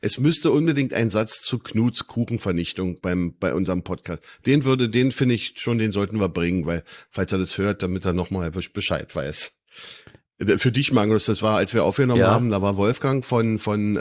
Es müsste unbedingt ein Satz zu Knuts Kuchenvernichtung bei unserem Podcast. Den finde ich schon, den sollten wir bringen, weil, falls er das hört, damit er nochmal Bescheid weiß. Für dich, Magnus, das war, als wir aufgenommen haben, da war Wolfgang von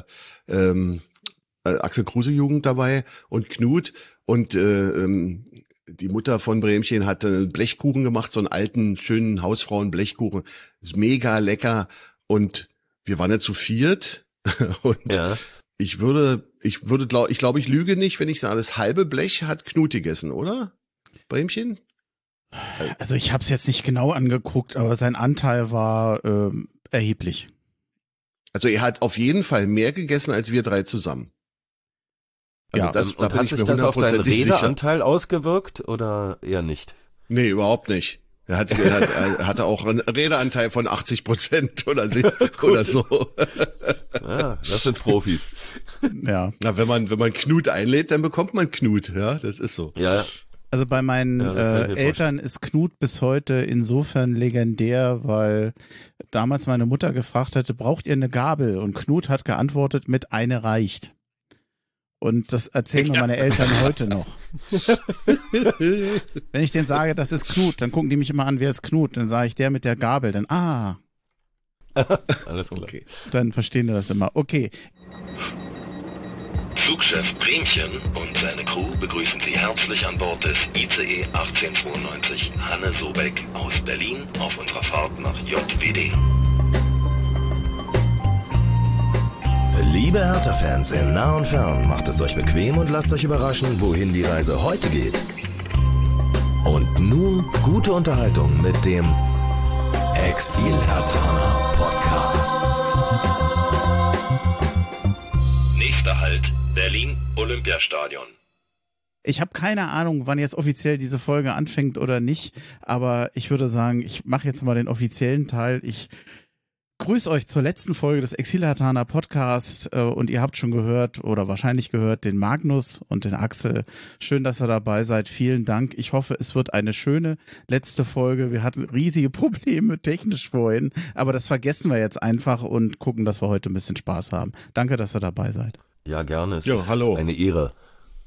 Axel Kruse Jugend dabei und Knut und die Mutter von Bremchen hat einen Blechkuchen gemacht, so einen alten, schönen Hausfrauen-Blechkuchen. Ist mega lecker und wir waren ja zu viert und ich glaube, ich lüge nicht, wenn ich sage, das halbe Blech hat Knut gegessen, oder? Bremchen? Also ich habe es jetzt nicht genau angeguckt, aber sein Anteil war erheblich. Also er hat auf jeden Fall mehr gegessen als wir drei zusammen. Also da bin hat sich das auf deinen Redeanteil ausgewirkt oder eher nicht? Nee, überhaupt nicht. Er hatte auch einen Redeanteil von 80% oder so. Ja, das sind Profis. Ja. Na, wenn man Knut einlädt, dann bekommt man Knut, ja, das ist so. Ja. Also bei meinen Eltern ist Knut bis heute insofern legendär, weil damals meine Mutter gefragt hatte, braucht ihr eine Gabel? Und Knut hat geantwortet, mit eine reicht. Und das erzählen mir meine Eltern heute noch. Wenn ich denen sage, das ist Knut, dann gucken die mich immer an, wer ist Knut? Dann sage ich, der mit der Gabel. Dann, alles klar. Okay. Dann verstehen die das immer. Okay. Flugchef Bremchen und seine Crew begrüßen Sie herzlich an Bord des ICE 1892 Hanne Sobeck aus Berlin auf unserer Fahrt nach JWD. Liebe Hertha-Fans in nah und fern, macht es euch bequem und lasst euch überraschen, wohin die Reise heute geht. Und nun gute Unterhaltung mit dem Exil-Hertaner Podcast. Nächster Halt, Berlin Olympiastadion. Ich habe keine Ahnung, wann jetzt offiziell diese Folge anfängt oder nicht, aber ich würde sagen, ich mache jetzt mal den offiziellen Teil. Ich grüße euch zur letzten Folge des Exil-Hertaner Podcast und ihr habt schon gehört oder wahrscheinlich gehört den Magnus und den Axel. Schön, dass ihr dabei seid. Vielen Dank. Ich hoffe, es wird eine schöne letzte Folge. Wir hatten riesige Probleme technisch vorhin, aber das vergessen wir jetzt einfach und gucken, dass wir heute ein bisschen Spaß haben. Danke, dass ihr dabei seid. Ja, gerne. Es ist hallo. Eine Ehre.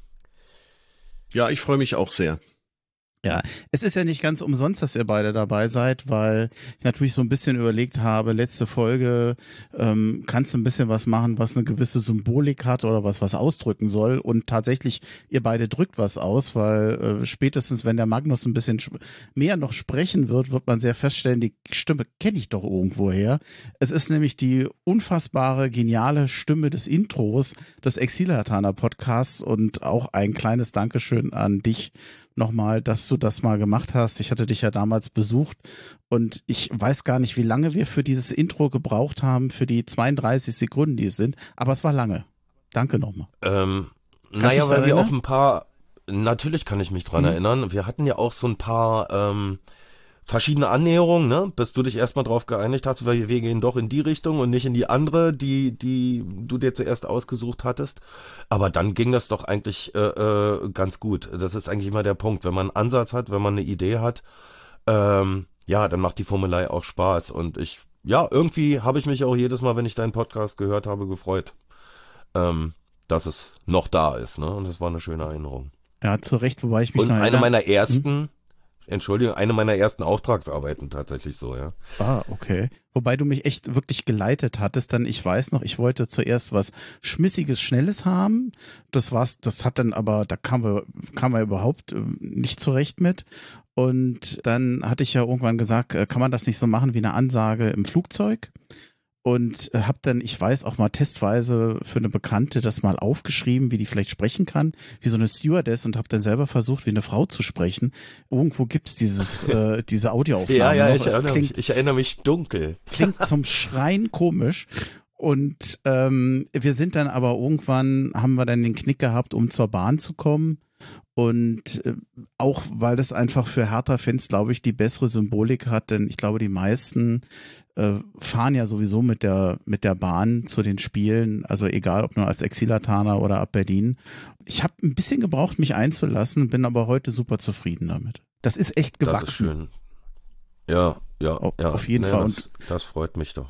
Ja, ich freue mich auch sehr. Ja, es ist ja nicht ganz umsonst, dass ihr beide dabei seid, weil ich natürlich so ein bisschen überlegt habe, letzte Folge kannst du ein bisschen was machen, was eine gewisse Symbolik hat oder was ausdrücken soll und tatsächlich ihr beide drückt was aus, weil spätestens wenn der Magnus ein bisschen mehr noch sprechen wird man sehr feststellen, die Stimme kenne ich doch irgendwoher. Es ist nämlich die unfassbare, geniale Stimme des Intros des Exil-Hertaner Podcasts und auch ein kleines Dankeschön an dich nochmal, dass du das mal gemacht hast. Ich hatte dich ja damals besucht und ich weiß gar nicht, wie lange wir für dieses Intro gebraucht haben, für die 32 Sekunden, die es sind, aber es war lange. Danke nochmal. Naja, weil wir auch ein paar, natürlich kann ich mich dran erinnern, wir hatten ja auch so ein paar verschiedene Annäherungen, ne? Bis du dich erstmal drauf geeinigt hast, weil wir gehen doch in die Richtung und nicht in die andere, die du dir zuerst ausgesucht hattest. Aber dann ging das doch eigentlich ganz gut. Das ist eigentlich immer der Punkt. Wenn man einen Ansatz hat, wenn man eine Idee hat, dann macht die Formelei auch Spaß. Und irgendwie habe ich mich auch jedes Mal, wenn ich deinen Podcast gehört habe, gefreut, dass es noch da ist, ne? Und das war eine schöne Erinnerung. Ja, zu Recht, wobei ich mich und eine meiner ersten Auftragsarbeiten tatsächlich so, ja. Ah, okay. Wobei du mich echt wirklich geleitet hattest, dann ich weiß noch, ich wollte zuerst was Schmissiges, Schnelles haben. Das hat dann aber, da kam er überhaupt nicht zurecht mit. Und dann hatte ich ja irgendwann gesagt, kann man das nicht so machen wie eine Ansage im Flugzeug? Und habe dann, ich weiß auch mal testweise für eine Bekannte das mal aufgeschrieben, wie die vielleicht sprechen kann, wie so eine Stewardess und habe dann selber versucht, wie eine Frau zu sprechen. Irgendwo gibt's diese Audioaufnahme. Ja, ich erinnere mich dunkel. Klingt zum Schreien komisch. Und wir sind dann aber irgendwann, haben wir dann den Knick gehabt, um zur Bahn zu kommen. Und auch, weil das einfach für Hertha-Fans, glaube ich, die bessere Symbolik hat, denn ich glaube, die meisten fahren ja sowieso mit der Bahn zu den Spielen, also egal, ob nur als Exil-Hertaner oder ab Berlin. Ich habe ein bisschen gebraucht, mich einzulassen, bin aber heute super zufrieden damit. Das ist echt gewachsen. Das ist schön. Ja. Auf jeden Fall. Das freut mich doch.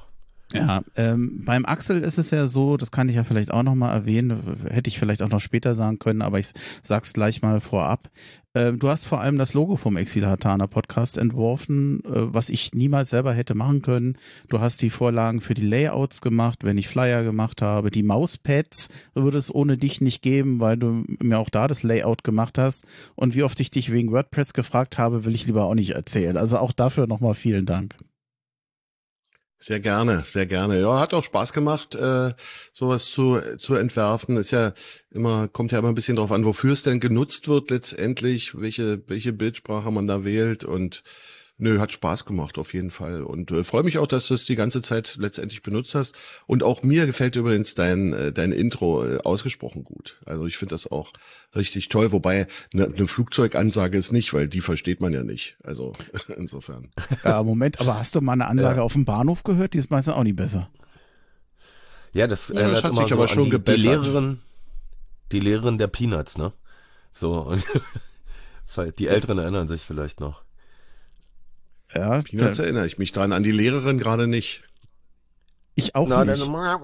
Ja, beim Axel ist es ja so, das kann ich ja vielleicht auch nochmal erwähnen, hätte ich vielleicht auch noch später sagen können, aber ich sag's gleich mal vorab. Du hast vor allem das Logo vom Exil Hatana Podcast entworfen, was ich niemals selber hätte machen können. Du hast die Vorlagen für die Layouts gemacht, wenn ich Flyer gemacht habe. Die Mauspads würde es ohne dich nicht geben, weil du mir auch da das Layout gemacht hast. Und wie oft ich dich wegen WordPress gefragt habe, will ich lieber auch nicht erzählen. Also auch dafür nochmal vielen Dank. Sehr gerne, sehr gerne. Ja, hat auch Spaß gemacht, sowas zu entwerfen. Ist ja kommt ja immer ein bisschen drauf an, wofür es denn genutzt wird letztendlich, welche Bildsprache man da wählt und hat Spaß gemacht auf jeden Fall und freue mich auch, dass du es die ganze Zeit letztendlich benutzt hast und auch mir gefällt übrigens dein Intro ausgesprochen gut. Also ich finde das auch richtig toll, wobei eine Flugzeugansage ist nicht, weil die versteht man ja nicht. Also insofern. Ja, Moment, aber hast du mal eine Ansage auf dem Bahnhof gehört? Die ist meistens auch nicht besser. Ja, das hat sich aber schon gebessert. Die Lehrerin der Peanuts, ne? So, und die Älteren erinnern sich vielleicht noch. Ja, Peanuts erinnere ich mich dran, an die Lehrerin gerade nicht. Ich auch nicht.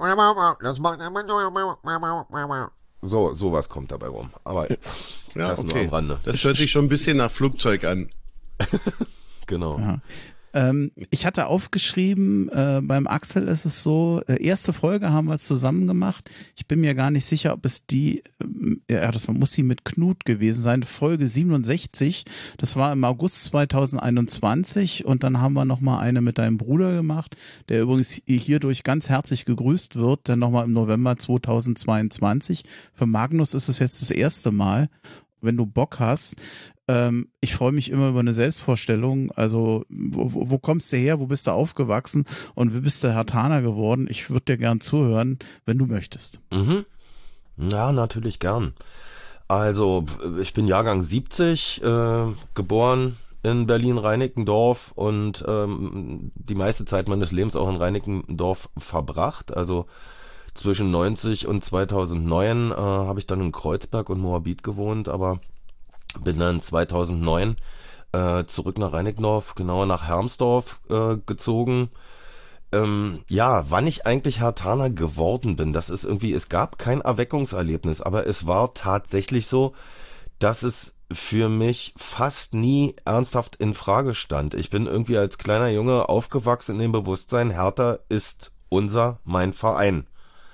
So, sowas kommt dabei rum. Aber das nur am Rande. Das hört sich schon ein bisschen nach Flugzeug an. Genau. Ja. Ich hatte aufgeschrieben, beim Axel ist es so, erste Folge haben wir zusammen gemacht. Ich bin mir gar nicht sicher, ob es das muss die mit Knut gewesen sein, Folge 67. Das war im August 2021 und dann haben wir nochmal eine mit deinem Bruder gemacht, der übrigens hierdurch ganz herzlich gegrüßt wird, dann nochmal im November 2022. Für Magnus ist es jetzt das erste Mal. Wenn du Bock hast, ich freue mich immer über eine Selbstvorstellung, also wo kommst du her, wo bist du aufgewachsen und wie bist du Hatana geworden? Ich würde dir gern zuhören, wenn du möchtest. Mhm. Ja, natürlich gern. Also ich bin Jahrgang 70, geboren in Berlin-Reinickendorf und die meiste Zeit meines Lebens auch in Reinickendorf verbracht, also zwischen 90 und 2009 habe ich dann in Kreuzberg und Moabit gewohnt, aber bin dann 2009 zurück nach Reinickendorf, genauer nach Hermsdorf gezogen. Wann ich eigentlich Hatana geworden bin, das ist irgendwie, es gab kein Erweckungserlebnis, aber es war tatsächlich so, dass es für mich fast nie ernsthaft in Frage stand. Ich bin irgendwie als kleiner Junge aufgewachsen in dem Bewusstsein, Hertha ist mein Verein.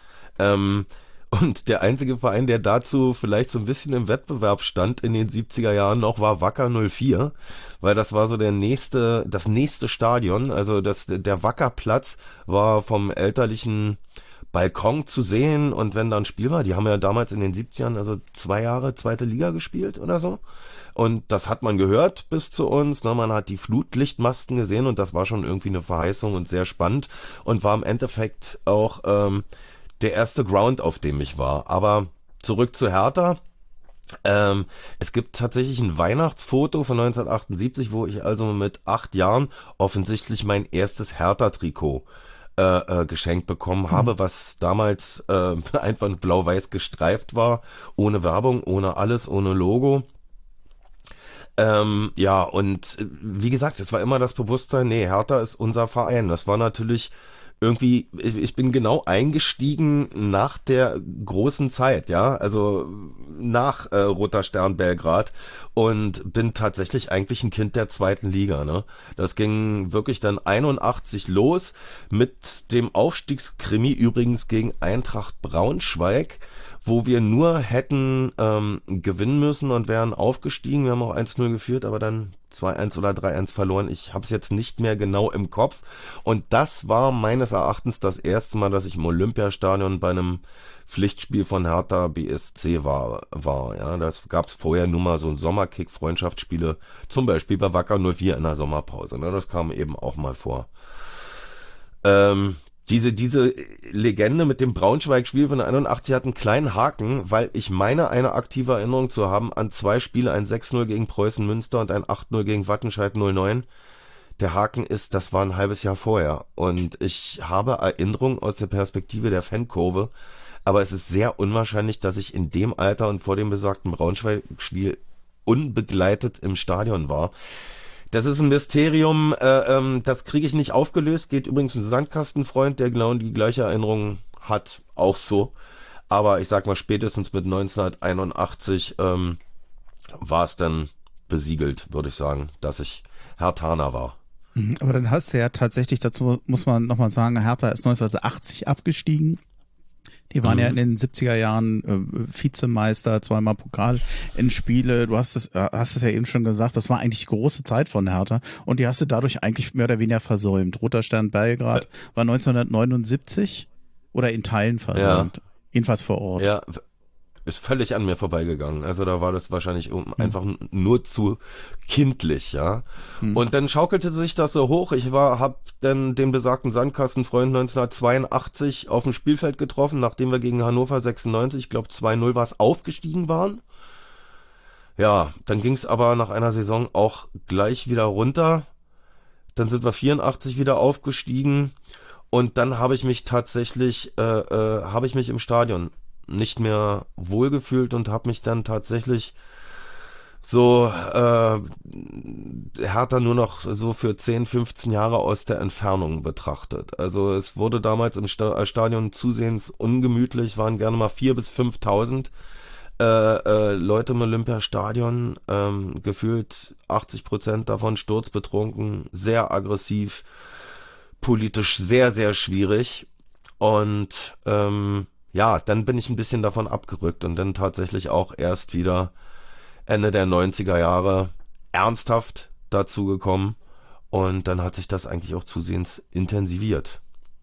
Und der einzige Verein, der dazu vielleicht so ein bisschen im Wettbewerb stand in den 70er Jahren noch, war Wacker 04, weil das war so das nächste Stadion, also der Wackerplatz war vom elterlichen Balkon zu sehen und wenn da ein Spiel war, die haben ja damals in den 70ern also 2 Jahre zweite Liga gespielt oder so und das hat man gehört bis zu uns, ne? Man hat die Flutlichtmasten gesehen und das war schon irgendwie eine Verheißung und sehr spannend und war im Endeffekt auch der erste Ground, auf dem ich war. Aber zurück zu Hertha. Es gibt tatsächlich ein Weihnachtsfoto von 1978, wo ich also mit 8 Jahren offensichtlich mein erstes Hertha-Trikot geschenkt bekommen habe, was damals einfach blau-weiß gestreift war, ohne Werbung, ohne alles, ohne Logo. Und wie gesagt, es war immer das Bewusstsein, nee, Hertha ist unser Verein. Das war natürlich irgendwie, ich bin genau eingestiegen nach der großen Zeit, ja, also nach Roter Stern Belgrad und bin tatsächlich eigentlich ein Kind der zweiten Liga, ne. Das ging wirklich dann 81 los mit dem Aufstiegskrimi übrigens gegen Eintracht Braunschweig, wo wir nur hätten gewinnen müssen und wären aufgestiegen. Wir haben auch 1-0 geführt, aber dann 2-1 oder 3-1 verloren. Ich habe es jetzt nicht mehr genau im Kopf. Und das war meines Erachtens das erste Mal, dass ich im Olympiastadion bei einem Pflichtspiel von Hertha BSC war. Ja, das gab es vorher nur mal so ein Sommerkick, Freundschaftsspiele, zum Beispiel bei Wacker 04 in der Sommerpause. Ne, das kam eben auch mal vor. Diese Legende mit dem Braunschweig-Spiel von 81 hat einen kleinen Haken, weil ich meine, eine aktive Erinnerung zu haben an 2 Spiele, ein 6-0 gegen Preußen Münster und ein 8-0 gegen Wattenscheid 09. Der Haken ist, das war ein halbes Jahr vorher und ich habe Erinnerungen aus der Perspektive der Fankurve, aber es ist sehr unwahrscheinlich, dass ich in dem Alter und vor dem besagten Braunschweig-Spiel unbegleitet im Stadion war. Das ist ein Mysterium, das kriege ich nicht aufgelöst. Geht übrigens ein Sandkastenfreund, der genau die gleiche Erinnerung hat, auch so. Aber ich sag mal, spätestens mit 1981 war es dann besiegelt, würde ich sagen, dass ich Herthaner war. Aber dann hast du ja tatsächlich, dazu muss man nochmal sagen, Hertha ist 1980 abgestiegen. Die waren ja in den 70er Jahren Vizemeister, zweimal Pokal-Endspiele. Du hast es ja eben schon gesagt, das war eigentlich die große Zeit von Hertha und die hast du dadurch eigentlich mehr oder weniger versäumt. Roter Stern Belgrad war 1979 oder in Teilen versäumt. Ja. Jedenfalls vor Ort. Ja, ist völlig an mir vorbeigegangen. Also da war das wahrscheinlich einfach nur zu kindlich, ja. Und dann schaukelte sich das so hoch. Ich hab dann den besagten Sandkastenfreund 1982 auf dem Spielfeld getroffen, nachdem wir gegen Hannover 96, ich glaube 2-0 war es, aufgestiegen waren. Ja, dann ging es aber nach einer Saison auch gleich wieder runter. Dann sind wir 84 wieder aufgestiegen und dann habe ich mich tatsächlich, im Stadion nicht mehr wohlgefühlt und habe mich dann tatsächlich so Hertha nur noch so für 10, 15 Jahre aus der Entfernung betrachtet. Also es wurde damals im Stadion zusehends ungemütlich, waren gerne mal 4.000 bis 5.000 Leute im Olympiastadion, gefühlt 80% davon sturzbetrunken, sehr aggressiv, politisch sehr, sehr schwierig und ja, dann bin ich ein bisschen davon abgerückt und dann tatsächlich auch erst wieder Ende der 90er Jahre ernsthaft dazu gekommen und dann hat sich das eigentlich auch zusehends intensiviert.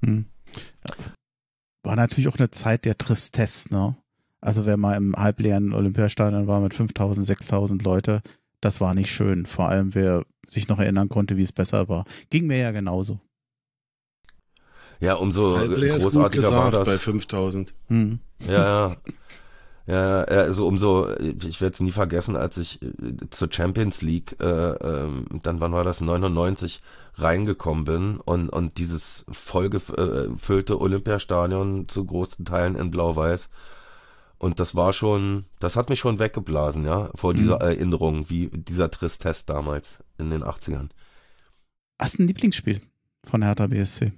War natürlich auch eine Zeit der Tristesse, ne? Also wer mal im halbleeren Olympiastadion war mit 5.000, 6.000 Leute, das war nicht schön. Vor allem wer sich noch erinnern konnte, wie es besser war. Ging mir ja genauso. Ja, umso Halbleer großartiger war das. Bei 5.000. Ja, also ich werde es nie vergessen, als ich zur Champions League, dann wann war das, 99, reingekommen bin und dieses vollgefüllte Olympiastadion zu großen Teilen in Blau-Weiß. Und das hat mich schon weggeblasen, ja, vor dieser Erinnerung, wie dieser Tristesse damals in den 80ern. Hast du ein Lieblingsspiel von Hertha BSC?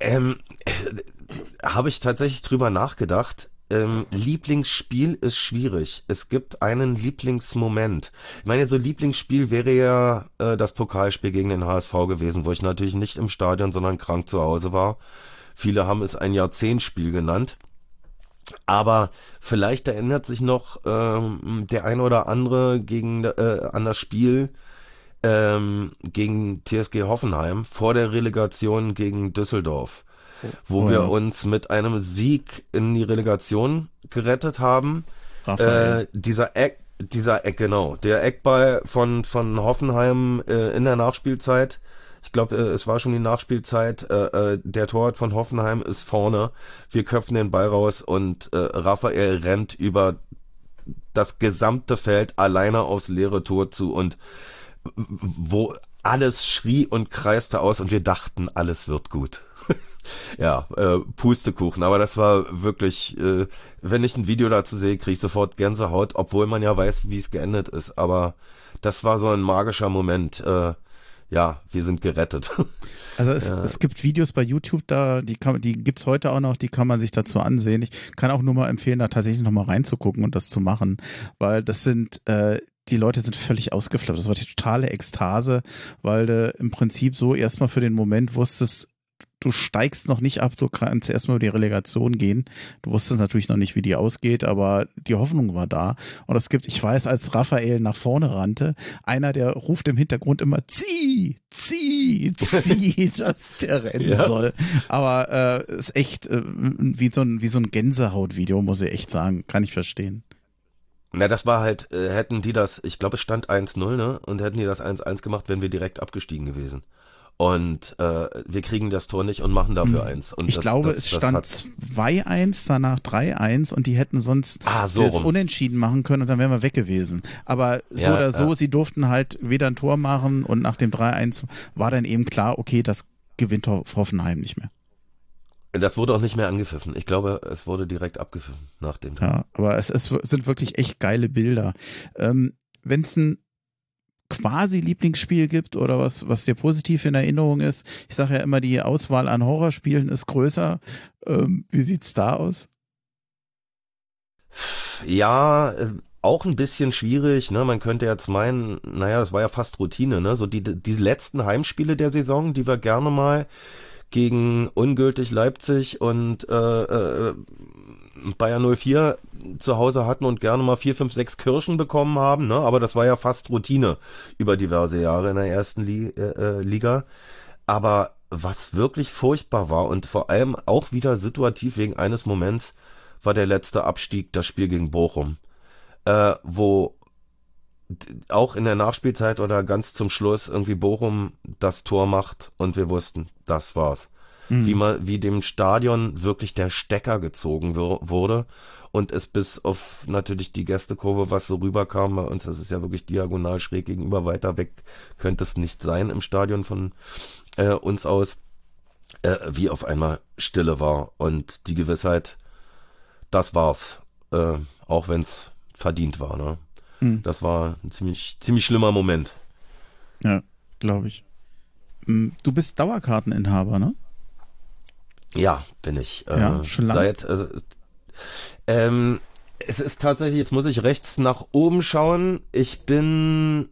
Habe ich tatsächlich drüber nachgedacht. Lieblingsspiel ist schwierig. Es gibt einen Lieblingsmoment. Ich meine, so Lieblingsspiel wäre ja das Pokalspiel gegen den HSV gewesen, wo ich natürlich nicht im Stadion, sondern krank zu Hause war. Viele haben es ein Jahrzehntspiel genannt. Aber vielleicht erinnert sich noch der ein oder andere an das Spiel gegen TSG Hoffenheim vor der Relegation gegen Düsseldorf, wo wir uns mit einem Sieg in die Relegation gerettet haben. Dieser Eckball von Hoffenheim in der Nachspielzeit. Ich glaube, es war schon die Nachspielzeit. Der Torwart von Hoffenheim ist vorne. Wir köpfen den Ball raus und Raphael rennt über das gesamte Feld alleine aufs leere Tor zu und wo alles schrie und kreiste aus und wir dachten, alles wird gut. Ja, Pustekuchen. Aber das war wirklich, wenn ich ein Video dazu sehe, kriege ich sofort Gänsehaut, obwohl man ja weiß, wie es geendet ist. Aber das war so ein magischer Moment. Ja, wir sind gerettet. Also es gibt Videos bei YouTube, die gibt's heute auch noch, die kann man sich dazu ansehen. Ich kann auch nur mal empfehlen, da tatsächlich noch mal reinzugucken und das zu machen, weil das sind die Leute sind völlig ausgeflippt. Das war die totale Ekstase, weil du im Prinzip so erstmal für den Moment wusstest, du steigst noch nicht ab, du kannst erstmal über die Relegation gehen. Du wusstest natürlich noch nicht, wie die ausgeht, aber die Hoffnung war da. Und ich weiß, als Raphael nach vorne rannte, einer, der ruft im Hintergrund immer, zieh, dass der rennen soll. Aber ist echt wie so ein Gänsehautvideo, muss ich echt sagen. Kann ich verstehen. Na, das war halt, hätten die das, ich glaube es stand 1-0, ne? Und hätten die das 1-1 gemacht, wären wir direkt abgestiegen gewesen. Und wir kriegen das Tor nicht und machen dafür eins. Und ich glaube, es stand 2-1, danach 3-1 und die hätten sonst das Unentschieden machen können und dann wären wir weg gewesen. Aber so oder so, sie durften halt weder ein Tor machen und nach dem 3-1 war dann eben klar, okay, das gewinnt Hoffenheim nicht mehr. Das wurde auch nicht mehr angepfiffen. Ich glaube, es wurde direkt abgepfiffen nach dem Tor. Ja, aber es sind wirklich echt geile Bilder. Wenn es ein quasi Lieblingsspiel gibt oder was dir positiv in Erinnerung ist. Ich sage ja immer, die Auswahl an Horrorspielen ist größer. Wie sieht's da aus? Ja, auch ein bisschen schwierig, ne? Man könnte jetzt meinen, naja, das war ja fast Routine, ne? So die letzten Heimspiele der Saison, die wir gerne mal gegen ungültig Leipzig und Bayer 04 zu Hause hatten und gerne mal 4, 5, 6 Kirschen bekommen haben, ne? Aber das war ja fast Routine über diverse Jahre in der ersten Liga. Aber was wirklich furchtbar war und vor allem auch wieder situativ wegen eines Moments, war der letzte Abstieg, das Spiel gegen Bochum, wo auch in der Nachspielzeit oder ganz zum Schluss irgendwie Bochum das Tor macht und wir wussten, das war's. Wie dem Stadion wirklich der Stecker gezogen wurde und es bis auf natürlich die Gästekurve, was so rüberkam bei uns, das ist ja wirklich diagonal schräg gegenüber, weiter weg könnte es nicht sein im Stadion von uns aus, wie auf einmal Stille war und die Gewissheit, das war's, auch wenn's verdient war, ne? Das war ein ziemlich schlimmer Moment. Ja, glaube ich. Du bist Dauerkarteninhaber, ne? Ja, bin ich. Ja, schon lange. Es ist tatsächlich, jetzt muss ich rechts nach oben schauen. Ich bin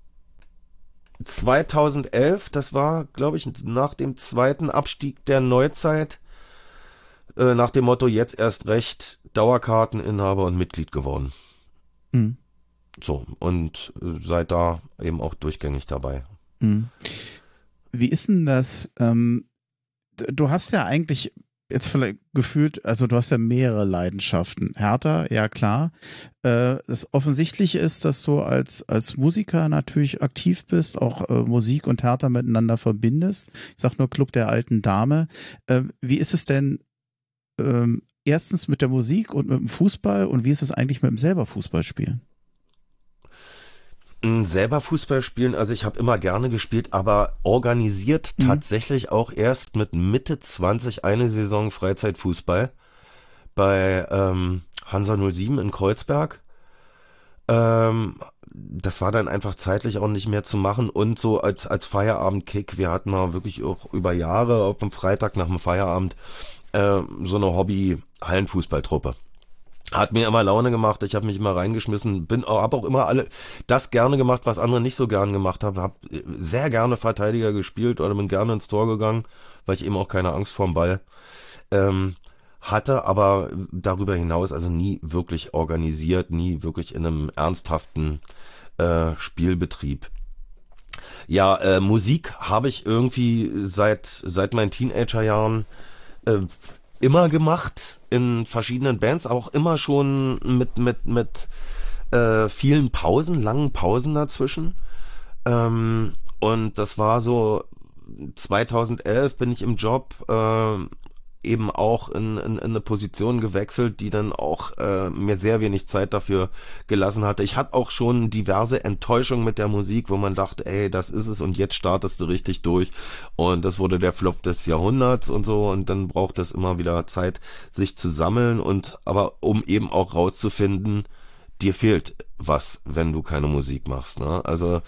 2011, das war, glaube ich, nach dem zweiten Abstieg der Neuzeit, nach dem Motto, jetzt erst recht, Dauerkarteninhaber und Mitglied geworden. So, und seit da eben auch durchgängig dabei. Wie ist denn das? Du hast ja eigentlich jetzt vielleicht gefühlt, also du hast ja mehrere Leidenschaften. Hertha, ja klar. Das Offensichtliche ist, dass du als Musiker natürlich aktiv bist, auch Musik und Hertha miteinander verbindest. Ich sag nur Club der alten Dame. Wie ist es denn erstens mit der Musik und mit dem Fußball und wie ist es eigentlich mit dem selber Fußballspielen? Selber Fußball spielen, also ich habe immer gerne gespielt, aber organisiert tatsächlich auch erst mit Mitte 20 eine Saison Freizeitfußball bei Hansa 07 in Kreuzberg. Das war dann einfach zeitlich auch nicht mehr zu machen und so als Feierabendkick, wir hatten mal wirklich auch über Jahre auf dem Freitag nach dem Feierabend so eine Hobby-Hallenfußballtruppe. Hat mir immer Laune gemacht, ich habe mich immer reingeschmissen, habe auch immer das gerne gemacht, was andere nicht so gern gemacht haben, habe sehr gerne Verteidiger gespielt oder bin gerne ins Tor gegangen, weil ich eben auch keine Angst vorm Ball hatte, aber darüber hinaus also nie wirklich organisiert, nie wirklich in einem ernsthaften Spielbetrieb. Ja, Musik habe ich irgendwie seit meinen Teenagerjahren immer gemacht, in verschiedenen Bands, auch immer schon mit vielen Pausen, langen Pausen dazwischen. Und das war so 2011 bin ich im Job eben auch in eine Position gewechselt, die dann auch mir sehr wenig Zeit dafür gelassen hatte. Ich hatte auch schon diverse Enttäuschungen mit der Musik, wo man dachte, ey, das ist es und jetzt startest du richtig durch. Und das wurde der Flop des Jahrhunderts und so und dann braucht es immer wieder Zeit, sich zu sammeln und aber um eben auch rauszufinden, dir fehlt was, wenn du keine Musik machst, ne? Also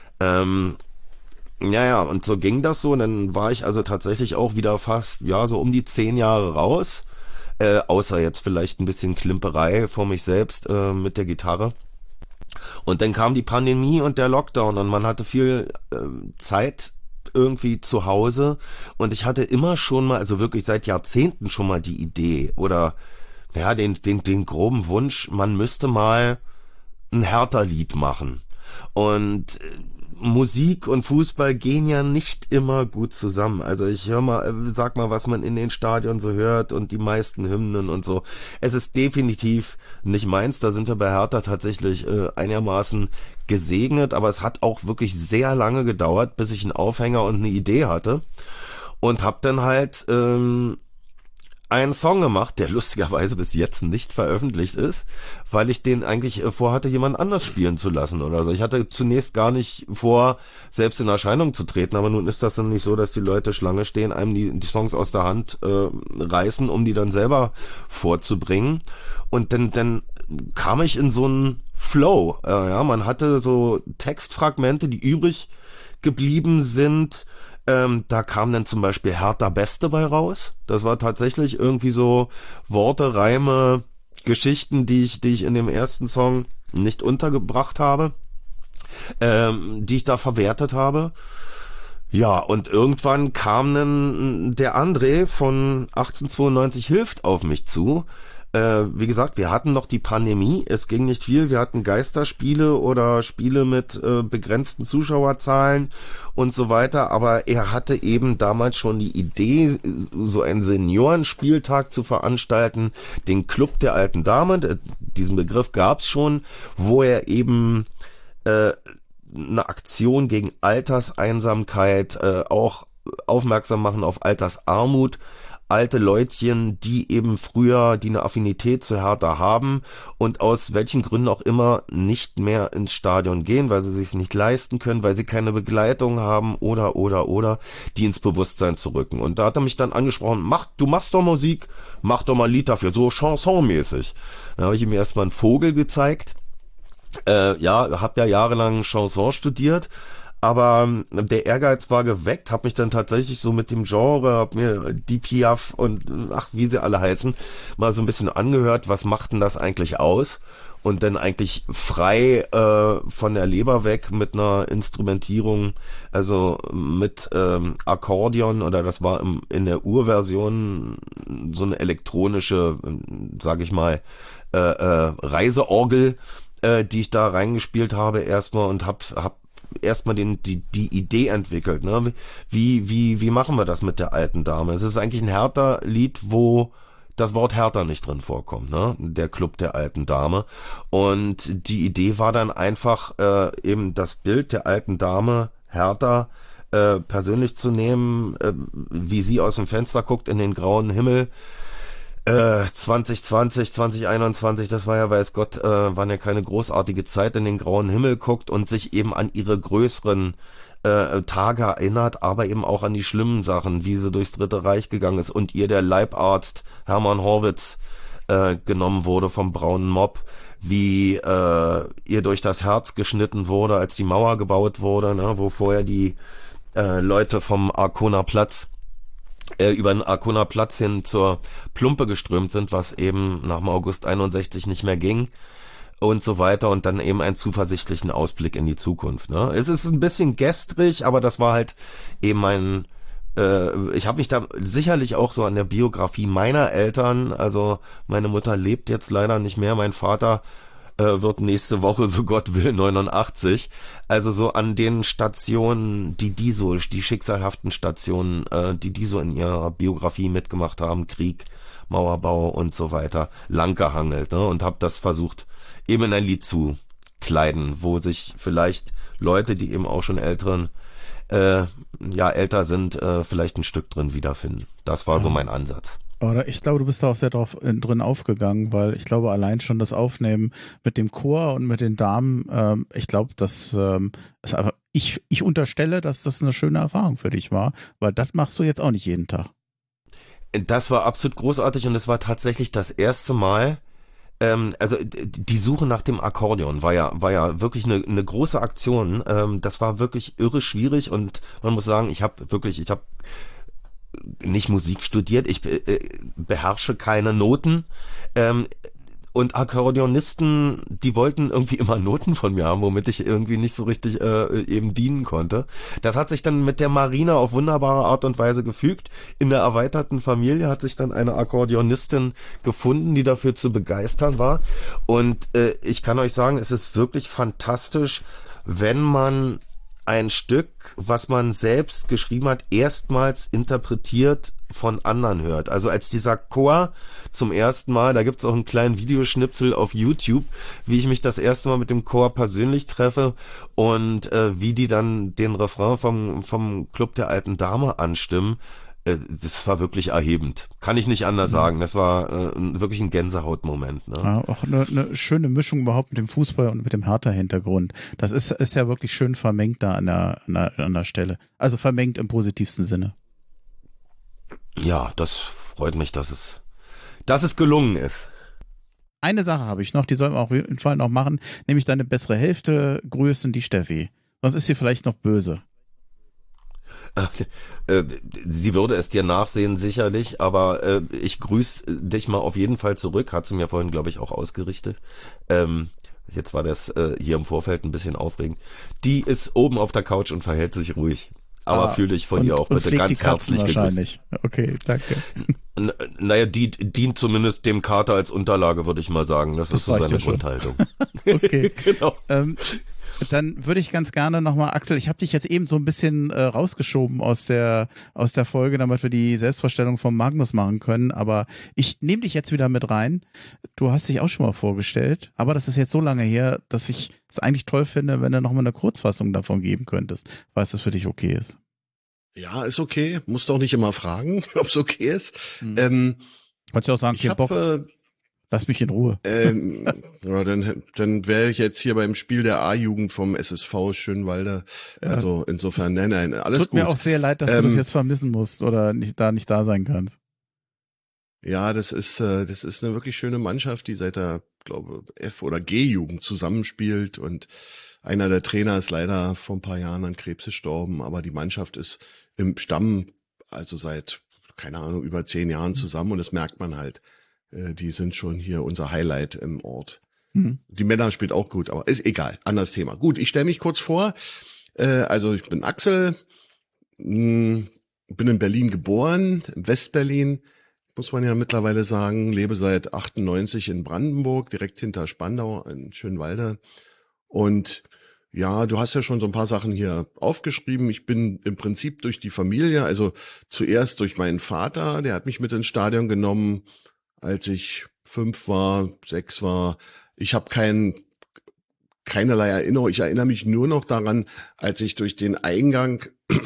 ja, und so ging das so. Und dann war ich also tatsächlich auch wieder fast, ja, so um die 10 Jahre raus. Außer jetzt vielleicht ein bisschen Klimperei vor mich selbst mit der Gitarre. Und dann kam die Pandemie und der Lockdown und man hatte viel Zeit irgendwie zu Hause. Und ich hatte immer schon mal, also wirklich seit Jahrzehnten schon mal die Idee oder ja, den groben Wunsch, man müsste mal ein Hertha-Lied machen. Und Musik und Fußball gehen ja nicht immer gut zusammen. Also ich sag mal, was man in den Stadien so hört und die meisten Hymnen und so. Es ist definitiv nicht meins. Da sind wir bei Hertha tatsächlich einigermaßen gesegnet. Aber es hat auch wirklich sehr lange gedauert, bis ich einen Aufhänger und eine Idee hatte. Und hab dann halt einen Song gemacht, der lustigerweise bis jetzt nicht veröffentlicht ist, weil ich den eigentlich vorhatte, jemand anders spielen zu lassen oder so. Ich hatte zunächst gar nicht vor, selbst in Erscheinung zu treten, aber nun ist das dann nicht so, dass die Leute Schlange stehen, einem die Songs aus der Hand reißen, um die dann selber vorzubringen. Und dann kam ich in so einen Flow. Ja, man hatte so Textfragmente, die übrig geblieben sind. Da kam dann zum Beispiel Hertha Beste bei raus. Das war tatsächlich irgendwie so Worte, Reime, Geschichten, die ich in dem ersten Song nicht untergebracht habe, die ich da verwertet habe. Ja, und irgendwann kam dann der André von 1892 hilft auf mich zu. Wie gesagt, wir hatten noch die Pandemie, es ging nicht viel, wir hatten Geisterspiele oder Spiele mit begrenzten Zuschauerzahlen und so weiter, aber er hatte eben damals schon die Idee, so einen Seniorenspieltag zu veranstalten, den Club der alten Dame, diesen Begriff gab's schon, wo er eben eine Aktion gegen Alterseinsamkeit, auch aufmerksam machen auf Altersarmut, alte Leutchen, die eben früher, die eine Affinität zu Hertha haben und aus welchen Gründen auch immer nicht mehr ins Stadion gehen, weil sie sich nicht leisten können, weil sie keine Begleitung haben oder, die ins Bewusstsein zu rücken. Und da hat er mich dann angesprochen, du machst doch Musik, mach doch mal ein Lied dafür, so chansonmäßig. Dann habe ich ihm erstmal einen Vogel gezeigt. Hab ja jahrelang Chanson studiert, aber der Ehrgeiz war geweckt, habe mich dann tatsächlich so mit dem Genre, hab mir die Piaf und wie sie alle heißen, mal so ein bisschen angehört, was macht denn das eigentlich aus? Und dann eigentlich frei von der Leber weg mit einer Instrumentierung, also mit Akkordeon, oder das war in der Urversion so eine elektronische, sag ich mal, Reiseorgel, die ich da reingespielt habe erstmal und hab erstmal die Idee entwickelt, ne? Wie machen wir das mit der alten Dame? Es ist eigentlich ein Hertha-Lied, wo das Wort Hertha nicht drin vorkommt, ne? Der Club der alten Dame. Und die Idee war dann einfach, eben das Bild der alten Dame, Hertha, persönlich zu nehmen, wie sie aus dem Fenster guckt in den grauen Himmel. 2020, 2021, das war ja, weiß Gott, waren ja keine großartige Zeit, in den grauen Himmel guckt und sich eben an ihre größeren Tage erinnert, aber eben auch an die schlimmen Sachen, wie sie durchs Dritte Reich gegangen ist und ihr der Leibarzt Hermann Horwitz genommen wurde vom braunen Mob, wie ihr durch das Herz geschnitten wurde, als die Mauer gebaut wurde, ne, wo vorher die Leute vom Arconer Platz über den Arconer Platz hin zur Plumpe geströmt sind, was eben nach dem August 61 nicht mehr ging und so weiter, und dann eben einen zuversichtlichen Ausblick in die Zukunft. Ne? Es ist ein bisschen gestrig, aber das war halt eben ich habe mich da sicherlich auch so an der Biografie meiner Eltern, also meine Mutter lebt jetzt leider nicht mehr, mein Vater wird nächste Woche, so Gott will, 89. Also so an den Stationen, die schicksalhaften Stationen, die so in ihrer Biografie mitgemacht haben, Krieg, Mauerbau und so weiter, lang gehangelt, ne? Und habe das versucht, eben in ein Lied zu kleiden, wo sich vielleicht Leute, die eben auch schon älter sind, vielleicht ein Stück drin wiederfinden. Das war so mein Ansatz. Aber ich glaube, du bist da auch sehr drin aufgegangen, weil ich glaube, allein schon das Aufnehmen mit dem Chor und mit den Damen, ich glaube, ich unterstelle, dass das eine schöne Erfahrung für dich war, weil das machst du jetzt auch nicht jeden Tag. Das war absolut großartig und es war tatsächlich das erste Mal, also die Suche nach dem Akkordeon war ja wirklich eine große Aktion. Das war wirklich irre schwierig und man muss sagen, ich habe nicht Musik studiert, ich beherrsche keine Noten, und Akkordeonisten, die wollten irgendwie immer Noten von mir haben, womit ich irgendwie nicht so richtig eben dienen konnte. Das hat sich dann mit der Marina auf wunderbare Art und Weise gefügt. In der erweiterten Familie hat sich dann eine Akkordeonistin gefunden, die dafür zu begeistern war. Und ich kann euch sagen, es ist wirklich fantastisch, wenn man ein Stück, was man selbst geschrieben hat, erstmals interpretiert von anderen hört. Also als dieser Chor zum ersten Mal, da gibt's auch einen kleinen Videoschnipsel auf YouTube, wie ich mich das erste Mal mit dem Chor persönlich treffe und wie die dann den Refrain vom Club der alten Dame anstimmen. Das war wirklich erhebend. Kann ich nicht anders sagen. Das war wirklich ein Gänsehautmoment. Ne? Ja, auch eine schöne Mischung überhaupt mit dem Fußball und mit dem Hertha-Hintergrund. Das ist ja wirklich schön vermengt da an der Stelle. Also vermengt im positivsten Sinne. Ja, das freut mich, dass es gelungen ist. eine Sache habe ich noch, die sollten wir auf jeden Fall noch machen, nämlich deine bessere Hälfte grüßen, die Steffi. Sonst ist sie vielleicht noch böse. Sie würde es dir nachsehen, sicherlich, aber ich grüße dich mal auf jeden Fall zurück, hat sie mir vorhin, glaube ich, auch ausgerichtet. Jetzt war das hier im Vorfeld ein bisschen aufregend. Die ist oben auf der Couch und verhält sich ruhig. Aber fühle dich von ihr auch bitte ganz herzlich wahrscheinlich. Okay, danke. Naja, die dient zumindest dem Kater als Unterlage, würde ich mal sagen. Das ist so seine Grundhaltung. Okay. Genau. Dann würde ich ganz gerne nochmal, Axel, ich habe dich jetzt eben so ein bisschen rausgeschoben aus der Folge, damit wir die Selbstvorstellung von Magnus machen können, aber ich nehme dich jetzt wieder mit rein. Du hast dich auch schon mal vorgestellt, aber das ist jetzt so lange her, dass ich es eigentlich toll finde, wenn du nochmal eine Kurzfassung davon geben könntest, falls das für dich okay ist. Ja, ist okay. Muss doch nicht immer fragen, ob es okay ist. Kannst du auch sagen, kein Bock. Lass mich in Ruhe. Ja, dann wäre ich jetzt hier beim Spiel der A-Jugend vom SSV Schönwalde. Ja. Also insofern, nein, alles gut. Tut mir auch sehr leid, dass du das jetzt vermissen musst oder nicht da sein kannst. Ja, das ist eine wirklich schöne Mannschaft, die seit der, glaube F- oder G-Jugend zusammenspielt, und einer der Trainer ist leider vor ein paar Jahren an Krebs gestorben, aber die Mannschaft ist im Stamm, also seit, keine Ahnung, über 10 Jahren zusammen, und das merkt man halt. Die sind schon hier unser Highlight im Ort. Mhm. Die Männer spielt auch gut, aber ist egal, anderes Thema. Gut, ich stelle mich kurz vor. Also ich bin Axel, bin in Berlin geboren, in Westberlin, muss man ja mittlerweile sagen, lebe seit 98 in Brandenburg, direkt hinter Spandau in Schönwalde. Und ja, du hast ja schon so ein paar Sachen hier aufgeschrieben. Ich bin im Prinzip durch die Familie, also zuerst durch meinen Vater, der hat mich mit ins Stadion genommen, als ich 5 war, 6 war. Ich habe keinerlei Erinnerung. Ich erinnere mich nur noch daran, als ich durch den Eingang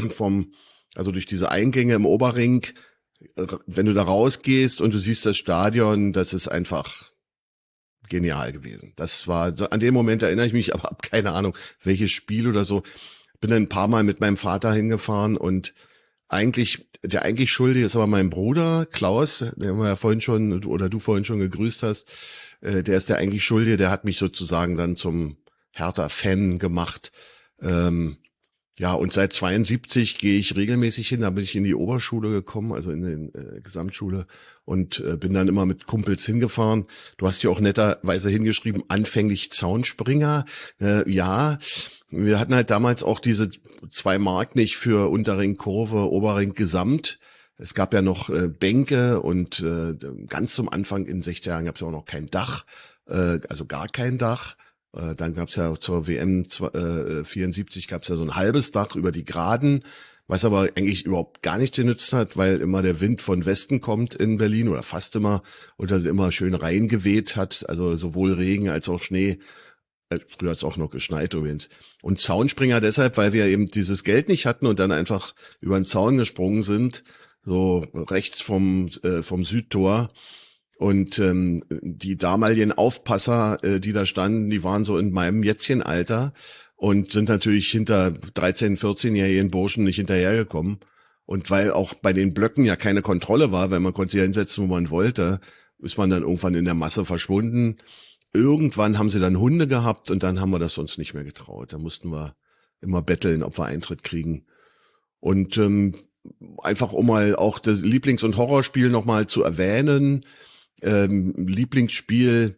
also durch diese Eingänge im Oberring, wenn du da rausgehst und du siehst das Stadion, das ist einfach genial gewesen. Das war, an den Moment erinnere ich mich, aber habe keine Ahnung, welches Spiel oder so. Bin dann ein paar Mal mit meinem Vater hingefahren, und der eigentlich Schuldige ist aber mein Bruder, Klaus, den wir ja vorhin schon, oder du vorhin schon gegrüßt hast. Der ist der eigentlich Schuldige, der hat mich sozusagen dann zum Hertha-Fan gemacht. Ja, und seit 72 gehe ich regelmäßig hin, da bin ich in die Oberschule gekommen, also in die Gesamtschule, und bin dann immer mit Kumpels hingefahren. Du hast hier auch netterweise hingeschrieben, anfänglich Zaunspringer. Ja, wir hatten halt damals auch diese 2 Mark nicht für Unterring Kurve, Oberring Gesamt. Es gab ja noch Bänke, und ganz zum Anfang in 60er Jahren gab es ja auch noch kein Dach, also gar kein Dach. Dann gab's ja zur WM 74 gab's ja so ein halbes Dach über die Geraden, was aber eigentlich überhaupt gar nichts genützt hat, weil immer der Wind von Westen kommt in Berlin, oder fast immer, und das immer schön reingeweht hat, also sowohl Regen als auch Schnee. Früher hat's auch noch geschneit übrigens. Und Zaunspringer deshalb, weil wir eben dieses Geld nicht hatten und dann einfach über den Zaun gesprungen sind, so rechts vom Südtor. Und die damaligen Aufpasser, die da standen, die waren so in meinem Jätzchenalter und sind natürlich hinter 13-, 14-jährigen Burschen nicht hinterhergekommen. Und weil auch bei den Blöcken ja keine Kontrolle war, weil man konnte sich ja hinsetzen, wo man wollte, ist man dann irgendwann in der Masse verschwunden. Irgendwann haben sie dann Hunde gehabt, und dann haben wir das uns nicht mehr getraut. Da mussten wir immer betteln, ob wir Eintritt kriegen. Und einfach um mal auch das Lieblings- und Horrorspiel nochmal zu erwähnen, Lieblingsspiel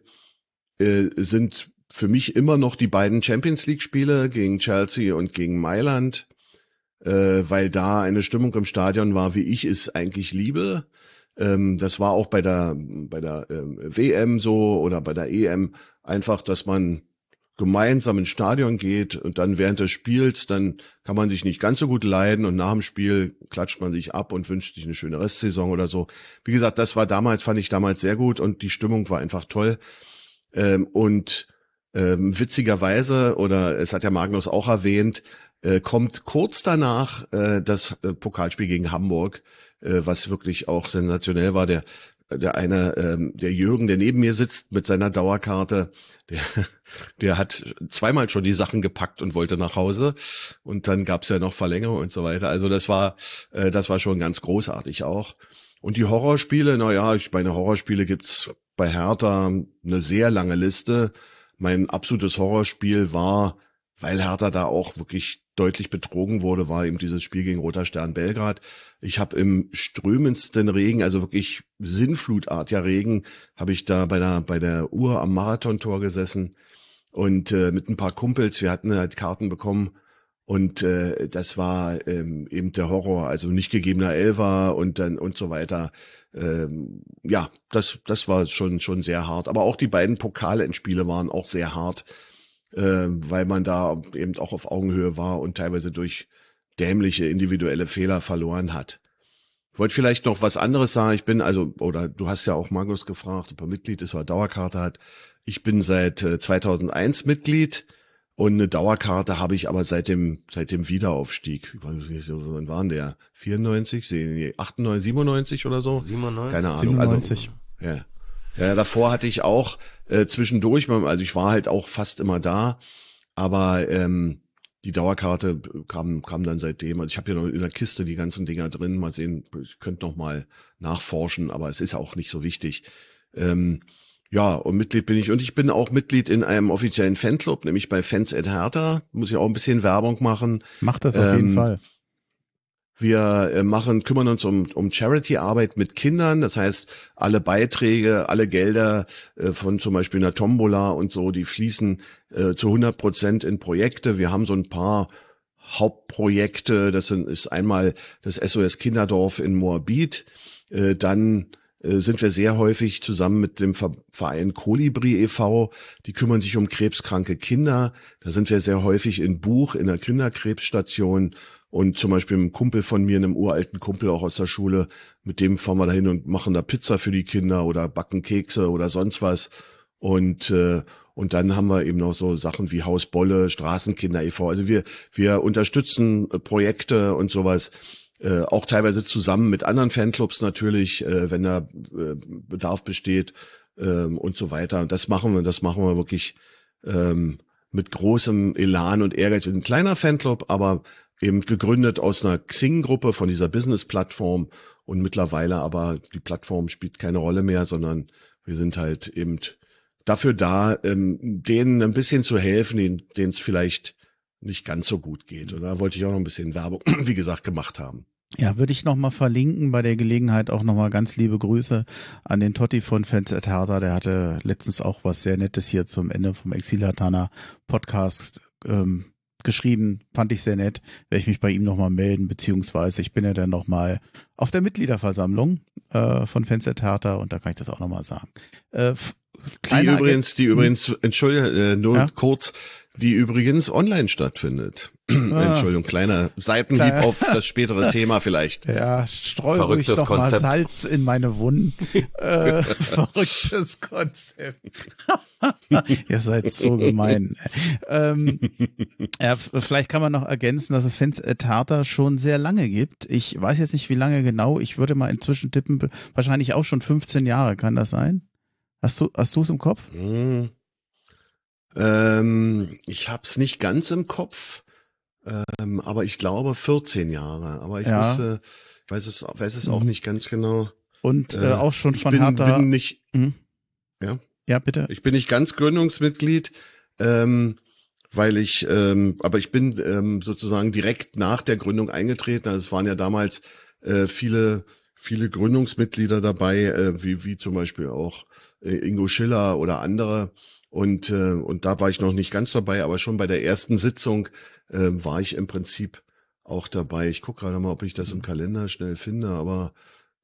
sind für mich immer noch die beiden Champions League Spiele gegen Chelsea und gegen Mailand, weil da eine Stimmung im Stadion war, wie ich es eigentlich liebe. Das war auch bei der WM so oder bei der EM einfach, dass man gemeinsam ins Stadion geht, und dann während des Spiels, dann kann man sich nicht ganz so gut leiden, und nach dem Spiel klatscht man sich ab und wünscht sich eine schöne Restsaison oder so. Wie gesagt, fand ich damals sehr gut, und die Stimmung war einfach toll. Witzigerweise, oder es hat ja Magnus auch erwähnt, kommt kurz danach das Pokalspiel gegen Hamburg, was wirklich auch sensationell war. Der Jürgen, der neben mir sitzt mit seiner Dauerkarte, der hat zweimal schon die Sachen gepackt und wollte nach Hause, und dann gab's ja noch Verlängerung und so weiter. Also das war schon ganz großartig auch. Und die Horrorspiele, Horrorspiele gibt's bei Hertha eine sehr lange Liste. Mein absolutes Horrorspiel war, weil Hertha da auch wirklich deutlich betrogen wurde, war eben dieses Spiel gegen Roter Stern Belgrad. Ich habe im strömendsten Regen, also wirklich sinnflutartiger Regen, habe ich da bei der Uhr am Marathontor gesessen und mit ein paar Kumpels, wir hatten halt Karten bekommen und das war eben der Horror, also nicht gegebener Elfer und dann und so weiter. Ja, das war schon sehr hart, aber auch die beiden Pokalendspiele waren auch sehr hart. Weil man da eben auch auf Augenhöhe war und teilweise durch dämliche individuelle Fehler verloren hat. Ich wollte vielleicht noch was anderes sagen. Oder du hast ja auch Magnus gefragt, ob er Mitglied ist oder Dauerkarte hat. Ich bin seit 2001 Mitglied und eine Dauerkarte habe ich aber seit dem Wiederaufstieg. Ich weiß nicht, wann waren der? 94, 98, 97 oder so? 97? Keine Ahnung. 97. Also, ja. Ja, davor hatte ich auch zwischendurch, also ich war halt auch fast immer da, aber die Dauerkarte kam dann seitdem. Also ich habe ja noch in der Kiste die ganzen Dinger drin. Mal sehen, ich könnte noch mal nachforschen, aber es ist auch nicht so wichtig. Ja, und Mitglied bin ich. Und ich bin auch Mitglied in einem offiziellen Fanclub, nämlich bei Fans at Hertha. Muss ich auch ein bisschen Werbung machen. Macht das auf jeden Fall. Wir kümmern uns um Charity-Arbeit mit Kindern. Das heißt, alle Beiträge, alle Gelder von zum Beispiel einer Tombola und so, die fließen zu 100% in Projekte. Wir haben so ein paar Hauptprojekte. Das ist einmal das SOS Kinderdorf in Moabit. Dann sind wir sehr häufig zusammen mit dem Verein Kolibri e.V., die kümmern sich um krebskranke Kinder. Da sind wir sehr häufig in Buch, in der Kinderkrebsstation und zum Beispiel einem Kumpel von mir, einem uralten Kumpel auch aus der Schule, mit dem fahren wir dahin und machen da Pizza für die Kinder oder backen Kekse oder sonst was. Und dann haben wir eben noch so Sachen wie Haus Bolle, Straßenkinder e.V. Also wir unterstützen Projekte und sowas. Auch teilweise zusammen mit anderen Fanclubs natürlich, wenn da Bedarf besteht und so weiter. Und das machen wir wirklich mit großem Elan und Ehrgeiz. Ein kleiner Fanclub, aber eben gegründet aus einer Xing-Gruppe von dieser Business-Plattform und mittlerweile aber die Plattform spielt keine Rolle mehr, sondern wir sind halt eben dafür da, denen ein bisschen zu helfen, denen es vielleicht nicht ganz so gut geht. Und da wollte ich auch noch ein bisschen Werbung, wie gesagt, gemacht haben. Ja, würde ich nochmal verlinken, bei der Gelegenheit auch nochmal ganz liebe Grüße an den Totti von Fans at Hertha, der hatte letztens auch was sehr Nettes hier zum Ende vom Exil-Hatana Podcast geschrieben, fand ich sehr nett, werde ich mich bei ihm nochmal melden, beziehungsweise ich bin ja dann nochmal auf der Mitgliederversammlung von Fans at Hertha und da kann ich das auch nochmal sagen. Die übrigens, Entschuldigung, nur kurz, die übrigens online stattfindet. Entschuldigung, kleiner Seitenhieb auf das spätere Thema vielleicht. Ja, streu ruhig doch mal Salz in meine Wunden. Verrücktes Konzept. Ihr seid so gemein. Ja, vielleicht kann man noch ergänzen, dass es Fans at Hertha schon sehr lange gibt. Ich weiß jetzt nicht, wie lange genau. Ich würde mal inzwischen tippen, wahrscheinlich auch schon 15 Jahre. Kann das sein? Hast du es im Kopf? Ich hab's nicht ganz im Kopf, aber ich glaube 14 Jahre. Aber ich weiß es auch nicht ganz genau. Und auch schon von Hertha. Ja, bitte. Ich bin nicht ganz Gründungsmitglied, weil ich, aber ich bin sozusagen direkt nach der Gründung eingetreten. Also es waren ja damals viele Gründungsmitglieder dabei, wie zum Beispiel auch Ingo Schiller oder andere. Und da war ich noch nicht ganz dabei, aber schon bei der ersten Sitzung war ich im Prinzip auch dabei. Ich gucke gerade mal, ob ich das im Kalender schnell finde, aber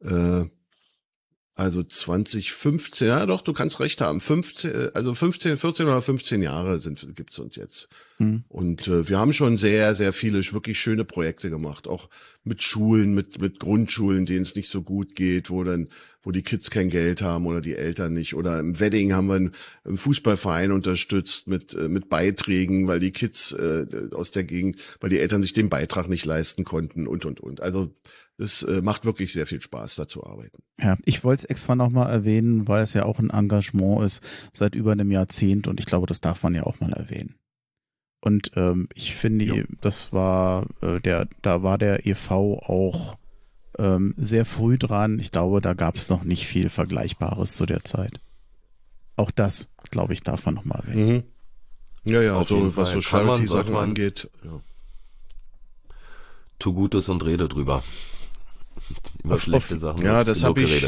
also 2015, ja doch, du kannst recht haben. 14 oder 15 Jahre gibt's uns jetzt. Und wir haben schon sehr, sehr viele wirklich schöne Projekte gemacht, auch mit Schulen, mit Grundschulen, denen es nicht so gut geht, wo die Kids kein Geld haben oder die Eltern nicht. Oder im Wedding haben wir einen Fußballverein unterstützt mit Beiträgen, weil die Kids aus der Gegend, weil die Eltern sich den Beitrag nicht leisten konnten und. Also es macht wirklich sehr viel Spaß, da zu arbeiten. Ja, ich wollte es extra nochmal erwähnen, weil es ja auch ein Engagement ist seit über einem Jahrzehnt und ich glaube, das darf man ja auch mal erwähnen. Und ich finde, das war da war der e.V. auch sehr früh dran. Ich glaube, da gab es noch nicht viel Vergleichbares zu der Zeit. auch das, glaube ich, darf man nochmal erwähnen. Ja, also was so Charity-Sachen angeht. Ja. Tu Gutes und rede drüber. Über schlechte Sachen. Ja, das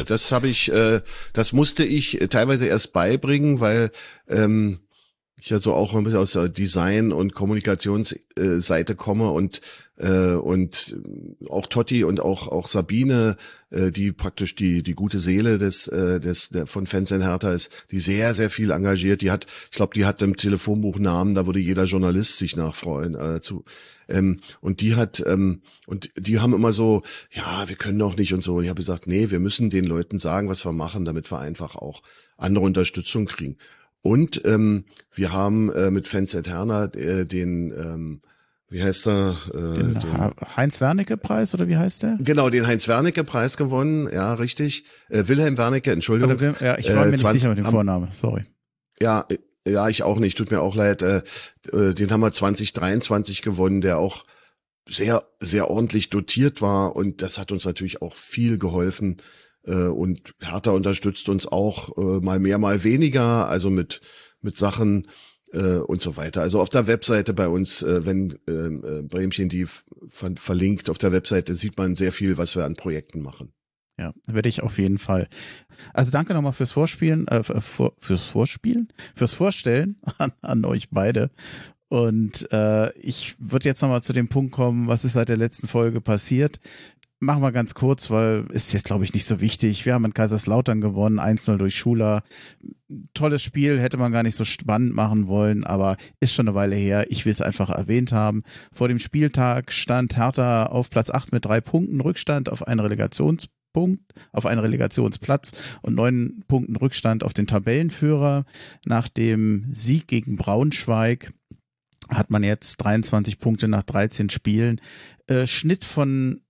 musste ich teilweise erst beibringen, weil ich ja so auch ein bisschen aus der Design- und Kommunikationsseite komme und auch Totti und auch Sabine, die praktisch die gute Seele von Fans in Hertha ist, die sehr, sehr viel engagiert. Ich glaube, die hat im Telefonbuch Namen, da würde jeder Journalist sich nachfreuen. Und die haben immer so, ja, wir können doch nicht und so. Und ich habe gesagt, nee, wir müssen den Leuten sagen, was wir machen, damit wir einfach auch andere Unterstützung kriegen. Und wir haben mit Fans Eterna den wie heißt er? Den Heinz-Wernicke-Preis oder wie heißt der? Genau, den Heinz-Wernicke-Preis gewonnen, ja, richtig. Wilhelm Wernicke, Entschuldigung. Ja, ich war mir nicht sicher mit dem Vornamen, sorry. Ja, ich auch nicht, tut mir auch leid. Den haben wir 2023 gewonnen, der auch sehr, sehr ordentlich dotiert war und das hat uns natürlich auch viel geholfen. Und Hertha unterstützt uns auch mal mehr, mal weniger, also mit Sachen und so weiter. Also auf der Webseite bei uns, wenn Bremchen die verlinkt auf der Webseite, sieht man sehr viel, was wir an Projekten machen. Ja, werde ich auf jeden Fall. Also danke nochmal fürs Vorspielen, fürs Vorstellen an euch beide. Und ich würde jetzt nochmal zu dem Punkt kommen, was ist seit der letzten Folge passiert. Machen wir ganz kurz, weil ist jetzt, glaube ich, nicht so wichtig. Wir haben in Kaiserslautern gewonnen, 1-0 durch Schuler. Tolles Spiel, hätte man gar nicht so spannend machen wollen, aber ist schon eine Weile her. Ich will es einfach erwähnt haben. Vor dem Spieltag stand Hertha auf Platz 8 mit 3 Punkten Rückstand auf einen Relegationsplatz und 9 Punkten Rückstand auf den Tabellenführer. Nach dem Sieg gegen Braunschweig hat man jetzt 23 Punkte nach 13 Spielen. Schnitt von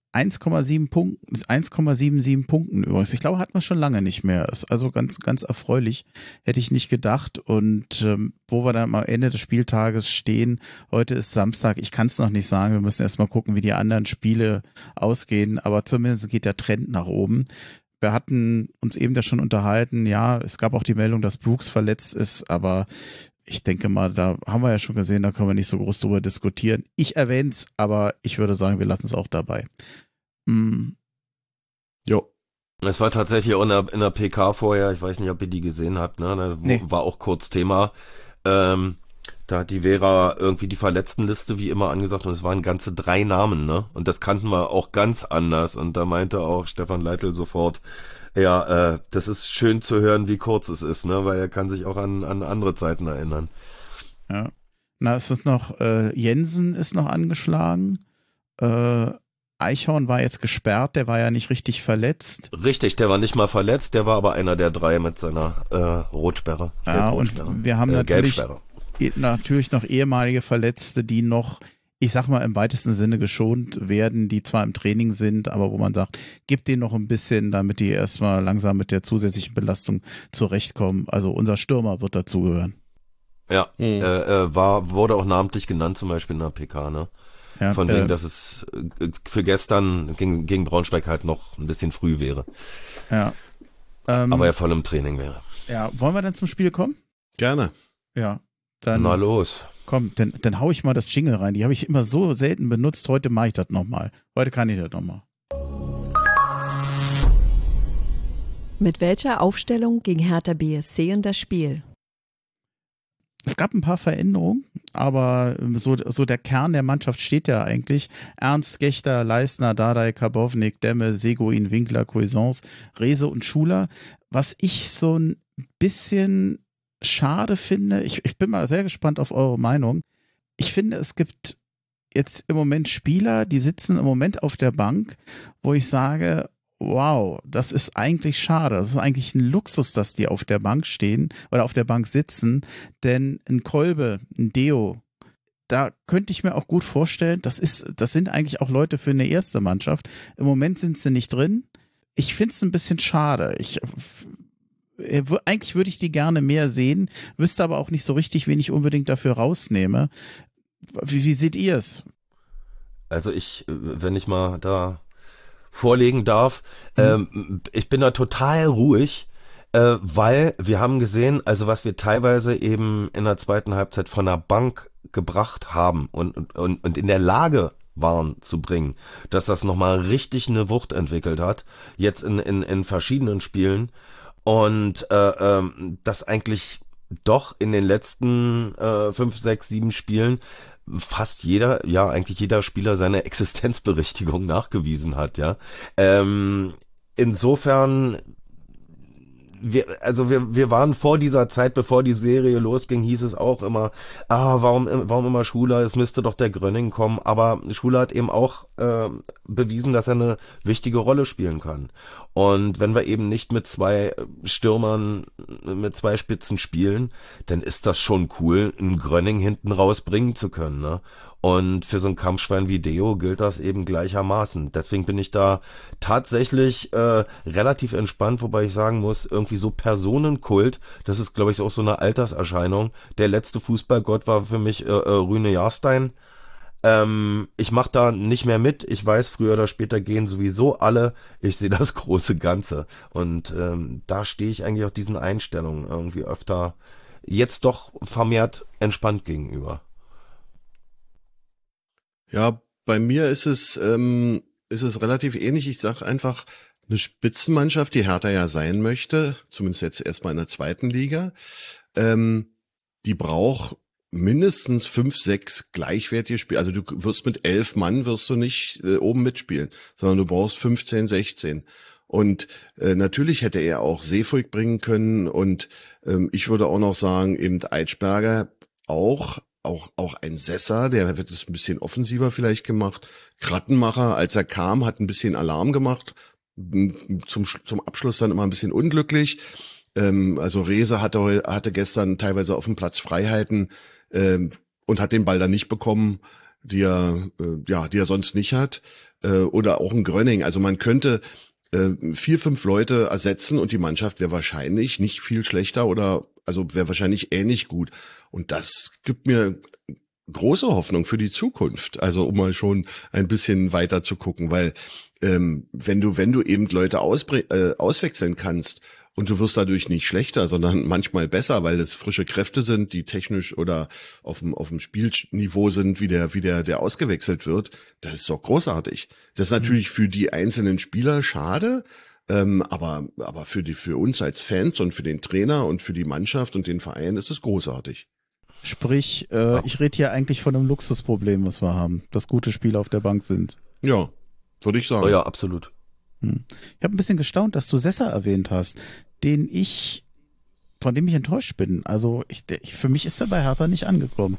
1,77 Punkten übrigens. Ich glaube, hat man schon lange nicht mehr. Ist also ganz, ganz erfreulich. Hätte ich nicht gedacht. Und wo wir dann am Ende des Spieltages stehen, heute ist Samstag, ich kann es noch nicht sagen. Wir müssen erst mal gucken, wie die anderen Spiele ausgehen. Aber zumindest geht der Trend nach oben. Wir hatten uns eben da schon unterhalten. Ja, es gab auch die Meldung, dass Brooks verletzt ist, aber ich denke mal, da haben wir ja schon gesehen, da können wir nicht so groß drüber diskutieren. Ich erwähne es, aber ich würde sagen, wir lassen es auch dabei. Jo. Es war tatsächlich auch in der PK vorher, ich weiß nicht, ob ihr die gesehen habt, ne? Da war auch kurz Thema. Da hat die Vera irgendwie die Verletztenliste wie immer angesagt und es waren ganze 3 Namen, ne? Und das kannten wir auch ganz anders. Und da meinte auch Stefan Leitl sofort, ja, das ist schön zu hören, wie kurz es ist, ne? Weil er kann sich auch an andere Zeiten erinnern. Ja. Na, es ist noch, Jensen ist noch angeschlagen. Eichhorn war jetzt gesperrt, der war ja nicht richtig verletzt. Richtig, der war nicht mal verletzt, der war aber einer der 3 mit seiner Rotsperre. Ja, und wir haben natürlich noch ehemalige Verletzte, die noch, ich sag mal, im weitesten Sinne geschont werden, die zwar im Training sind, aber wo man sagt, gib denen noch ein bisschen, damit die erstmal langsam mit der zusätzlichen Belastung zurechtkommen. Also unser Stürmer wird dazugehören. Ja, wurde auch namentlich genannt, zum Beispiel in der PK, ne? Ja, von wegen, dass es für gestern gegen Braunschweig halt noch ein bisschen früh wäre. Ja. Aber er voll im Training wäre. Ja, wollen wir dann zum Spiel kommen? Gerne. Ja. Dann, na los. Komm, dann hau ich mal das Jingle rein. Die habe ich immer so selten benutzt. Heute mache ich das nochmal. Heute kann ich das nochmal. Mit welcher Aufstellung ging Hertha BSC in das Spiel? Es gab ein paar Veränderungen, aber so der Kern der Mannschaft steht ja eigentlich. Ernst, Gechter, Leistner, Dardai, Karbovnik, Demme, Seguin, Winkler, Cuisance, Rehse und Schuler. Was ich so ein bisschen schade finde, ich bin mal sehr gespannt auf eure Meinung. Ich finde, es gibt jetzt im Moment Spieler, die sitzen im Moment auf der Bank, wo ich sage, wow, das ist eigentlich schade. Das ist eigentlich ein Luxus, dass die auf der Bank stehen oder auf der Bank sitzen. Denn ein Kolbe, ein Deo, da könnte ich mir auch gut vorstellen, das sind eigentlich auch Leute für eine erste Mannschaft. Im Moment sind sie nicht drin. Ich finde es ein bisschen schade. Eigentlich würde ich die gerne mehr sehen, wüsste aber auch nicht so richtig, wen ich unbedingt dafür rausnehme. Wie seht ihr es? Also wenn ich mal da vorlegen darf. Ich bin da total ruhig. weil wir haben gesehen, also was wir teilweise eben in der zweiten Halbzeit von der Bank gebracht haben und in der Lage waren zu bringen, dass das nochmal richtig eine Wucht entwickelt hat, jetzt in verschiedenen Spielen und das eigentlich doch in den letzten 5, 6, 7 Spielen fast jeder, ja eigentlich jeder Spieler seine Existenzberechtigung nachgewiesen hat, ja. Insofern wir waren vor dieser Zeit, bevor die Serie losging, hieß es auch immer, warum immer Schuler, es müsste doch der Grönning kommen, aber Schuler hat eben auch bewiesen, dass er eine wichtige Rolle spielen kann. Und wenn wir eben nicht mit 2 Stürmern, mit 2 Spitzen spielen, dann ist das schon cool, einen Grönning hinten rausbringen zu können, ne? Und für so ein Kampfschwein wie Deo gilt das eben gleichermaßen. Deswegen bin ich da tatsächlich relativ entspannt, wobei ich sagen muss, irgendwie so Personenkult, das ist, glaube ich, auch so eine Alterserscheinung. Der letzte Fußballgott war für mich Rune Jarstein. Ich mache da nicht mehr mit. Ich weiß, früher oder später gehen sowieso alle. Ich sehe das große Ganze. Und da stehe ich eigentlich auch diesen Einstellungen irgendwie öfter jetzt doch vermehrt entspannt gegenüber. Ja, bei mir ist es relativ ähnlich. Ich sage einfach, eine Spitzenmannschaft, die Hertha ja sein möchte, zumindest jetzt erstmal in der zweiten Liga, die braucht mindestens 5, 6 gleichwertige Spiele. Also du wirst mit 11 Mann wirst du nicht oben mitspielen, sondern du brauchst 15, 16. Und natürlich hätte er auch Seefolk bringen können und ich würde auch noch sagen, eben Eitschberger auch ein Sesser, der wird es ein bisschen offensiver vielleicht gemacht. Krattenmacher, als er kam, hat ein bisschen Alarm gemacht. Zum Abschluss dann immer ein bisschen unglücklich. Also Rehse hatte gestern teilweise auf dem Platz Freiheiten und hat den Ball dann nicht bekommen, die er sonst nicht hat. Oder auch ein Grönning. Also man könnte 4, 5 Leute ersetzen und die Mannschaft wäre wahrscheinlich nicht viel schlechter wäre wahrscheinlich ähnlich gut. Und das gibt mir große Hoffnung für die Zukunft. Also um mal schon ein bisschen weiter zu gucken, weil wenn du eben Leute auswechseln kannst und du wirst dadurch nicht schlechter, sondern manchmal besser, weil es frische Kräfte sind, die technisch oder auf dem Spielniveau sind, wie der ausgewechselt wird, das ist doch großartig. Das ist natürlich für die einzelnen Spieler schade, aber für uns als Fans und für den Trainer und für die Mannschaft und den Verein ist es großartig. Sprich, ich rede hier eigentlich von einem Luxusproblem, was wir haben, dass gute Spieler auf der Bank sind. Ja, würde ich sagen. Oh ja, absolut. Ich habe ein bisschen gestaunt, dass du Sessa erwähnt hast, von dem ich enttäuscht bin. Also für mich ist er bei Hertha nicht angekommen.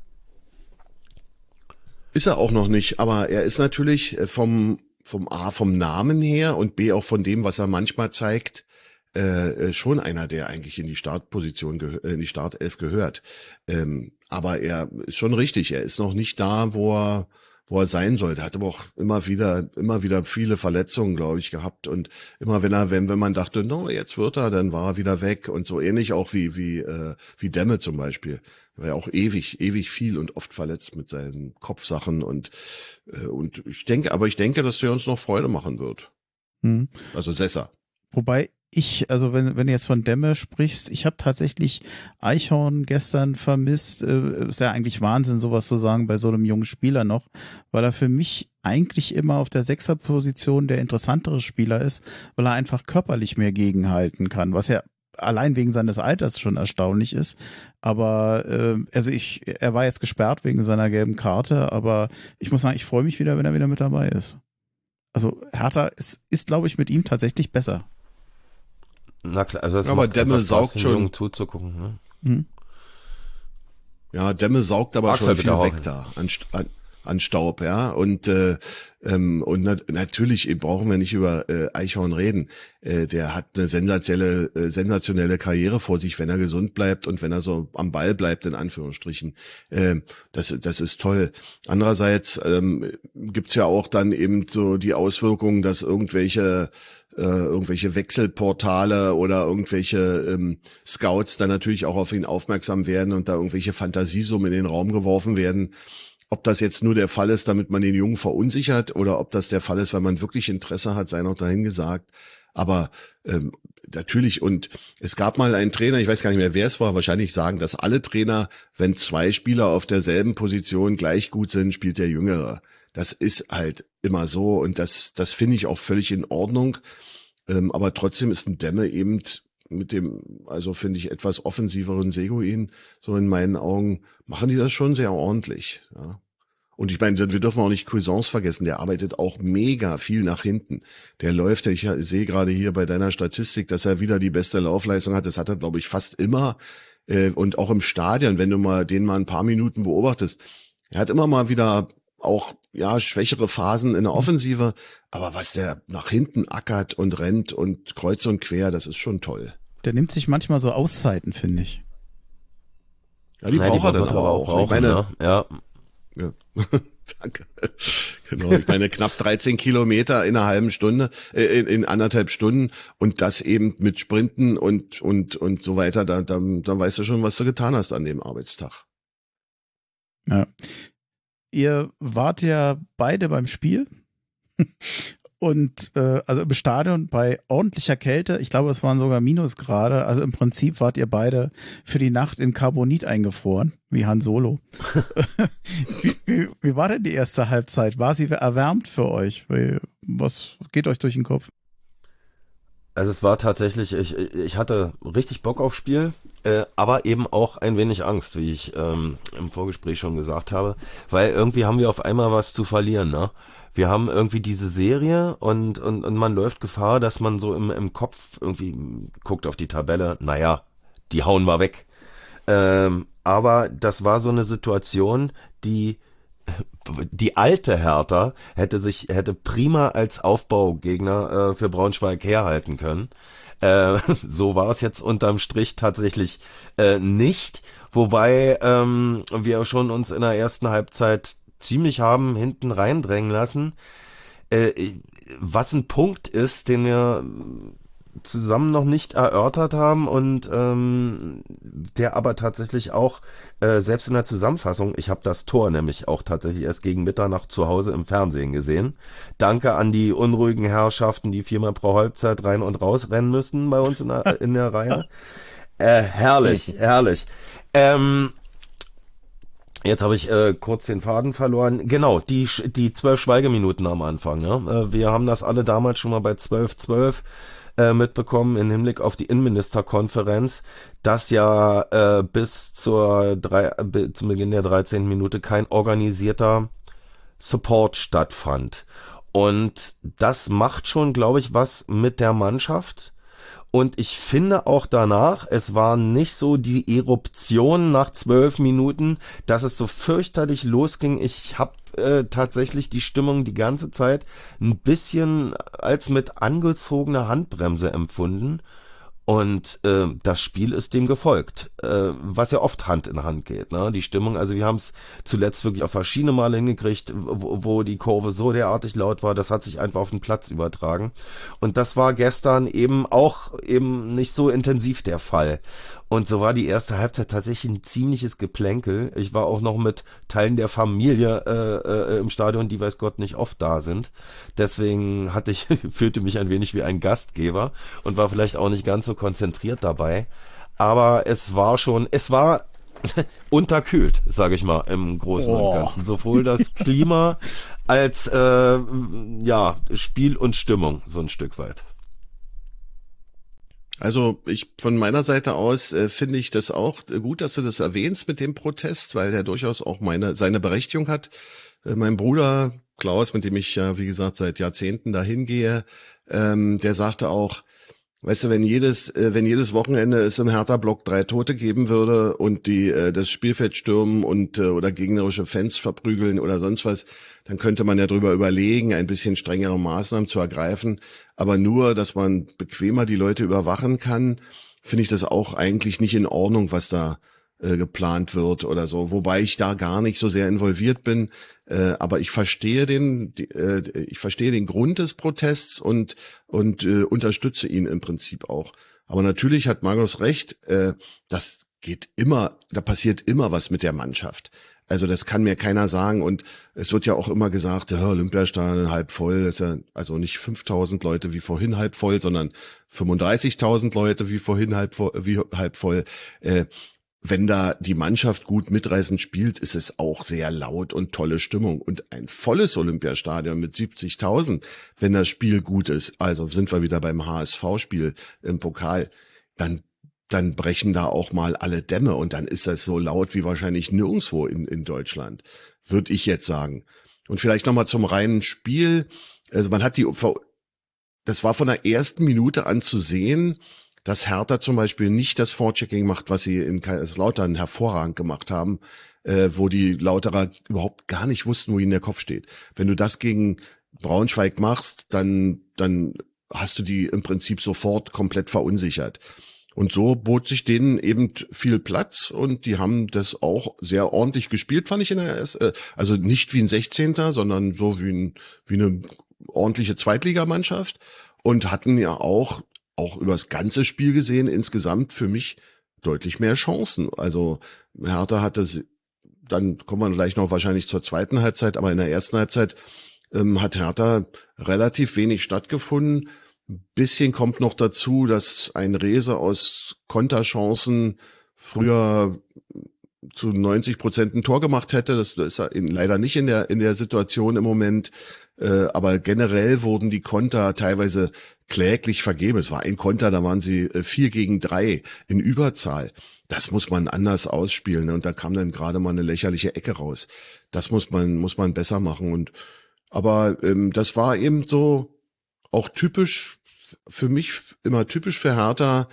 Ist er auch noch nicht, aber er ist natürlich vom Namen her und B auch von dem, was er manchmal zeigt, schon einer, der eigentlich in die Startposition, in die Startelf gehört. Aber er ist schon richtig, er ist noch nicht da, wo er sein sollte. Er hat aber auch immer wieder viele Verletzungen, glaube ich, gehabt. Und immer wenn man dachte, no, jetzt wird er, dann war er wieder weg. Und so ähnlich auch wie Demme zum Beispiel. Er war ja auch ewig viel und oft verletzt mit seinen Kopfsachen und ich denke, dass der uns noch Freude machen wird. Also Sessa. Wobei wenn du jetzt von Demme sprichst, ich habe tatsächlich Eichhorn gestern vermisst. Ist ja eigentlich Wahnsinn, sowas zu sagen bei so einem jungen Spieler noch, weil er für mich eigentlich immer auf der Sechserposition der interessantere Spieler ist, weil er einfach körperlich mehr gegenhalten kann, was ja allein wegen seines Alters schon erstaunlich ist. Aber er war jetzt gesperrt wegen seiner gelben Karte, aber ich muss sagen, ich freue mich wieder, wenn er wieder mit dabei ist. Also Hertha ist glaube ich, mit ihm tatsächlich besser. Na klar, also aber Demme saugt schon zuzugucken, ne? Ja, Demme saugt aber schon viel weg da an Staub, ja. Und natürlich brauchen wir nicht über Eichhorn reden. Der hat eine sensationelle Karriere vor sich, wenn er gesund bleibt und wenn er so am Ball bleibt, in Anführungsstrichen. Das ist toll. Andererseits gibt's ja auch dann eben so die Auswirkungen, dass irgendwelche Wechselportale oder irgendwelche Scouts dann natürlich auch auf ihn aufmerksam werden und da irgendwelche Fantasiesummen in den Raum geworfen werden. Ob das jetzt nur der Fall ist, damit man den Jungen verunsichert oder ob das der Fall ist, weil man wirklich Interesse hat, sei noch dahingesagt. Aber natürlich, und es gab mal einen Trainer, ich weiß gar nicht mehr, wer es war, wahrscheinlich sagen das alle Trainer, wenn 2 Spieler auf derselben Position gleich gut sind, spielt der Jüngere. Das ist halt immer so und das finde ich auch völlig in Ordnung. Aber trotzdem ist ein Demme eben mit dem, also finde ich, etwas offensiveren Seguin, so in meinen Augen, machen die das schon sehr ordentlich. Ja. Und ich meine, wir dürfen auch nicht Cuisance vergessen, der arbeitet auch mega viel nach hinten. Der läuft, ich sehe gerade hier bei deiner Statistik, dass er wieder die beste Laufleistung hat. Das hat er, glaube ich, fast immer. Und auch im Stadion, wenn du den mal ein paar Minuten beobachtest, er hat immer mal wieder auch schwächere Phasen in der Offensive, aber was der nach hinten ackert und rennt und kreuz und quer, das ist schon toll. Der nimmt sich manchmal so Auszeiten, finde ich. Ja, die braucht er dann aber auch. Ich meine, ja. Danke. Genau, ich meine knapp 13 Kilometer in einer halben Stunde, in 1,5 Stunden und das eben mit Sprinten und so weiter, dann weißt du schon, was du getan hast an dem Arbeitstag. Ja. Ihr wart ja beide beim Spiel und also im Stadion bei ordentlicher Kälte, ich glaube, es waren sogar Minusgrade, also im Prinzip wart ihr beide für die Nacht in Carbonit eingefroren, wie Han Solo. Wie war denn die erste Halbzeit? War sie erwärmt für euch? Was geht euch durch den Kopf? Also es war tatsächlich, ich hatte richtig Bock aufs Spiel, aber eben auch ein wenig Angst, wie ich im Vorgespräch schon gesagt habe, weil irgendwie haben wir auf einmal was zu verlieren, ne? Wir haben irgendwie diese Serie und man läuft Gefahr, dass man so im Kopf irgendwie guckt auf die Tabelle, naja, die hauen wir weg. Aber das war so eine Situation, die alte Hertha hätte prima als Aufbaugegner für Braunschweig herhalten können. So war es jetzt unterm Strich tatsächlich nicht, wobei wir schon uns in der ersten Halbzeit ziemlich haben hinten reindrängen lassen. Was ein Punkt ist, den wir zusammen noch nicht erörtert haben und der aber tatsächlich auch selbst in der Zusammenfassung, ich habe das Tor nämlich auch tatsächlich erst gegen Mitternacht zu Hause im Fernsehen gesehen. Danke an die unruhigen Herrschaften, die 4-mal pro Halbzeit rein und raus rennen müssen bei uns in der Reihe. Herrlich. Jetzt habe ich kurz den Faden verloren. Genau, die 12 Schweigeminuten am Anfang. Ja? Wir haben das alle damals schon mal bei 12:12 mitbekommen im Hinblick auf die Innenministerkonferenz, dass ja bis zum Beginn der 13. Minute kein organisierter Support stattfand. Und das macht schon, glaube ich, was mit der Mannschaft. Und ich finde auch danach, es war nicht so die Eruption nach 12 Minuten, dass es so fürchterlich losging. Ich habe tatsächlich die Stimmung die ganze Zeit ein bisschen als mit angezogener Handbremse empfunden. Und das Spiel ist dem gefolgt, was ja oft Hand in Hand geht. Ne? Die Stimmung, also wir haben es zuletzt wirklich auf verschiedene Male hingekriegt, wo die Kurve so derartig laut war, das hat sich einfach auf den Platz übertragen. Und das war gestern eben nicht so intensiv der Fall. Und so war die erste Halbzeit tatsächlich ein ziemliches Geplänkel. Ich war auch noch mit Teilen der Familie im Stadion, die weiß Gott nicht oft da sind. Deswegen fühlte mich ein wenig wie ein Gastgeber und war vielleicht auch nicht ganz so konzentriert dabei. Aber es war unterkühlt, sage ich mal, im Großen und Ganzen. Sowohl das Klima als Spiel und Stimmung so ein Stück weit. Also von meiner Seite aus finde ich das auch gut, dass du das erwähnst mit dem Protest, weil der durchaus auch seine Berechtigung hat. Mein Bruder Klaus, mit dem ich ja, wie gesagt, seit Jahrzehnten dahin gehe, der sagte auch, weißt du, wenn jedes Wochenende es im Hertha-Block 3 Tote geben würde und die das Spielfeld stürmen und oder gegnerische Fans verprügeln oder sonst was, dann könnte man ja drüber überlegen, ein bisschen strengere Maßnahmen zu ergreifen. Aber nur, dass man bequemer die Leute überwachen kann, finde ich das auch eigentlich nicht in Ordnung, was da geplant wird oder so. Wobei ich da gar nicht so sehr involviert bin. Aber ich verstehe den Grund des Protests und unterstütze ihn im Prinzip auch. Aber natürlich hat Markus recht, das da passiert immer was mit der Mannschaft. Also das kann mir keiner sagen und es wird ja auch immer gesagt, ja, Olympiastadion halb voll, ist ja also nicht 5.000 Leute wie vorhin halb voll, sondern 35.000 Leute wie vorhin halb voll. Wenn da die Mannschaft gut mitreißend spielt, ist es auch sehr laut und tolle Stimmung und ein volles Olympiastadion mit 70.000, wenn das Spiel gut ist, also sind wir wieder beim HSV-Spiel im Pokal, dann brechen da auch mal alle Dämme und dann ist das so laut wie wahrscheinlich nirgendwo in Deutschland, würde ich jetzt sagen. Und vielleicht nochmal zum reinen Spiel. Also das war von der ersten Minute an zu sehen, dass Hertha zum Beispiel nicht das Vorchecking macht, was sie in Kaiserslautern hervorragend gemacht haben, wo die Lauterer überhaupt gar nicht wussten, wo ihnen der Kopf steht. Wenn du das gegen Braunschweig machst, dann hast du die im Prinzip sofort komplett verunsichert. Und so bot sich denen eben viel Platz und die haben das auch sehr ordentlich gespielt, fand ich also nicht wie ein 16., sondern so wie eine ordentliche Zweitligamannschaft und hatten ja auch über das ganze Spiel gesehen insgesamt für mich deutlich mehr Chancen. Also Hertha hatte, dann kommen wir gleich noch wahrscheinlich zur zweiten Halbzeit, aber in der ersten Halbzeit hat Hertha relativ wenig stattgefunden. Ein bisschen kommt noch dazu, dass ein Rehse aus Konterchancen früher zu 90% ein Tor gemacht hätte. Das ist leider nicht in der Situation im Moment. Aber generell wurden die Konter teilweise kläglich vergeben. Es war ein Konter, da waren sie 4-3 in Überzahl. Das muss man anders ausspielen. Und da kam dann gerade mal eine lächerliche Ecke raus. Das muss man besser machen. Aber das war eben so auch typisch für mich, immer typisch für Hertha,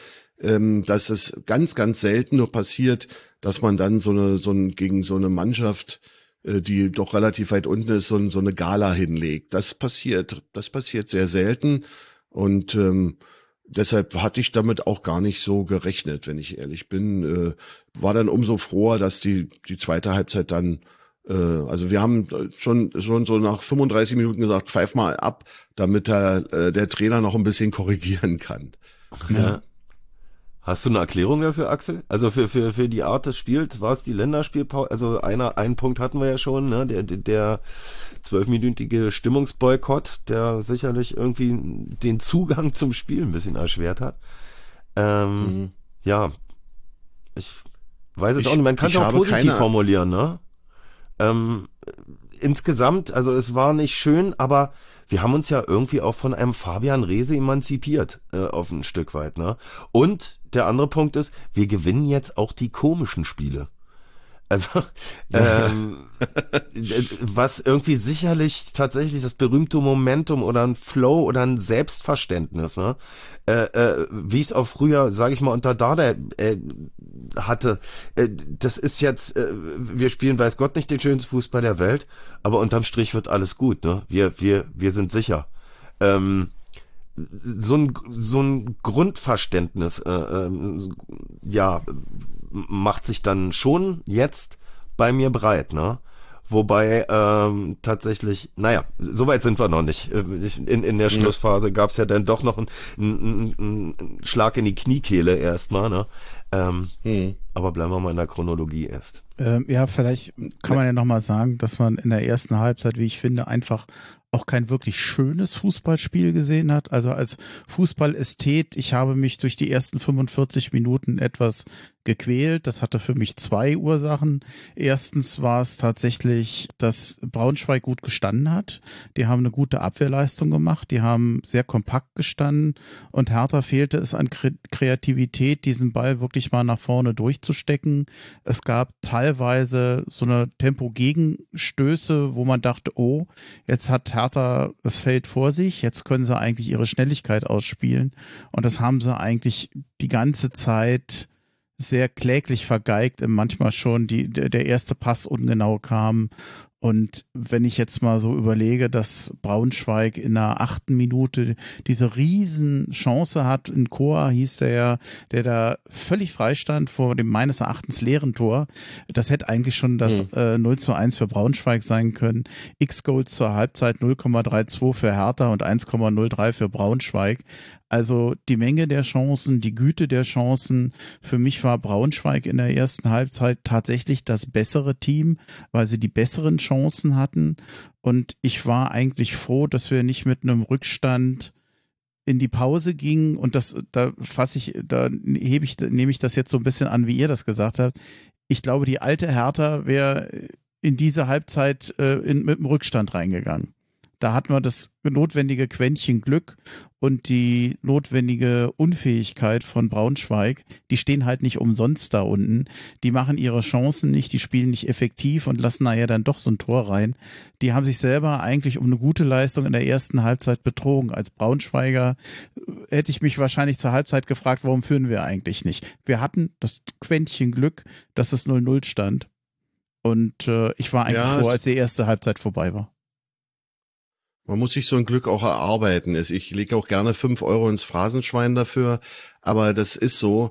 dass es ganz, ganz selten nur passiert, dass man dann gegen so eine Mannschaft, die doch relativ weit unten ist, so eine Gala hinlegt. Das passiert sehr selten und deshalb hatte ich damit auch gar nicht so gerechnet, wenn ich ehrlich bin. War dann umso froher, dass die zweite Halbzeit dann also wir haben schon so nach 35 Minuten gesagt, pfeif mal ab, damit der Trainer noch ein bisschen korrigieren kann. Ja. Hast du eine Erklärung dafür, Axel? Also für die Art des Spiels, war es die Länderspielpause? Also einen Punkt hatten wir ja schon, ne? Der 12-minütige Stimmungsboykott, der sicherlich irgendwie den Zugang zum Spiel ein bisschen erschwert hat. Ja, ich weiß es auch nicht. Man kann es auch positiv formulieren, ne? Insgesamt, also es war nicht schön, aber wir haben uns ja irgendwie auch von einem Fabian Rehse emanzipiert, auf ein Stück weit, ne? Und der andere Punkt ist, wir gewinnen jetzt auch die komischen Spiele. Also, was irgendwie sicherlich tatsächlich das berühmte Momentum oder ein Flow oder ein Selbstverständnis, ne? Wie ich es auch früher, sage ich mal, unter Dardai hatte. Das ist jetzt, wir spielen weiß Gott nicht den schönsten Fußball der Welt, aber unterm Strich wird alles gut, ne? Wir sind sicher. So ein Grundverständnis, ja, macht sich dann schon jetzt bei mir breit, ne? Wobei tatsächlich, naja, soweit sind wir noch nicht. In der Schlussphase gab es ja dann doch noch einen Schlag in die Kniekehle erstmal, ne? Aber bleiben wir mal in der Chronologie erst. Ja, vielleicht kann man ja nochmal sagen, dass man in der ersten Halbzeit, wie ich finde, einfach auch kein wirklich schönes Fußballspiel gesehen hat. Also als Fußballästhet, ich habe mich durch die ersten 45 Minuten etwas gequält. Das hatte für mich zwei Ursachen. Erstens war es tatsächlich, dass Braunschweig gut gestanden hat. Die haben eine gute Abwehrleistung gemacht. Die haben sehr kompakt gestanden und Hertha fehlte es an Kreativität, diesen Ball wirklich mal nach vorne durchzustecken. Es gab teilweise so eine Tempo-Gegenstöße, wo man dachte, oh, jetzt hat Hertha das Feld vor sich, jetzt können sie eigentlich ihre Schnelligkeit ausspielen und das haben sie eigentlich die ganze Zeit sehr kläglich vergeigt, manchmal schon der erste Pass ungenau kam. Und wenn ich jetzt mal so überlege, dass Braunschweig in der 8. Minute diese riesen Chance hat, in Koa hieß der da völlig freistand vor dem meines Erachtens leeren Tor, das hätte eigentlich schon das 0:1 für Braunschweig sein können. X-Goals zur Halbzeit 0,32 für Hertha und 1,03 für Braunschweig. Also die Menge der Chancen, die Güte der Chancen. Für mich war Braunschweig in der ersten Halbzeit tatsächlich das bessere Team, weil sie die besseren Chancen hatten. Und ich war eigentlich froh, dass wir nicht mit einem Rückstand in die Pause gingen. Und nehme ich das jetzt so ein bisschen an, wie ihr das gesagt habt. Ich glaube, die alte Hertha wäre in diese Halbzeit mit dem Rückstand reingegangen. Da hatten wir das notwendige Quäntchen Glück und die notwendige Unfähigkeit von Braunschweig. Die stehen halt nicht umsonst da unten. Die machen ihre Chancen nicht, die spielen nicht effektiv und lassen nachher dann doch so ein Tor rein. Die haben sich selber eigentlich um eine gute Leistung in der ersten Halbzeit betrogen. Als Braunschweiger hätte ich mich wahrscheinlich zur Halbzeit gefragt, warum führen wir eigentlich nicht? Wir hatten das Quäntchen Glück, dass es 0-0 stand. Und ich war eigentlich froh, als die erste Halbzeit vorbei war. Man muss sich so ein Glück auch erarbeiten. Ich lege auch gerne 5 Euro ins Phrasenschwein dafür, aber das ist so,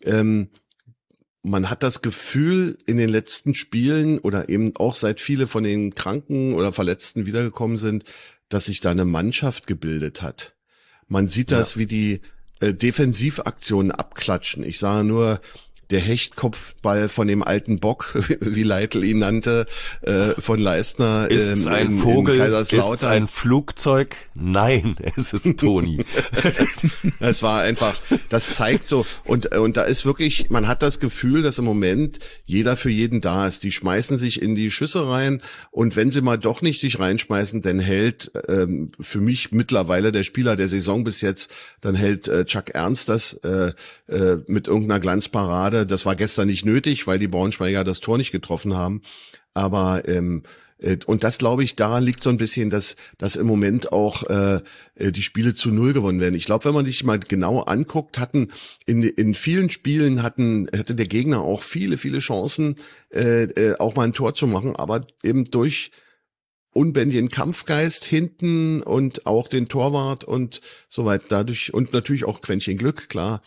man hat das Gefühl in den letzten Spielen oder eben auch seit viele von den Kranken oder Verletzten wiedergekommen sind, dass sich da eine Mannschaft gebildet hat. Man sieht das, wie die Defensivaktionen abklatschen. Ich sage nur, der Hechtkopfball von dem alten Bock, wie Leitl ihn nannte, von Leistner. Ist es ein Vogel? Ist es ein Flugzeug? Nein, es ist Toni. Es war einfach, das zeigt so, und da ist wirklich, man hat das Gefühl, dass im Moment jeder für jeden da ist. Die schmeißen sich in die Schüsse rein und wenn sie mal doch nicht sich reinschmeißen, dann hält für mich mittlerweile der Spieler der Saison bis jetzt, dann hält Chuck Ernst das mit irgendeiner Glanzparade. Das war gestern nicht nötig, weil die Braunschweiger das Tor nicht getroffen haben. Aber und das, glaube ich, daran liegt so ein bisschen, dass im Moment auch die Spiele zu 0 gewonnen werden. Ich glaube, wenn man sich mal genau anguckt, in vielen Spielen hatte der Gegner auch viele Chancen, auch mal ein Tor zu machen, aber eben durch unbändigen Kampfgeist hinten und auch den Torwart und so weiter dadurch und natürlich auch Quäntchen Glück, klar,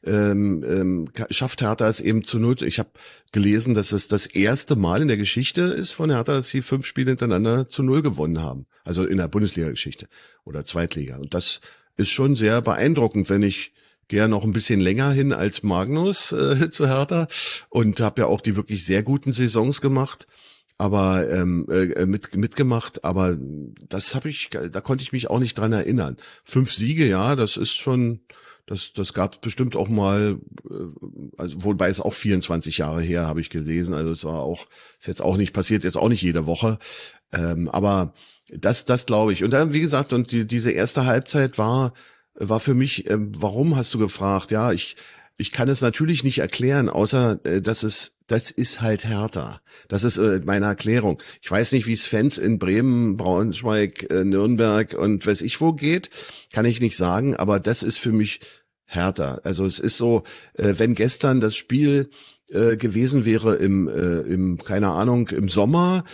schafft Hertha es eben zu 0. Ich habe gelesen, dass es das erste Mal in der Geschichte ist von Hertha, dass sie 5 Spiele hintereinander zu 0 gewonnen haben. Also in der Bundesliga-Geschichte oder Zweitliga. Und das ist schon sehr beeindruckend, wenn ich gehe noch ein bisschen länger hin als Magnus zu Hertha und habe ja auch die wirklich sehr guten Saisons gemacht. Aber mitgemacht, aber da konnte ich mich auch nicht dran erinnern. 5 Siege, ja, das ist schon, das gab es bestimmt auch mal, also wobei es auch 24 Jahre her, habe ich gelesen, also ist jetzt auch nicht passiert, jetzt auch nicht jede Woche, aber das glaube ich. Und dann, wie gesagt, und diese erste Halbzeit war für mich, warum hast du gefragt? Ja, ich kann es natürlich nicht erklären, außer das ist halt Hertha. Das ist meine Erklärung. Ich weiß nicht, wie es Fans in Bremen, Braunschweig, Nürnberg und weiß ich wo geht, kann ich nicht sagen, aber das ist für mich Hertha. Also es ist so, wenn gestern das Spiel gewesen wäre keine Ahnung, im Sommer,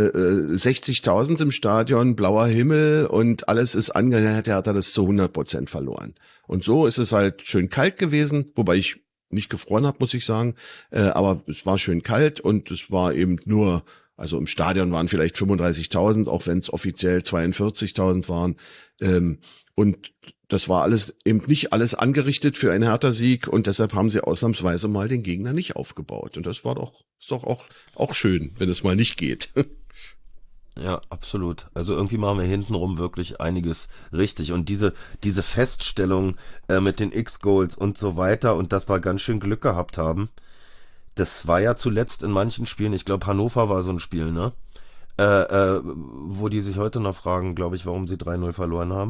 60.000 im Stadion, blauer Himmel und alles ist hätte Hertha das zu 100% verloren. Und so ist es halt schön kalt gewesen, wobei ich nicht gefroren habe, muss ich sagen, aber es war schön kalt und es war eben nur, also im Stadion waren vielleicht 35.000, auch wenn es offiziell 42.000 waren, und das war alles eben nicht alles angerichtet für einen Hertha-Sieg und deshalb haben sie ausnahmsweise mal den Gegner nicht aufgebaut und das ist doch auch schön, wenn es mal nicht geht. Ja, absolut. Also irgendwie machen wir hintenrum wirklich einiges richtig. Und diese Feststellung mit den X-Goals und so weiter und dass wir ganz schön Glück gehabt haben, das war ja zuletzt in manchen Spielen, ich glaube Hannover war so ein Spiel, ne? Wo die sich heute noch fragen, glaube ich, warum sie 3-0 verloren haben.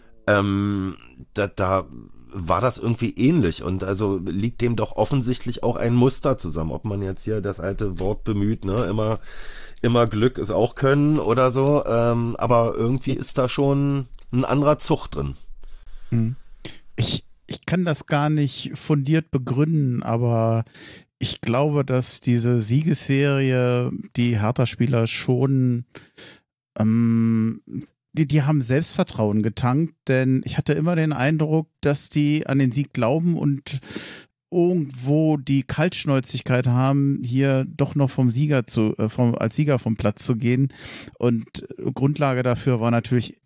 Da war das irgendwie ähnlich und also liegt dem doch offensichtlich auch ein Muster zusammen. Ob man jetzt hier das alte Wort bemüht, ne? Immer Glück ist auch Können oder so, aber irgendwie ist da schon ein anderer Zug drin. Ich kann das gar nicht fundiert begründen, aber ich glaube, dass diese Siegesserie die Hertha-Spieler schon die haben Selbstvertrauen getankt, denn ich hatte immer den Eindruck, dass die an den Sieg glauben und irgendwo die Kaltschnäuzigkeit haben, hier doch noch als Sieger vom Platz zu gehen. Und Grundlage dafür war natürlich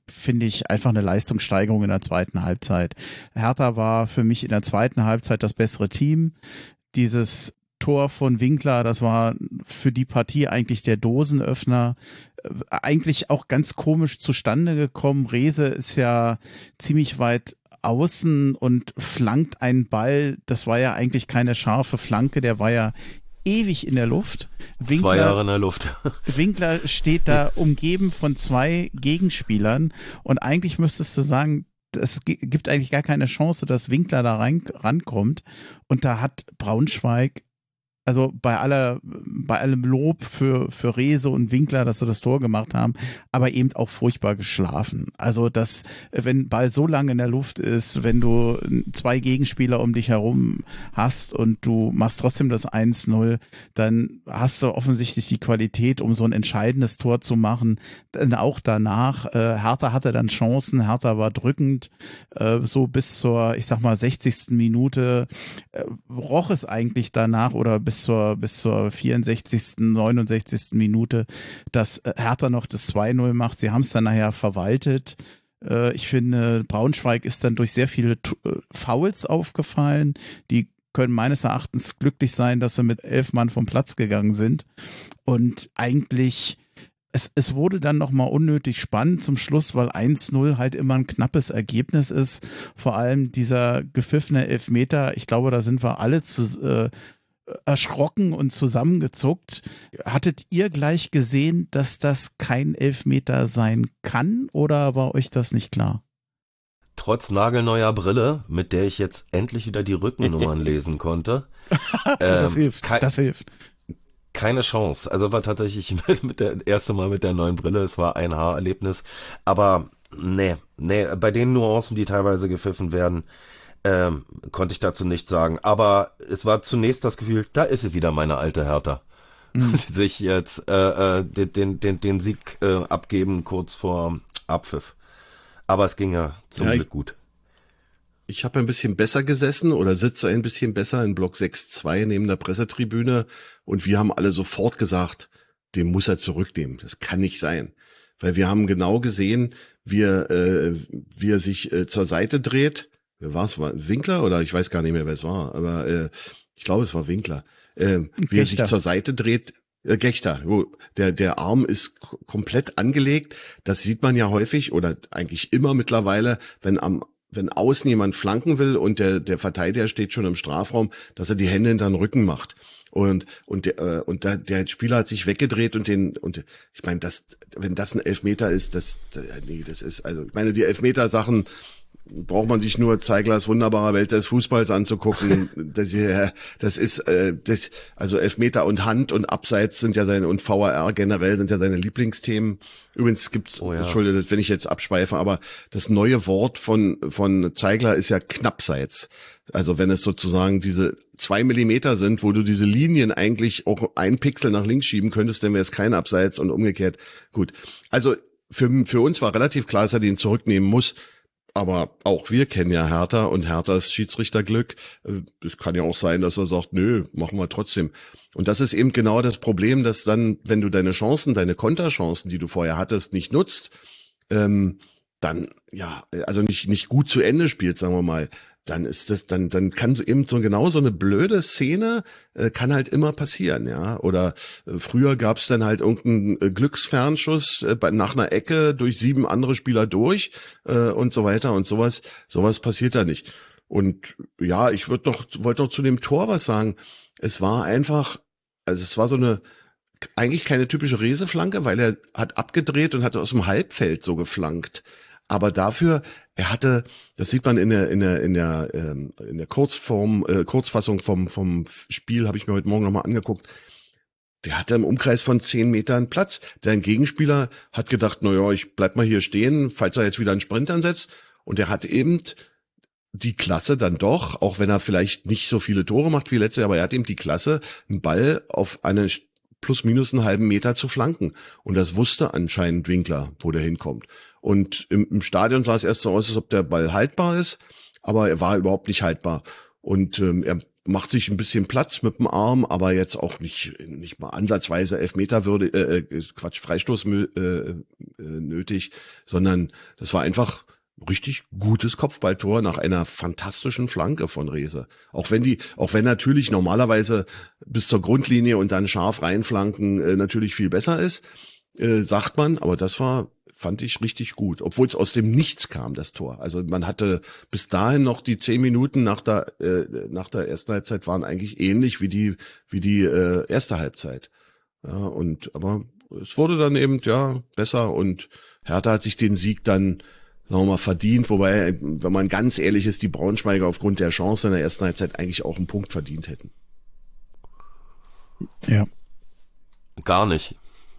finde ich, einfach eine Leistungssteigerung in der zweiten Halbzeit. Hertha war für mich in der zweiten Halbzeit das bessere Team. Dieses Tor von Winkler, das war für die Partie eigentlich der Dosenöffner. Eigentlich auch ganz komisch zustande gekommen. Rehse ist ja ziemlich weit außen und flankt einen Ball. Das war ja eigentlich keine scharfe Flanke, der war ja ewig in der Luft. Winkler, 2 Jahre in der Luft. Winkler steht da umgeben von 2 Gegenspielern und eigentlich müsstest du sagen, es gibt eigentlich gar keine Chance, dass Winkler da rankommt. Und da hat Braunschweig, also bei allem Lob für Rehse und Winkler, dass sie das Tor gemacht haben, aber eben auch furchtbar geschlafen. Also wenn Ball so lange in der Luft ist, wenn du 2 Gegenspieler um dich herum hast und du machst trotzdem das 1-0, dann hast du offensichtlich die Qualität, um so ein entscheidendes Tor zu machen. Dann auch danach, Hertha hatte dann Chancen, Hertha war drückend, so bis zur, ich sag mal, 60. Minute roch es eigentlich danach oder bis zur 64., 69. Minute, dass Hertha noch das 2-0 macht. Sie haben es dann nachher verwaltet. Ich finde, Braunschweig ist dann durch sehr viele Fouls aufgefallen. Die können meines Erachtens glücklich sein, dass sie mit 11 Mann vom Platz gegangen sind. Und eigentlich es wurde dann nochmal unnötig spannend zum Schluss, weil 1-0 halt immer ein knappes Ergebnis ist. Vor allem dieser gepfiffene Elfmeter, ich glaube, da sind wir alle erschrocken und zusammengezuckt. Hattet ihr gleich gesehen, dass das kein Elfmeter sein kann oder war euch das nicht klar? Trotz nagelneuer Brille, mit der ich jetzt endlich wieder die Rückennummern lesen konnte. Das hilft. Keine Chance. Also war tatsächlich erste Mal mit der neuen Brille. Es war ein Haarerlebnis. Aber nee, bei den Nuancen, die teilweise gepfiffen werden, konnte ich dazu nichts sagen. Aber es war zunächst das Gefühl, da ist sie wieder, meine alte Hertha. Sich jetzt den Sieg abgeben kurz vor Abpfiff. Aber es ging ja zum Glück gut. Ich habe ein bisschen besser gesessen oder sitze ein bisschen besser in Block 6-2 neben der Pressetribüne und wir haben alle sofort gesagt, den muss er zurücknehmen. Das kann nicht sein. Weil wir haben genau gesehen, wie er sich zur Seite dreht. War es Winkler oder ich weiß gar nicht mehr, wer es war, aber ich glaube, es war Winkler. Wie er sich zur Seite dreht. Gechter, der Arm ist komplett angelegt. Das sieht man ja häufig oder eigentlich immer mittlerweile, wenn außen jemand flanken will und der Verteidiger steht schon im Strafraum, dass er die Hände hinter den Rücken macht. Und der Spieler hat sich weggedreht und ich meine, wenn das ein Elfmeter ist, das ist, also ich meine, die Elfmeter-Sachen braucht man sich nur Zeiglers wunderbarer Welt des Fußballs anzugucken. Also Elfmeter und Hand und Abseits sind ja und VAR generell sind ja seine Lieblingsthemen. Übrigens gibt's, Entschuldigung, wenn ich jetzt abschweife, aber das neue Wort von Zeigler ist ja Knappseits. Also wenn es sozusagen diese 2 Millimeter sind, wo du diese Linien eigentlich auch 1 Pixel nach links schieben könntest, dann wäre es kein Abseits und umgekehrt. Gut. Also für uns war relativ klar, dass er den zurücknehmen muss. Aber auch wir kennen ja Hertha und Herthas Schiedsrichterglück. Es kann ja auch sein, dass er sagt, nö, machen wir trotzdem. Und das ist eben genau das Problem, dass dann, wenn du deine Konterchancen, die du vorher hattest, nicht nutzt, dann, ja, also nicht gut zu Ende spielt, sagen wir mal, dann ist das, dann kann eben so eine blöde Szene, kann halt immer passieren, ja. Oder früher gab's dann halt irgendeinen Glücksfernschuss nach einer Ecke durch 7 andere Spieler durch und so weiter und sowas passiert da nicht. Und ja, ich wollte noch zu dem Tor was sagen. Es war einfach, also es war so eine, eigentlich keine typische Rehse-Flanke, weil er hat abgedreht und hat aus dem Halbfeld so geflankt. Aber dafür, er hatte, das sieht man in der Kurzfassung vom Spiel, habe ich mir heute Morgen nochmal angeguckt. Der hatte im Umkreis von 10 Metern Platz. Dein Gegenspieler hat gedacht, naja, ich bleib mal hier stehen, falls er jetzt wieder einen Sprint ansetzt. Und er hat eben die Klasse dann doch, auch wenn er vielleicht nicht so viele Tore macht wie letztes Jahr, aber er hat eben die Klasse, einen Ball auf eine plus minus einen halben Meter zu flanken. Und das wusste anscheinend Winkler, wo der hinkommt. Und im Stadion sah es erst so aus, als ob der Ball haltbar ist, aber er war überhaupt nicht haltbar. Und macht sich ein bisschen Platz mit dem Arm, aber jetzt auch nicht mal ansatzweise Freistoß nötig, sondern das war einfach richtig gutes Kopfballtor nach einer fantastischen Flanke von Rehse. Auch wenn natürlich normalerweise bis zur Grundlinie und dann scharf reinflanken natürlich viel besser ist, sagt man, aber das fand ich richtig gut, obwohl es aus dem Nichts kam, das Tor. Also man hatte bis dahin noch die 10 Minuten nach der ersten Halbzeit waren eigentlich ähnlich wie die erste Halbzeit. Ja, aber es wurde dann eben besser und Hertha hat sich den Sieg dann, sagen wir mal, verdient, wobei, wenn man ganz ehrlich ist, die Braunschweiger aufgrund der Chance in der ersten Halbzeit eigentlich auch einen Punkt verdient hätten. Ja. Gar nicht.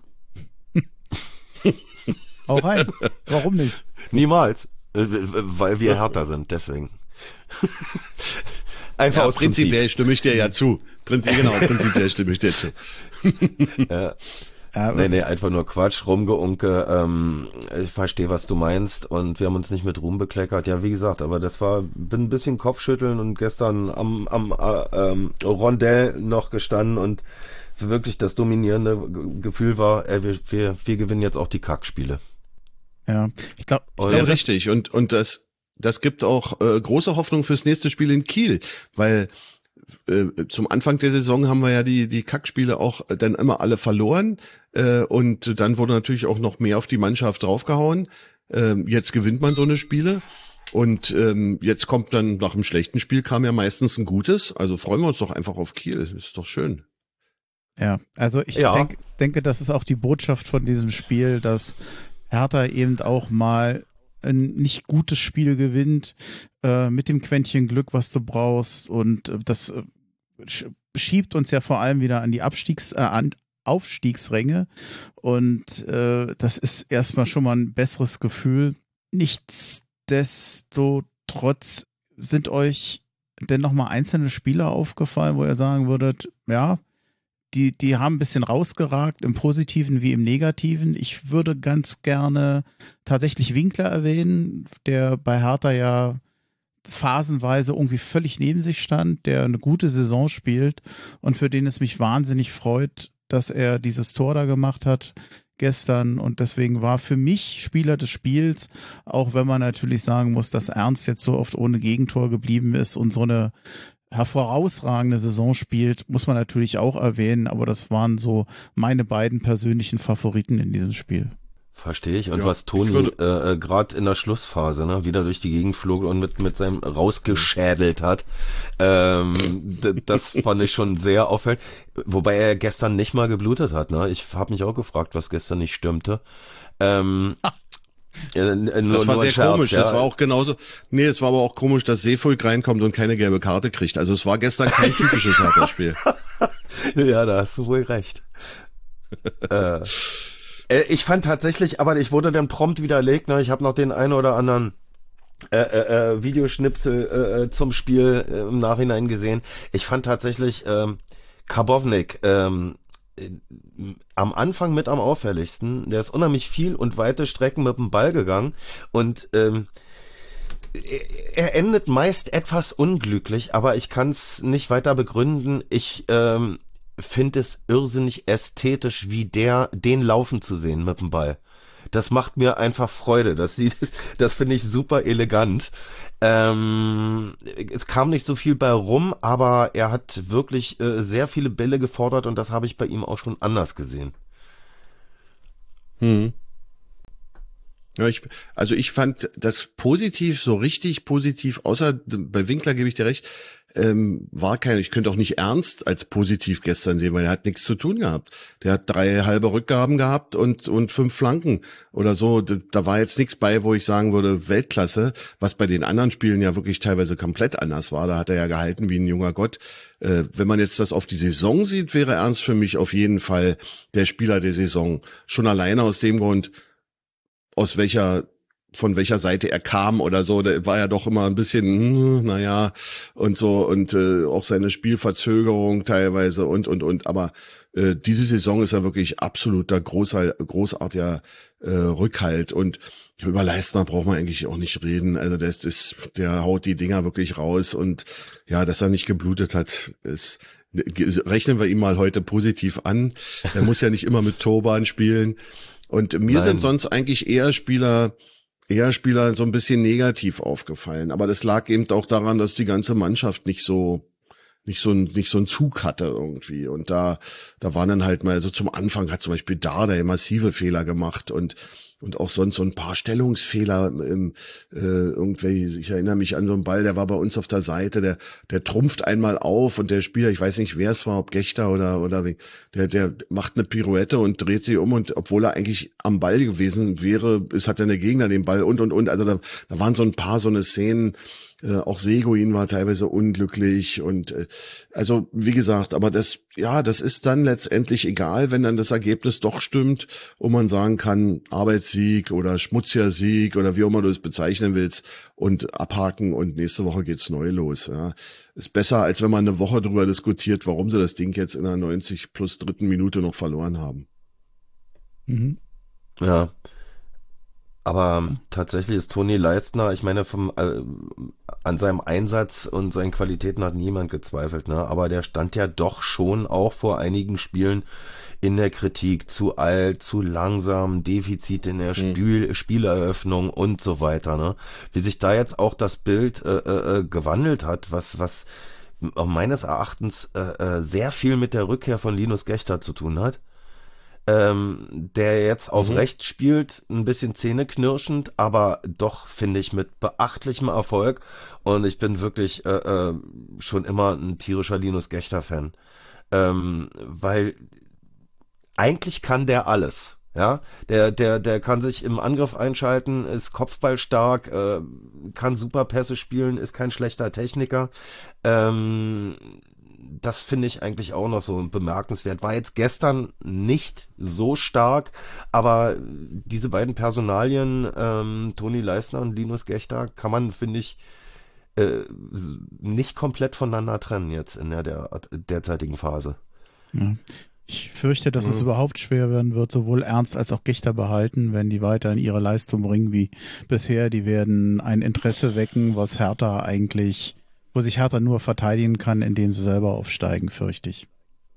Hau rein. Warum nicht? Niemals. Weil wir härter sind, deswegen. Einfach aus prinzipiell Prinzip. stimme ich dir ja zu. Prinzipiell stimme ich dir zu. Ja. Nee, einfach nur Quatsch, Rumgeunke. Ich verstehe, was du meinst und wir haben uns nicht mit Ruhm bekleckert. Ja, wie gesagt, aber bin ein bisschen Kopfschütteln und gestern am Rondell noch gestanden und wirklich das dominierende Gefühl war, wir gewinnen jetzt auch die Kackspiele. Ja, ich glaube, richtig. Und das gibt auch große Hoffnung fürs nächste Spiel in Kiel, weil zum Anfang der Saison haben wir ja die Kackspiele auch dann immer alle verloren und dann wurde natürlich auch noch mehr auf die Mannschaft draufgehauen. Jetzt gewinnt man so eine Spiele und jetzt kommt dann nach einem schlechten Spiel kam ja meistens ein gutes. Also freuen wir uns doch einfach auf Kiel. Das ist doch schön. Ja, also ich denke, das ist auch die Botschaft von diesem Spiel, dass Hertha eben auch mal ein nicht gutes Spiel gewinnt, mit dem Quäntchen Glück, was du brauchst. Und das schiebt uns ja vor allem wieder an die Aufstiegsränge. Und das ist erstmal schon mal ein besseres Gefühl. Nichtsdestotrotz sind euch denn nochmal einzelne Spieler aufgefallen, wo ihr sagen würdet, ja, die haben ein bisschen rausgeragt, im Positiven wie im Negativen. Ich würde ganz gerne tatsächlich Winkler erwähnen, der bei Hertha ja phasenweise irgendwie völlig neben sich stand, der eine gute Saison spielt und für den es mich wahnsinnig freut, dass er dieses Tor da gemacht hat gestern und deswegen war für mich Spieler des Spiels, auch wenn man natürlich sagen muss, dass Ernst jetzt so oft ohne Gegentor geblieben ist und so eine hervorragende Saison spielt, muss man natürlich auch erwähnen, aber das waren so meine beiden persönlichen Favoriten in diesem Spiel. Verstehe ich. Und was Toni gerade in der Schlussphase wieder durch die Gegend flog und mit seinem rausgeschädelt hat, das fand ich schon sehr auffällig. Wobei er gestern nicht mal geblutet hat. Ne? Ich habe mich auch gefragt, was gestern nicht stimmte. Das war sehr komisch, das war auch genauso, es war aber auch komisch, dass Seefolk reinkommt und keine gelbe Karte kriegt. Also es war gestern kein typisches Hertha-Spiel. Ja, da hast du wohl recht. Ich fand tatsächlich, aber ich wurde dann prompt widerlegt, ich habe noch den einen oder anderen Videoschnipsel zum Spiel im Nachhinein gesehen. Ich fand tatsächlich Karbovnik am Anfang mit am auffälligsten. Der ist unheimlich viel und weite Strecken mit dem Ball gegangen und er endet meist etwas unglücklich, aber ich kann es nicht weiter begründen. Ich finde es irrsinnig ästhetisch, wie den laufen zu sehen mit dem Ball. Das macht mir einfach Freude. Das finde ich super elegant. Es kam nicht so viel bei rum, aber er hat wirklich sehr viele Bälle gefordert und das habe ich bei ihm auch schon anders gesehen. Ja, ich fand das positiv, so richtig positiv, außer bei Winkler gebe ich dir recht, ich könnte auch nicht Ernst als positiv gestern sehen, weil er hat nichts zu tun gehabt. Der hat 3 halbe Rückgaben gehabt und 5 Flanken oder so. Da war jetzt nichts bei, wo ich sagen würde, Weltklasse, was bei den anderen Spielen ja wirklich teilweise komplett anders war. Da hat er ja gehalten wie ein junger Gott. Wenn man jetzt das auf die Saison sieht, wäre Ernst für mich auf jeden Fall der Spieler der Saison. Schon alleine aus dem Grund, von welcher Seite er kam oder so, der war ja doch immer ein bisschen, und so und auch seine Spielverzögerung teilweise und, aber diese Saison ist ja wirklich absoluter großartiger Rückhalt und Über Leistner braucht man eigentlich auch nicht reden. Also der haut die Dinger wirklich raus und ja, dass er nicht geblutet hat, rechnen wir ihm mal heute positiv an. Er muss ja nicht immer mit Turban spielen. Und mir sind sonst eigentlich eher Spieler so ein bisschen negativ aufgefallen. Aber das lag eben auch daran, dass die ganze Mannschaft nicht so einen Zug hatte irgendwie. Und da waren dann halt mal so zum Anfang hat zum Beispiel Dardai massive Fehler gemacht und auch sonst so ein paar Stellungsfehler irgendwelche, ich erinnere mich an so einen Ball, der war bei uns auf der Seite, der trumpft einmal auf und der Spieler, ich weiß nicht, wer es war, ob Gechter oder der macht eine Pirouette und dreht sich um und obwohl er eigentlich am Ball gewesen wäre, hat dann der Gegner den Ball und. Also da waren so ein paar so eine Szenen, auch Seguin war teilweise unglücklich und also wie gesagt, aber das ist dann letztendlich egal, wenn dann das Ergebnis doch stimmt und man sagen kann, Arbeitssieg oder schmutziger Sieg oder wie auch immer du es bezeichnen willst und abhaken und nächste Woche geht's neu los. Ja. Ist besser, als wenn man eine Woche drüber diskutiert, warum sie das Ding jetzt in der 90 plus 3. Minute noch verloren haben. Mhm. Ja. Aber tatsächlich ist Toni Leistner, ich meine, an seinem Einsatz und seinen Qualitäten hat niemand gezweifelt, ne? Aber der stand ja doch schon auch vor einigen Spielen in der Kritik, zu alt, zu langsam, Defizite in der Spieleröffnung und so weiter, ne? Wie sich da jetzt auch das Bild gewandelt hat, was meines Erachtens sehr viel mit der Rückkehr von Linus Gechter zu tun hat. Der jetzt auf rechts spielt, ein bisschen zähneknirschend, aber doch, finde ich, mit beachtlichem Erfolg. Und ich bin wirklich schon immer ein tierischer Linus Gechter-Fan. Weil eigentlich kann der alles. Ja, der kann sich im Angriff einschalten, ist kopfballstark, kann super Pässe spielen, ist kein schlechter Techniker. Das finde ich eigentlich auch noch so bemerkenswert. War jetzt gestern nicht so stark, aber diese beiden Personalien, Toni Leistner und Linus Gechter, kann man, finde ich, nicht komplett voneinander trennen jetzt in der derzeitigen Phase. Ja. Ich fürchte, dass es überhaupt schwer werden wird, sowohl Ernst als auch Gechter behalten, wenn die weiter in ihre Leistung bringen wie bisher. Die werden ein Interesse wecken, wo sich Hertha nur verteidigen kann, indem sie selber aufsteigen, fürchte ich.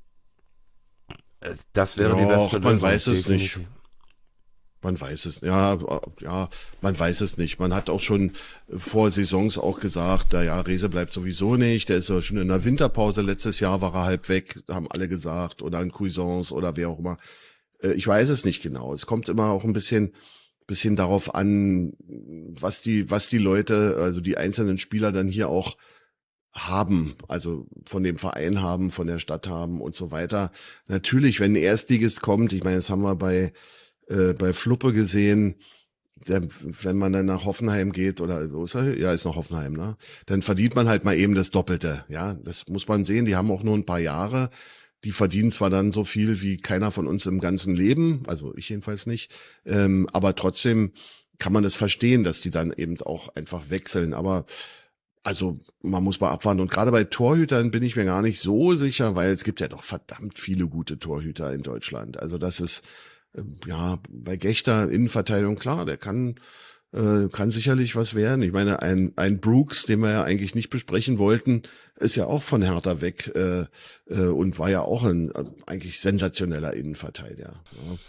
Das wäre die beste Lösung. Man weiß es nicht. Man weiß es, ja, man weiß es nicht. Man hat auch schon vor Saisons auch gesagt, Rehse bleibt sowieso nicht. Der ist ja schon in der Winterpause. Letztes Jahr war er halb weg, haben alle gesagt, oder ein Cuisance oder wer auch immer. Ich weiß es nicht genau. Es kommt immer auch ein bisschen darauf an, was die Leute, also die einzelnen Spieler dann hier auch haben, also von dem Verein haben, von der Stadt haben und so weiter. Natürlich, wenn ein Erstligist kommt, ich meine, das haben wir bei Fluppe gesehen, wenn man dann nach Hoffenheim geht, oder wo ist er? Ja, ist noch Hoffenheim, ne? Dann verdient man halt mal eben das Doppelte, ja. Das muss man sehen, die haben auch nur ein paar Jahre. Die verdienen zwar dann so viel wie keiner von uns im ganzen Leben, also ich jedenfalls nicht, aber trotzdem kann man das verstehen, dass die dann eben auch einfach wechseln, aber also man muss mal abwarten. Und gerade bei Torhütern bin ich mir gar nicht so sicher, weil es gibt ja doch verdammt viele gute Torhüter in Deutschland. Also das ist, bei Gechter Innenverteidigung, klar, der kann sicherlich was werden. Ich meine, ein Brooks, den wir ja eigentlich nicht besprechen wollten, ist ja auch von Hertha weg und war ja auch ein eigentlich sensationeller Innenverteidiger.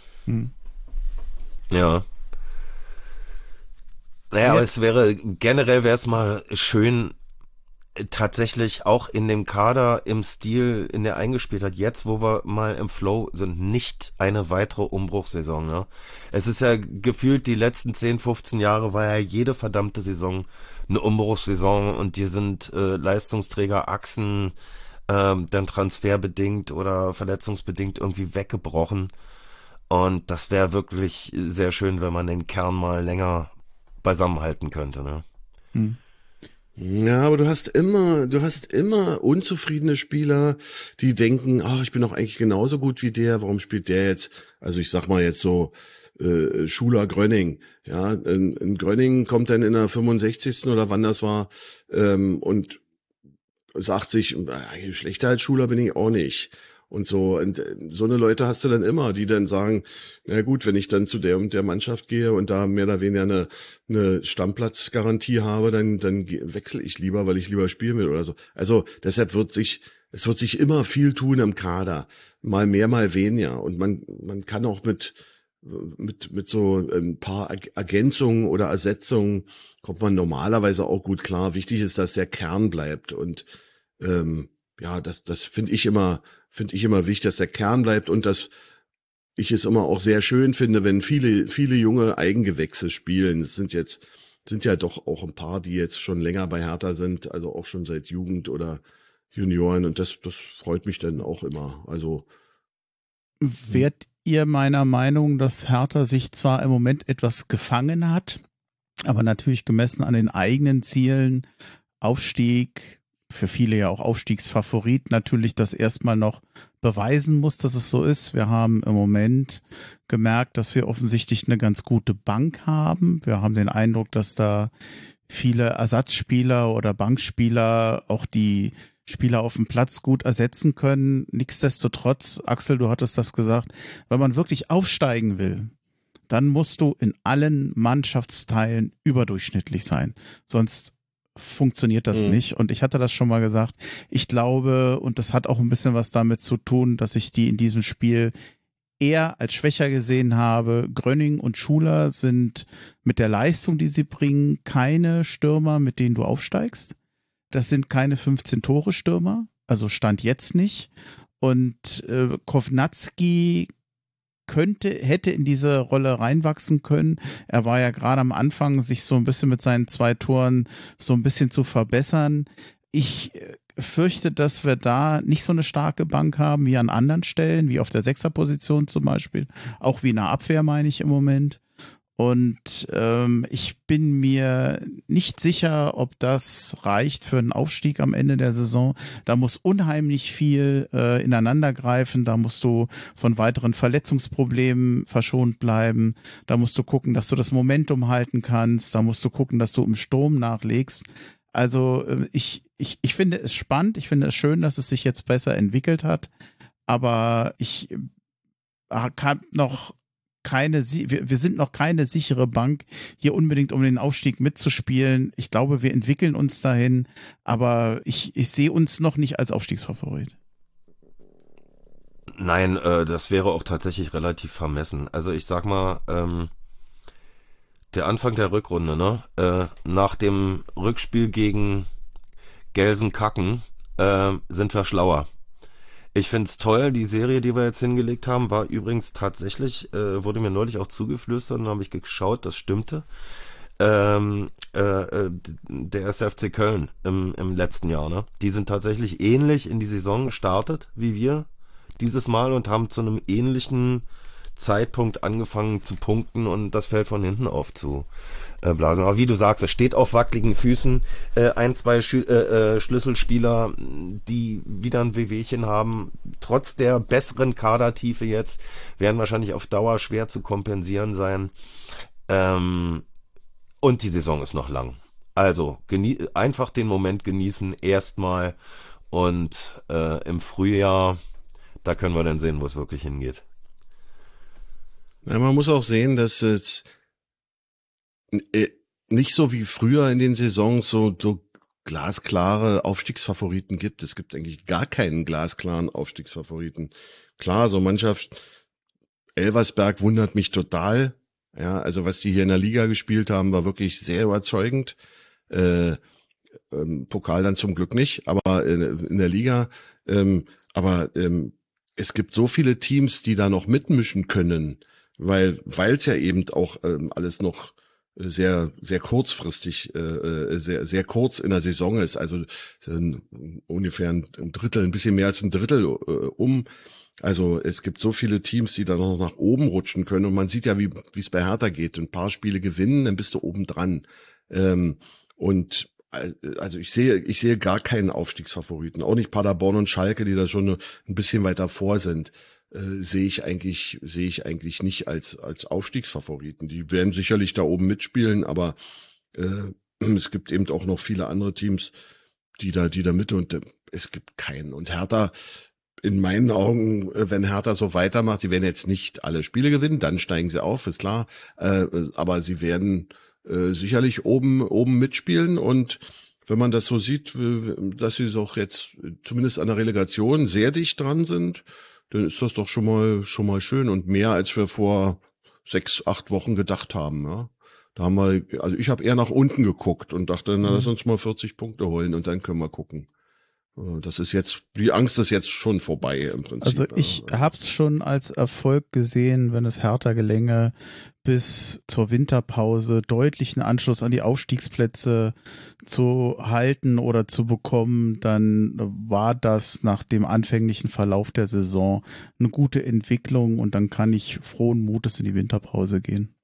Ja. Naja, aber generell wäre es mal schön, tatsächlich auch in dem Kader, im Stil, in der eingespielt hat, jetzt, wo wir mal im Flow sind, nicht eine weitere Umbruchssaison. Ne? Es ist ja gefühlt, die letzten 10, 15 Jahre war ja jede verdammte Saison eine Umbruchssaison und die sind Leistungsträger, Achsen, dann transferbedingt oder verletzungsbedingt irgendwie weggebrochen. Und das wäre wirklich sehr schön, wenn man den Kern mal länger beisammenhalten könnte, ne? Ja, aber du hast immer unzufriedene Spieler, die denken, ich bin doch eigentlich genauso gut wie der, warum spielt der jetzt? Also ich sag mal jetzt so Schuler Grönning, ja, in Grönning kommt dann in der 65. oder wann das war und sagt sich, schlechter als Schuler bin ich auch nicht. und so. Und so eine Leute hast du dann immer, die dann sagen, na gut, wenn ich dann zu der und der Mannschaft gehe und da mehr oder weniger eine Stammplatzgarantie habe, dann wechsle ich lieber, weil ich lieber spielen will oder so. Also deshalb wird sich immer viel tun im Kader. Mal mehr, mal weniger. Und man kann auch mit so ein paar Ergänzungen oder Ersetzungen kommt man normalerweise auch gut klar. Wichtig ist, dass der Kern bleibt und das finde ich immer wichtig, dass der Kern bleibt und dass ich es immer auch sehr schön finde, wenn viele junge Eigengewächse spielen. Es sind ja doch auch ein paar, die jetzt schon länger bei Hertha sind, also auch schon seit Jugend oder Junioren und das freut mich dann auch immer. Also wärt ihr meiner Meinung, dass Hertha sich zwar im Moment etwas gefangen hat, aber natürlich gemessen an den eigenen Zielen, Aufstieg, für viele ja auch Aufstiegsfavorit, natürlich das erstmal noch beweisen muss, dass es so ist. Wir haben im Moment gemerkt, dass wir offensichtlich eine ganz gute Bank haben. Wir haben den Eindruck, dass da viele Ersatzspieler oder Bankspieler auch die Spieler auf dem Platz gut ersetzen können. Nichtsdestotrotz, Axel, du hattest das gesagt, wenn man wirklich aufsteigen will, dann musst du in allen Mannschaftsteilen überdurchschnittlich sein. Sonst funktioniert das nicht. Und ich hatte das schon mal gesagt. Ich glaube, und das hat auch ein bisschen was damit zu tun, dass ich die in diesem Spiel eher als schwächer gesehen habe. Gröning und Schuler sind mit der Leistung, die sie bringen, keine Stürmer, mit denen du aufsteigst. Das sind keine 15-Tore-Stürmer, also Stand jetzt nicht. Und Kovnatski hätte in diese Rolle reinwachsen können. Er war ja gerade am Anfang, sich so ein bisschen mit seinen 2 Toren so ein bisschen zu verbessern. Ich fürchte, dass wir da nicht so eine starke Bank haben wie an anderen Stellen, wie auf der 6er-Position zum Beispiel. Auch wie in der Abwehr, meine ich im Moment. Und ich bin mir nicht sicher, ob das reicht für einen Aufstieg am Ende der Saison. Da muss unheimlich viel ineinandergreifen. Da musst du von weiteren Verletzungsproblemen verschont bleiben. Da musst du gucken, dass du das Momentum halten kannst. Da musst du gucken, dass du im Sturm nachlegst. Also ich finde es spannend. Ich finde es schön, dass es sich jetzt besser entwickelt hat. Aber ich kann noch wir sind noch keine sichere Bank, hier unbedingt um den Aufstieg mitzuspielen. Ich glaube, wir entwickeln uns dahin, aber ich sehe uns noch nicht als Aufstiegsfavorit. Nein, das wäre auch tatsächlich relativ vermessen. Also ich sag mal, der Anfang der Rückrunde, ne? Nach dem Rückspiel gegen Gelsenkirchen sind wir schlauer. Ich find's toll, die Serie, die wir jetzt hingelegt haben, war übrigens tatsächlich, wurde mir neulich auch zugeflüstert und dann habe ich geschaut, das stimmte. Der 1. FC Köln im letzten Jahr, ne? Die sind tatsächlich ähnlich in die Saison gestartet wie wir dieses Mal und haben zu einem ähnlichen Zeitpunkt angefangen zu punkten und das Feld von hinten aufzublasen. Aber wie du sagst, es steht auf wackeligen Füßen. 1-2 Schlüsselspieler, die wieder ein Wehwehchen haben, trotz der besseren Kadertiefe jetzt, werden wahrscheinlich auf Dauer schwer zu kompensieren sein. Und die Saison ist noch lang. Also einfach den Moment genießen erstmal und im Frühjahr, da können wir dann sehen, wo es wirklich hingeht. Ja, man muss auch sehen, dass es nicht so wie früher in den Saisons so glasklare Aufstiegsfavoriten gibt. Es gibt eigentlich gar keinen glasklaren Aufstiegsfavoriten. Klar, so Mannschaft Elversberg wundert mich total. Ja, also was die hier in der Liga gespielt haben, war wirklich sehr überzeugend. Pokal dann zum Glück nicht, aber in der Liga. Es gibt so viele Teams, die da noch mitmischen können, weil es ja eben auch alles noch sehr sehr kurzfristig sehr sehr kurz in der Saison ist, also ungefähr ein Drittel, ein bisschen mehr als ein Drittel also es gibt so viele Teams, die da noch nach oben rutschen können und man sieht ja, wie es bei Hertha geht. Ein paar Spiele gewinnen, dann bist du oben dran. Und also ich sehe gar keinen Aufstiegsfavoriten, auch nicht Paderborn und Schalke, die da schon ein bisschen weiter vor sind. Sehe ich eigentlich nicht als Aufstiegsfavoriten. Die werden sicherlich da oben mitspielen, aber es gibt eben auch noch viele andere Teams, die da mit und es gibt keinen. Und Hertha in meinen Augen, wenn Hertha so weitermacht, sie werden jetzt nicht alle Spiele gewinnen, dann steigen sie auf, ist klar. Aber sie werden sicherlich oben mitspielen. Und wenn man das so sieht, dass sie doch jetzt zumindest an der Relegation sehr dicht dran sind, dann ist das doch schon mal schön und mehr, als wir vor 6, 8 Wochen gedacht haben. Ja. Da haben wir, also ich habe eher nach unten geguckt und dachte, na, lass uns mal 40 Punkte holen und dann können wir gucken. Das ist jetzt, die Angst ist jetzt schon vorbei im Prinzip. Also ich habe es schon als Erfolg gesehen, wenn es Hertha gelänge, bis zur Winterpause deutlichen Anschluss an die Aufstiegsplätze zu halten oder zu bekommen, dann war das nach dem anfänglichen Verlauf der Saison eine gute Entwicklung und dann kann ich frohen Mutes in die Winterpause gehen.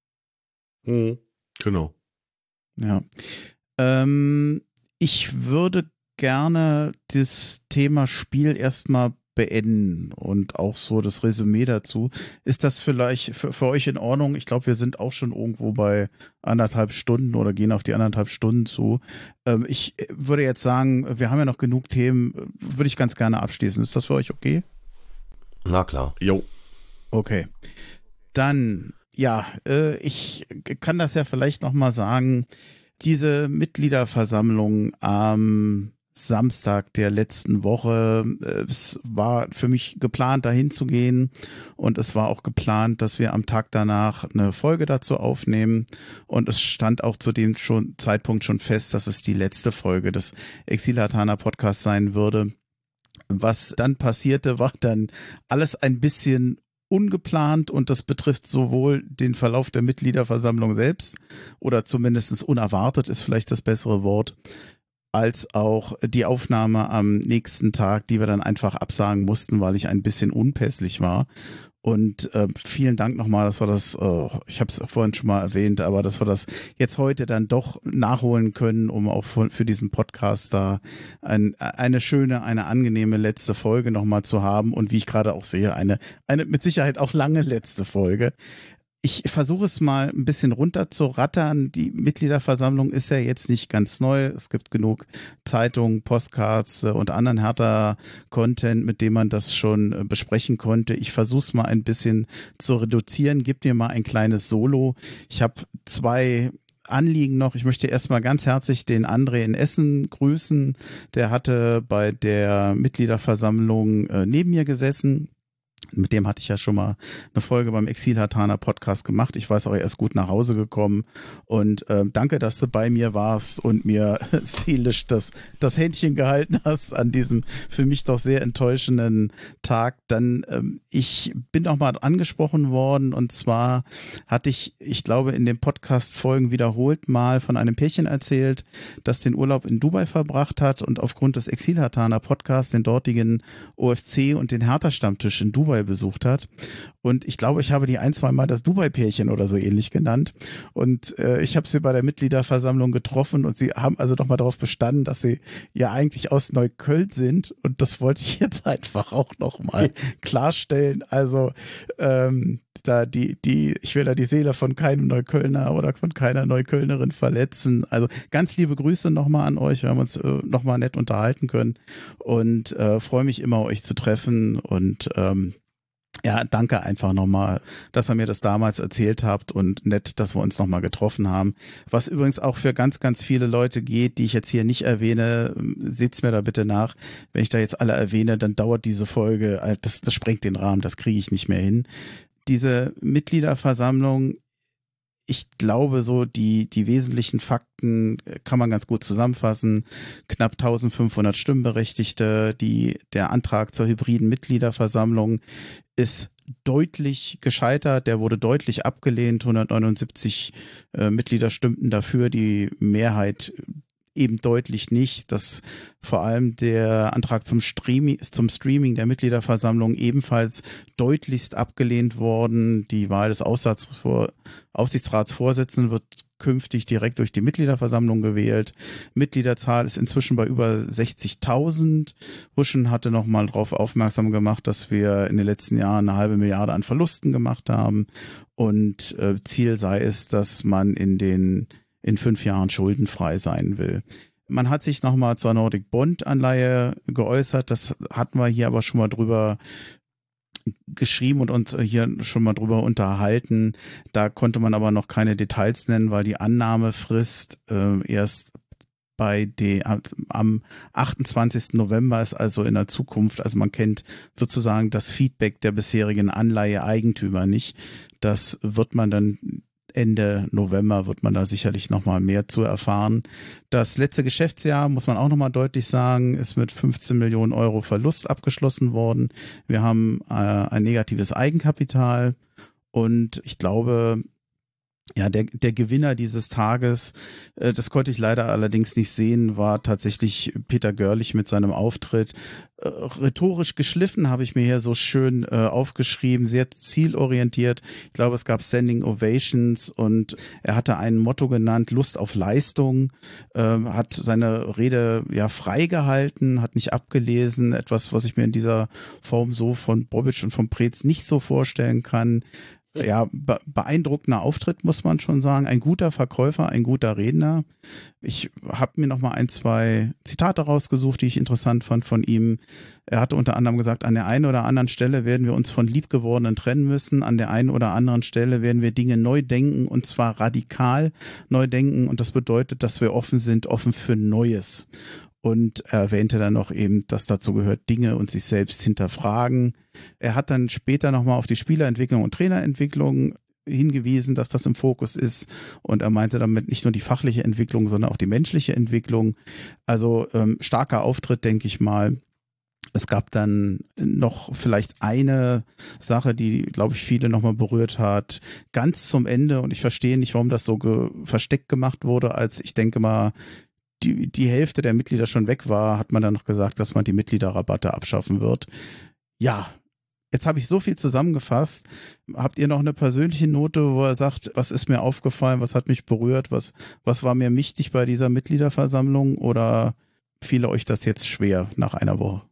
Genau. Ja. Ich würde gerne das Thema Spiel erstmal beenden und auch so das Resümee dazu. Ist das vielleicht für euch in Ordnung? Ich glaube, wir sind auch schon irgendwo bei 1,5 Stunden oder gehen auf die 1,5 Stunden zu. Ich würde jetzt sagen, wir haben ja noch genug Themen, würde ich ganz gerne abschließen. Ist das für euch okay? Na klar. Jo. Okay. Dann, ja, ich kann das ja vielleicht nochmal sagen, diese Mitgliederversammlung am Samstag der letzten Woche, es war für mich geplant, dahin zu gehen und es war auch geplant, dass wir am Tag danach eine Folge dazu aufnehmen und es stand auch zu dem Zeitpunkt schon fest, dass es die letzte Folge des Exil-Hatana Podcasts sein würde. Was dann passierte, war dann alles ein bisschen ungeplant und das betrifft sowohl den Verlauf der Mitgliederversammlung selbst oder zumindest unerwartet ist vielleicht das bessere Wort, als auch die Aufnahme am nächsten Tag, die wir dann einfach absagen mussten, weil ich ein bisschen unpässlich war. Und vielen Dank nochmal, dass wir das, ich habe es vorhin schon mal erwähnt, aber dass wir das jetzt heute dann doch nachholen können, um auch für diesen Podcast da eine schöne, eine angenehme letzte Folge nochmal zu haben und wie ich gerade auch sehe, eine mit Sicherheit auch lange letzte Folge. Ich versuche es mal ein bisschen runter zu rattern. Die Mitgliederversammlung ist ja jetzt nicht ganz neu. Es gibt genug Zeitungen, Postcards und anderen Hertha-Content, mit dem man das schon besprechen konnte. Ich versuche es mal ein bisschen zu reduzieren. Gib dir mal ein kleines Solo. Ich habe 2 Anliegen noch. Ich möchte erstmal ganz herzlich den André in Essen grüßen. Der hatte bei der Mitgliederversammlung neben mir gesessen. Mit dem hatte ich ja schon mal eine Folge beim Exil-Hatana Podcast gemacht. Ich weiß auch, er ist gut nach Hause gekommen. Und danke, dass du bei mir warst und mir seelisch das Händchen gehalten hast an diesem für mich doch sehr enttäuschenden Tag. Dann, ich bin auch mal angesprochen worden und zwar hatte ich glaube, in den Podcast-Folgen wiederholt mal von einem Pärchen erzählt, das den Urlaub in Dubai verbracht hat und aufgrund des Exil-Hatana Podcasts den dortigen OFC und den Hertha-Stammtisch in Dubai besucht hat. Und ich glaube, ich habe die 1-2 Mal das Dubai-Pärchen oder so ähnlich genannt. Und ich habe sie bei der Mitgliederversammlung getroffen und sie haben also nochmal darauf bestanden, dass sie ja eigentlich aus Neukölln sind. Und das wollte ich jetzt einfach auch nochmal klarstellen. Also da ich will da die Seele von keinem Neuköllner oder von keiner Neuköllnerin verletzen. Also ganz liebe Grüße nochmal an euch. Wir haben uns nochmal nett unterhalten können und freue mich immer, euch zu treffen und ja, danke einfach nochmal, dass ihr mir das damals erzählt habt und nett, dass wir uns nochmal getroffen haben. Was übrigens auch für ganz, ganz viele Leute geht, die ich jetzt hier nicht erwähne, seht's mir da bitte nach. Wenn ich da jetzt alle erwähne, dann dauert diese Folge, das sprengt den Rahmen, das kriege ich nicht mehr hin. Diese Mitgliederversammlung, ich glaube so, die wesentlichen Fakten kann man ganz gut zusammenfassen. Knapp 1500 Stimmberechtigte, der Antrag zur hybriden Mitgliederversammlung ist deutlich gescheitert, der wurde deutlich abgelehnt, 179 Mitglieder stimmten dafür, die Mehrheit eben deutlich nicht, dass vor allem der Antrag zum Streaming der Mitgliederversammlung ebenfalls deutlichst abgelehnt worden. Die Wahl des Aufsichtsratsvorsitzenden wird künftig direkt durch die Mitgliederversammlung gewählt. Mitgliederzahl ist inzwischen bei über 60.000. Huschen hatte nochmal darauf aufmerksam gemacht, dass wir in den letzten Jahren 1,5 Milliarde an Verlusten gemacht haben und Ziel sei es, dass man in 5 Jahren schuldenfrei sein will. Man hat sich nochmal zur Nordic Bond Anleihe geäußert. Das hatten wir hier aber schon mal drüber geschrieben und uns hier schon mal drüber unterhalten. Da konnte man aber noch keine Details nennen, weil die Annahmefrist erst am 28. November ist, also in der Zukunft. Also man kennt sozusagen das Feedback der bisherigen Anleihe-Eigentümer nicht. Das wird man dann Ende November, wird man da sicherlich nochmal mehr zu erfahren. Das letzte Geschäftsjahr, muss man auch nochmal deutlich sagen, ist mit 15 Millionen Euro Verlust abgeschlossen worden. Wir haben ein negatives Eigenkapital und ich glaube, ja, der Gewinner dieses Tages, das konnte ich leider allerdings nicht sehen, war tatsächlich Peter Görlich mit seinem Auftritt. Rhetorisch geschliffen habe ich mir hier so schön aufgeschrieben, sehr zielorientiert. Ich glaube, es gab Standing Ovations und er hatte ein Motto genannt, Lust auf Leistung, hat seine Rede ja freigehalten, hat nicht abgelesen, etwas, was ich mir in dieser Form so von Bobic und von Preetz nicht so vorstellen kann. Ja, beeindruckender Auftritt, muss man schon sagen. Ein guter Verkäufer, ein guter Redner. Ich habe mir noch mal 1, 2 Zitate rausgesucht, die ich interessant fand von ihm. Er hatte unter anderem gesagt, an der einen oder anderen Stelle werden wir uns von Liebgewordenen trennen müssen. An der einen oder anderen Stelle werden wir Dinge neu denken und zwar radikal neu denken. Und das bedeutet, dass wir offen sind, offen für Neues. Und er erwähnte dann noch eben, dass dazu gehört, Dinge und sich selbst hinterfragen. Er hat dann später nochmal auf die Spielerentwicklung und Trainerentwicklung hingewiesen, dass das im Fokus ist. Und er meinte damit nicht nur die fachliche Entwicklung, sondern auch die menschliche Entwicklung. Also starker Auftritt, denke ich mal. Es gab dann noch vielleicht eine Sache, die, glaube ich, viele nochmal berührt hat. Ganz zum Ende, und ich verstehe nicht, warum das so versteckt gemacht wurde, als ich denke mal, die Hälfte der Mitglieder schon weg war, hat man dann noch gesagt, dass man die Mitgliederrabatte abschaffen wird. Ja, jetzt habe ich so viel zusammengefasst. Habt ihr noch eine persönliche Note, wo er sagt, was ist mir aufgefallen, was hat mich berührt, was war mir wichtig bei dieser Mitgliederversammlung, oder fiel euch das jetzt schwer nach einer Woche?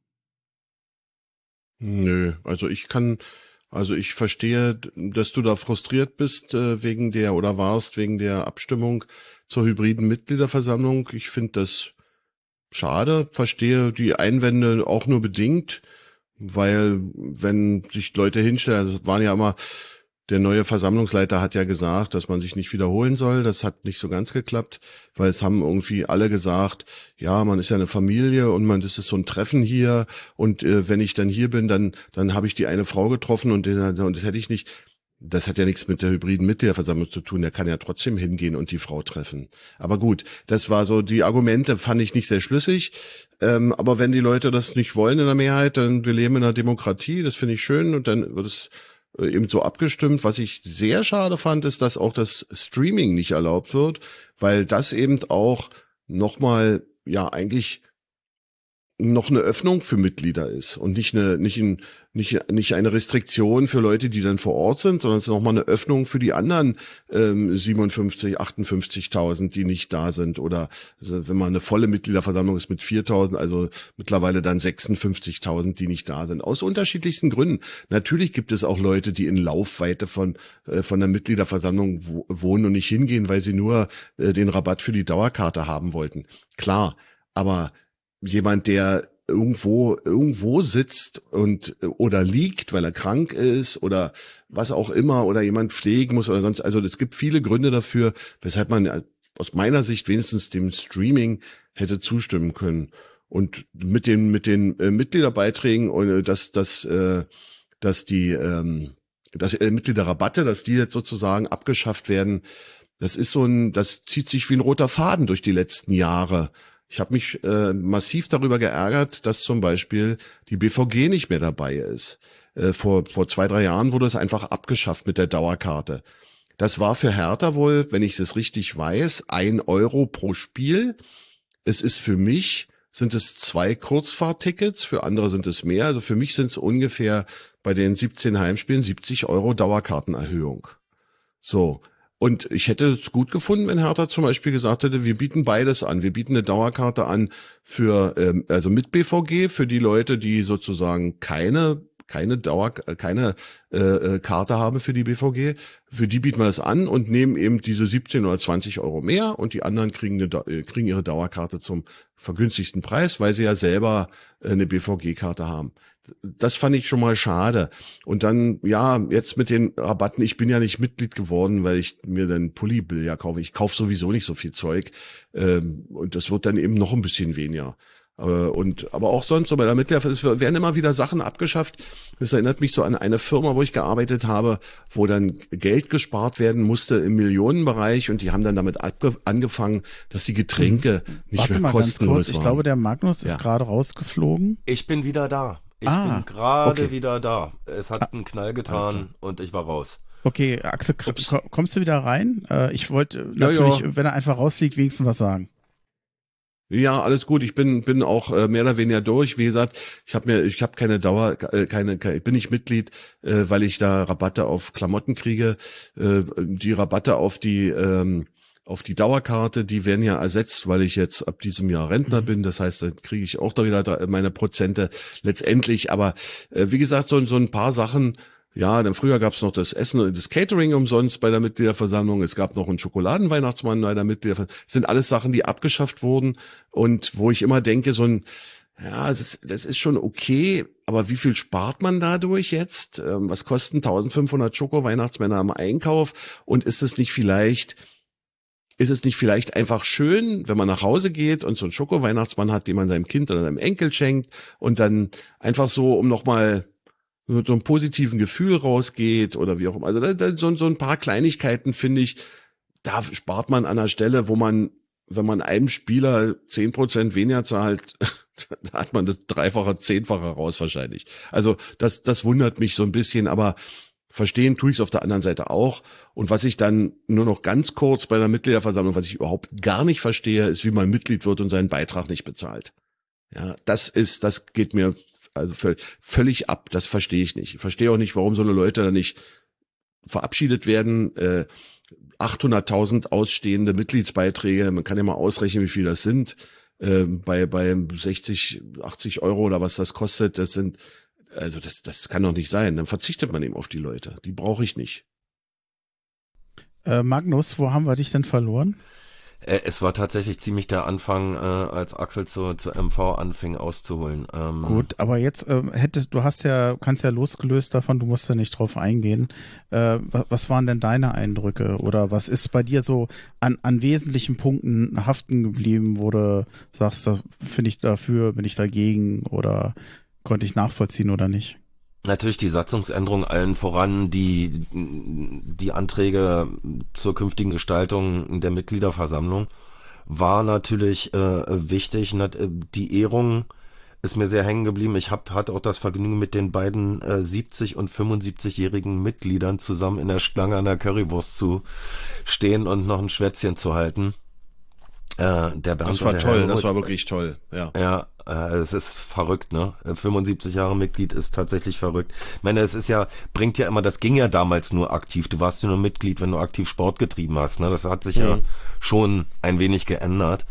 Nö, also ich verstehe, dass du da frustriert bist wegen der Abstimmung zur hybriden Mitgliederversammlung. Ich finde das schade, verstehe die Einwände auch nur bedingt, weil wenn sich Leute hinstellen, also es waren ja immer, der neue Versammlungsleiter hat ja gesagt, dass man sich nicht wiederholen soll. Das hat nicht so ganz geklappt, weil es haben irgendwie alle gesagt, ja, man ist ja eine Familie und das ist so ein Treffen hier und wenn ich dann hier bin, dann habe ich die eine Frau getroffen und das hätte ich nicht. Das hat ja nichts mit der hybriden Mitgliederversammlung zu tun. Der kann ja trotzdem hingehen und die Frau treffen. Aber gut, das war so, die Argumente fand ich nicht sehr schlüssig. Aber wenn die Leute das nicht wollen in der Mehrheit, dann wir leben in einer Demokratie, das finde ich schön und dann wird es eben so abgestimmt. Was ich sehr schade fand, ist, dass auch das Streaming nicht erlaubt wird, weil das eben auch nochmal, ja, eigentlich noch eine Öffnung für Mitglieder ist und nicht eine Restriktion für Leute, die dann vor Ort sind, sondern es ist nochmal eine Öffnung für die anderen 57, 58.000, die nicht da sind, oder also wenn man eine volle Mitgliederversammlung ist mit 4.000, also mittlerweile dann 56.000, die nicht da sind, aus unterschiedlichsten Gründen. Natürlich gibt es auch Leute, die in Laufweite von der Mitgliederversammlung wohnen und nicht hingehen, weil sie nur den Rabatt für die Dauerkarte haben wollten. Klar, aber jemand, der irgendwo sitzt oder liegt, weil er krank ist oder was auch immer, oder jemand pflegen muss oder sonst, also es gibt viele Gründe dafür, weshalb man aus meiner Sicht wenigstens dem Streaming hätte zustimmen können. Und mit den Mitgliederbeiträgen und dass die Mitgliederrabatte, dass die jetzt sozusagen abgeschafft werden, das zieht sich wie ein roter Faden durch die letzten Jahre. Ich habe mich massiv darüber geärgert, dass zum Beispiel die BVG nicht mehr dabei ist. Vor 2, 3 Jahren wurde es einfach abgeschafft mit der Dauerkarte. Das war für Hertha wohl, wenn ich es richtig weiß, 1 Euro pro Spiel. Es ist für mich, sind es 2 Kurzfahrttickets, für andere sind es mehr. Also für mich sind es ungefähr bei den 17 Heimspielen 70 Euro Dauerkartenerhöhung. So. Und ich hätte es gut gefunden, wenn Hertha zum Beispiel gesagt hätte, wir bieten beides an. Wir bieten eine Dauerkarte an für, also mit BVG, für die Leute, die sozusagen keine keine Karte habe für die BVG, für die bieten wir das an und nehmen eben diese 17 oder 20 Euro mehr und die anderen kriegen ihre Dauerkarte zum vergünstigsten Preis, weil sie ja selber eine BVG-Karte haben. Das fand ich schon mal schade. Und dann, ja, jetzt mit den Rabatten, ich bin ja nicht Mitglied geworden, weil ich mir dann Pulli-Bill kaufe. Ich kaufe sowieso nicht so viel Zeug. Und das wird dann eben noch ein bisschen weniger. Aber auch sonst so bei der Mittelhilfe, es werden immer wieder Sachen abgeschafft. Das erinnert mich so an eine Firma, wo ich gearbeitet habe, wo dann Geld gespart werden musste im Millionenbereich und die haben dann damit angefangen, dass die Getränke nicht mehr kostenlos waren. Ich glaube, der Magnus ist gerade rausgeflogen. Ich bin wieder da. Ich bin gerade wieder da. Es hat einen Knall getan und ich war raus. Okay, Axel, kommst du wieder rein? Ich wollte natürlich, wenn er einfach rausfliegt, wenigstens was sagen. Ja, alles gut. Ich bin auch mehr oder weniger durch. Wie gesagt, ich habe keine ich bin nicht Mitglied, weil ich da Rabatte auf Klamotten kriege. Die Rabatte auf die Dauerkarte, die werden ja ersetzt, weil ich jetzt ab diesem Jahr Rentner bin. Das heißt, dann kriege ich auch da wieder meine Prozente letztendlich. Aber wie gesagt, so ein paar Sachen. Ja, dann früher gab's noch das Essen und das Catering umsonst bei der Mitgliederversammlung. Es gab noch einen Schokoladenweihnachtsmann bei der Mitgliederversammlung. Das sind alles Sachen, die abgeschafft wurden und wo ich immer denke, das ist schon okay, aber wie viel spart man dadurch jetzt? Was kosten 1500 Schoko-Weihnachtsmänner am Einkauf? Und ist es nicht vielleicht einfach schön, wenn man nach Hause geht und so einen Schoko-Weihnachtsmann hat, den man seinem Kind oder seinem Enkel schenkt und dann einfach so, um nochmal mit so einem positiven Gefühl rausgeht oder wie auch immer. Also so ein paar Kleinigkeiten, finde ich, da spart man an der Stelle, wo man, wenn man einem Spieler 10% weniger zahlt, da hat man das Dreifache, Zehnfache raus wahrscheinlich. Also das wundert mich so ein bisschen, aber verstehen tue ich es auf der anderen Seite auch. Und was ich dann nur noch ganz kurz bei der Mitgliederversammlung, was ich überhaupt gar nicht verstehe, ist, wie man Mitglied wird und seinen Beitrag nicht bezahlt. Ja, das geht mir also völlig ab, das verstehe ich nicht. Ich verstehe auch nicht, warum so eine Leute da nicht verabschiedet werden. 800.000 ausstehende Mitgliedsbeiträge, man kann ja mal ausrechnen, wie viel das sind. Bei 60, 80 Euro oder was das kostet, das kann doch nicht sein. Dann verzichtet man eben auf die Leute. Die brauche ich nicht. Magnus, wo haben wir dich denn verloren? Es war tatsächlich ziemlich der Anfang, als Axel zu MV anfing auszuholen. Gut, aber jetzt kannst ja losgelöst davon, du musst ja nicht drauf eingehen. Was waren denn deine Eindrücke oder was ist bei dir so an wesentlichen Punkten haften geblieben, wo du sagst, da finde ich dafür, bin ich dagegen oder konnte ich nachvollziehen oder nicht? Natürlich die Satzungsänderung, allen voran die Anträge zur künftigen Gestaltung der Mitgliederversammlung war natürlich wichtig. Die Ehrung ist mir sehr hängen geblieben. Ich hatte auch das Vergnügen, mit den beiden 70- und 75-jährigen Mitgliedern zusammen in der Schlange an der Currywurst zu stehen und noch ein Schwätzchen zu halten. Das war toll, das war wirklich toll, ja. Ja, es ist verrückt, ne? 75 Jahre Mitglied ist tatsächlich verrückt. Ich meine, bringt ja immer, das ging ja damals nur aktiv. Du warst ja nur Mitglied, wenn du aktiv Sport getrieben hast, ne? Das hat sich ja schon ein wenig geändert.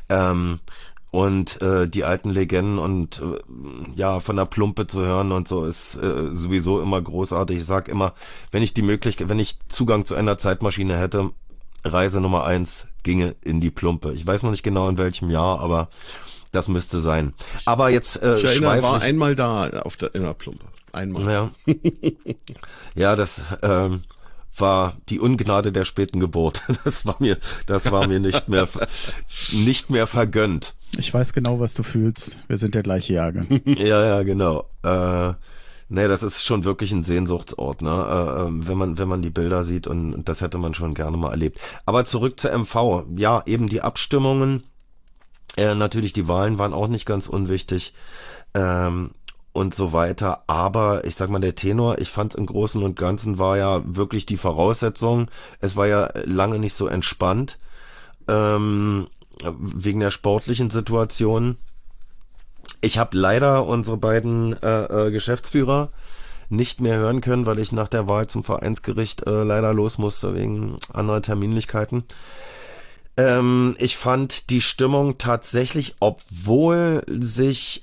Und die alten Legenden und von der Plumpe zu hören und so ist sowieso immer großartig. Ich sag immer, wenn ich Zugang zu einer Zeitmaschine hätte, Reise Nummer 1 ginge in die Plumpe. Ich weiß noch nicht genau in welchem Jahr, aber das müsste sein. Aber jetzt ich erinnere, war einmal da in der Plumpe. Einmal. Ja, ja, das war die Ungnade der späten Geburt. Das war mir nicht mehr vergönnt. Ich weiß genau, was du fühlst. Wir sind der gleiche Jahrgang. Ja, genau. Nee, das ist schon wirklich ein Sehnsuchtsort, ne? Wenn man die Bilder sieht und das hätte man schon gerne mal erlebt. Aber zurück zur MV. Ja, eben die Abstimmungen. Natürlich die Wahlen waren auch nicht ganz unwichtig. Und so weiter. Aber ich sag mal, der Tenor, ich fand es im Großen und Ganzen war ja wirklich die Voraussetzung. Es war ja lange nicht so entspannt. Wegen der sportlichen Situation. Ich habe leider unsere beiden Geschäftsführer nicht mehr hören können, weil ich nach der Wahl zum Vereinsgericht leider los musste wegen anderer Terminlichkeiten. Ich fand die Stimmung tatsächlich, obwohl sich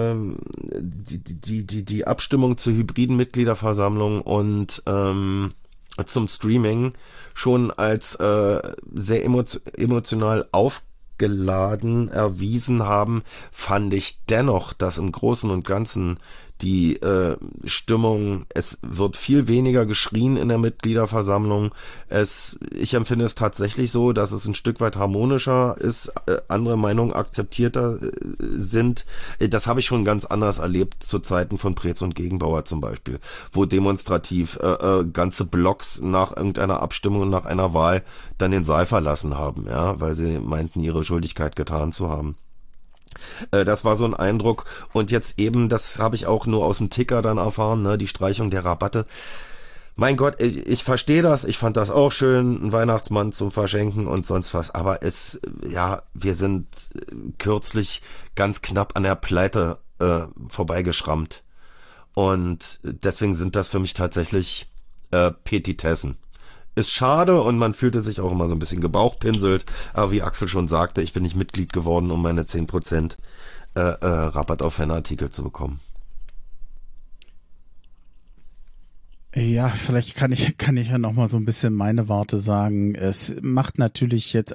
die Abstimmung zur hybriden Mitgliederversammlung und zum Streaming schon als sehr emotional aufgeladen erwiesen haben, fand ich dennoch, dass im Großen und Ganzen die Stimmung, es wird viel weniger geschrien in der Mitgliederversammlung. Ich empfinde es tatsächlich so, dass es ein Stück weit harmonischer ist, andere Meinungen akzeptierter sind. Das habe ich schon ganz anders erlebt zu Zeiten von Preetz und Gegenbauer zum Beispiel, wo demonstrativ ganze Blocks nach irgendeiner Abstimmung und nach einer Wahl dann den Saal verlassen haben, ja, weil sie meinten, ihre Schuldigkeit getan zu haben. Das war so ein Eindruck. Und jetzt eben, das habe ich auch nur aus dem Ticker dann erfahren, ne, die Streichung der Rabatte. Mein Gott, ich verstehe das, ich fand das auch schön, ein Weihnachtsmann zum Verschenken und sonst was. Aber wir sind kürzlich ganz knapp an der Pleite vorbeigeschrammt. Und deswegen sind das für mich tatsächlich Petitessen. Ist schade und man fühlte sich auch immer so ein bisschen gebauchpinselt, aber wie Axel schon sagte, ich bin nicht Mitglied geworden, um meine 10% Rabatt auf Fanartikel zu bekommen. Ja, vielleicht kann ich ja noch mal so ein bisschen meine Worte sagen. Es macht natürlich jetzt,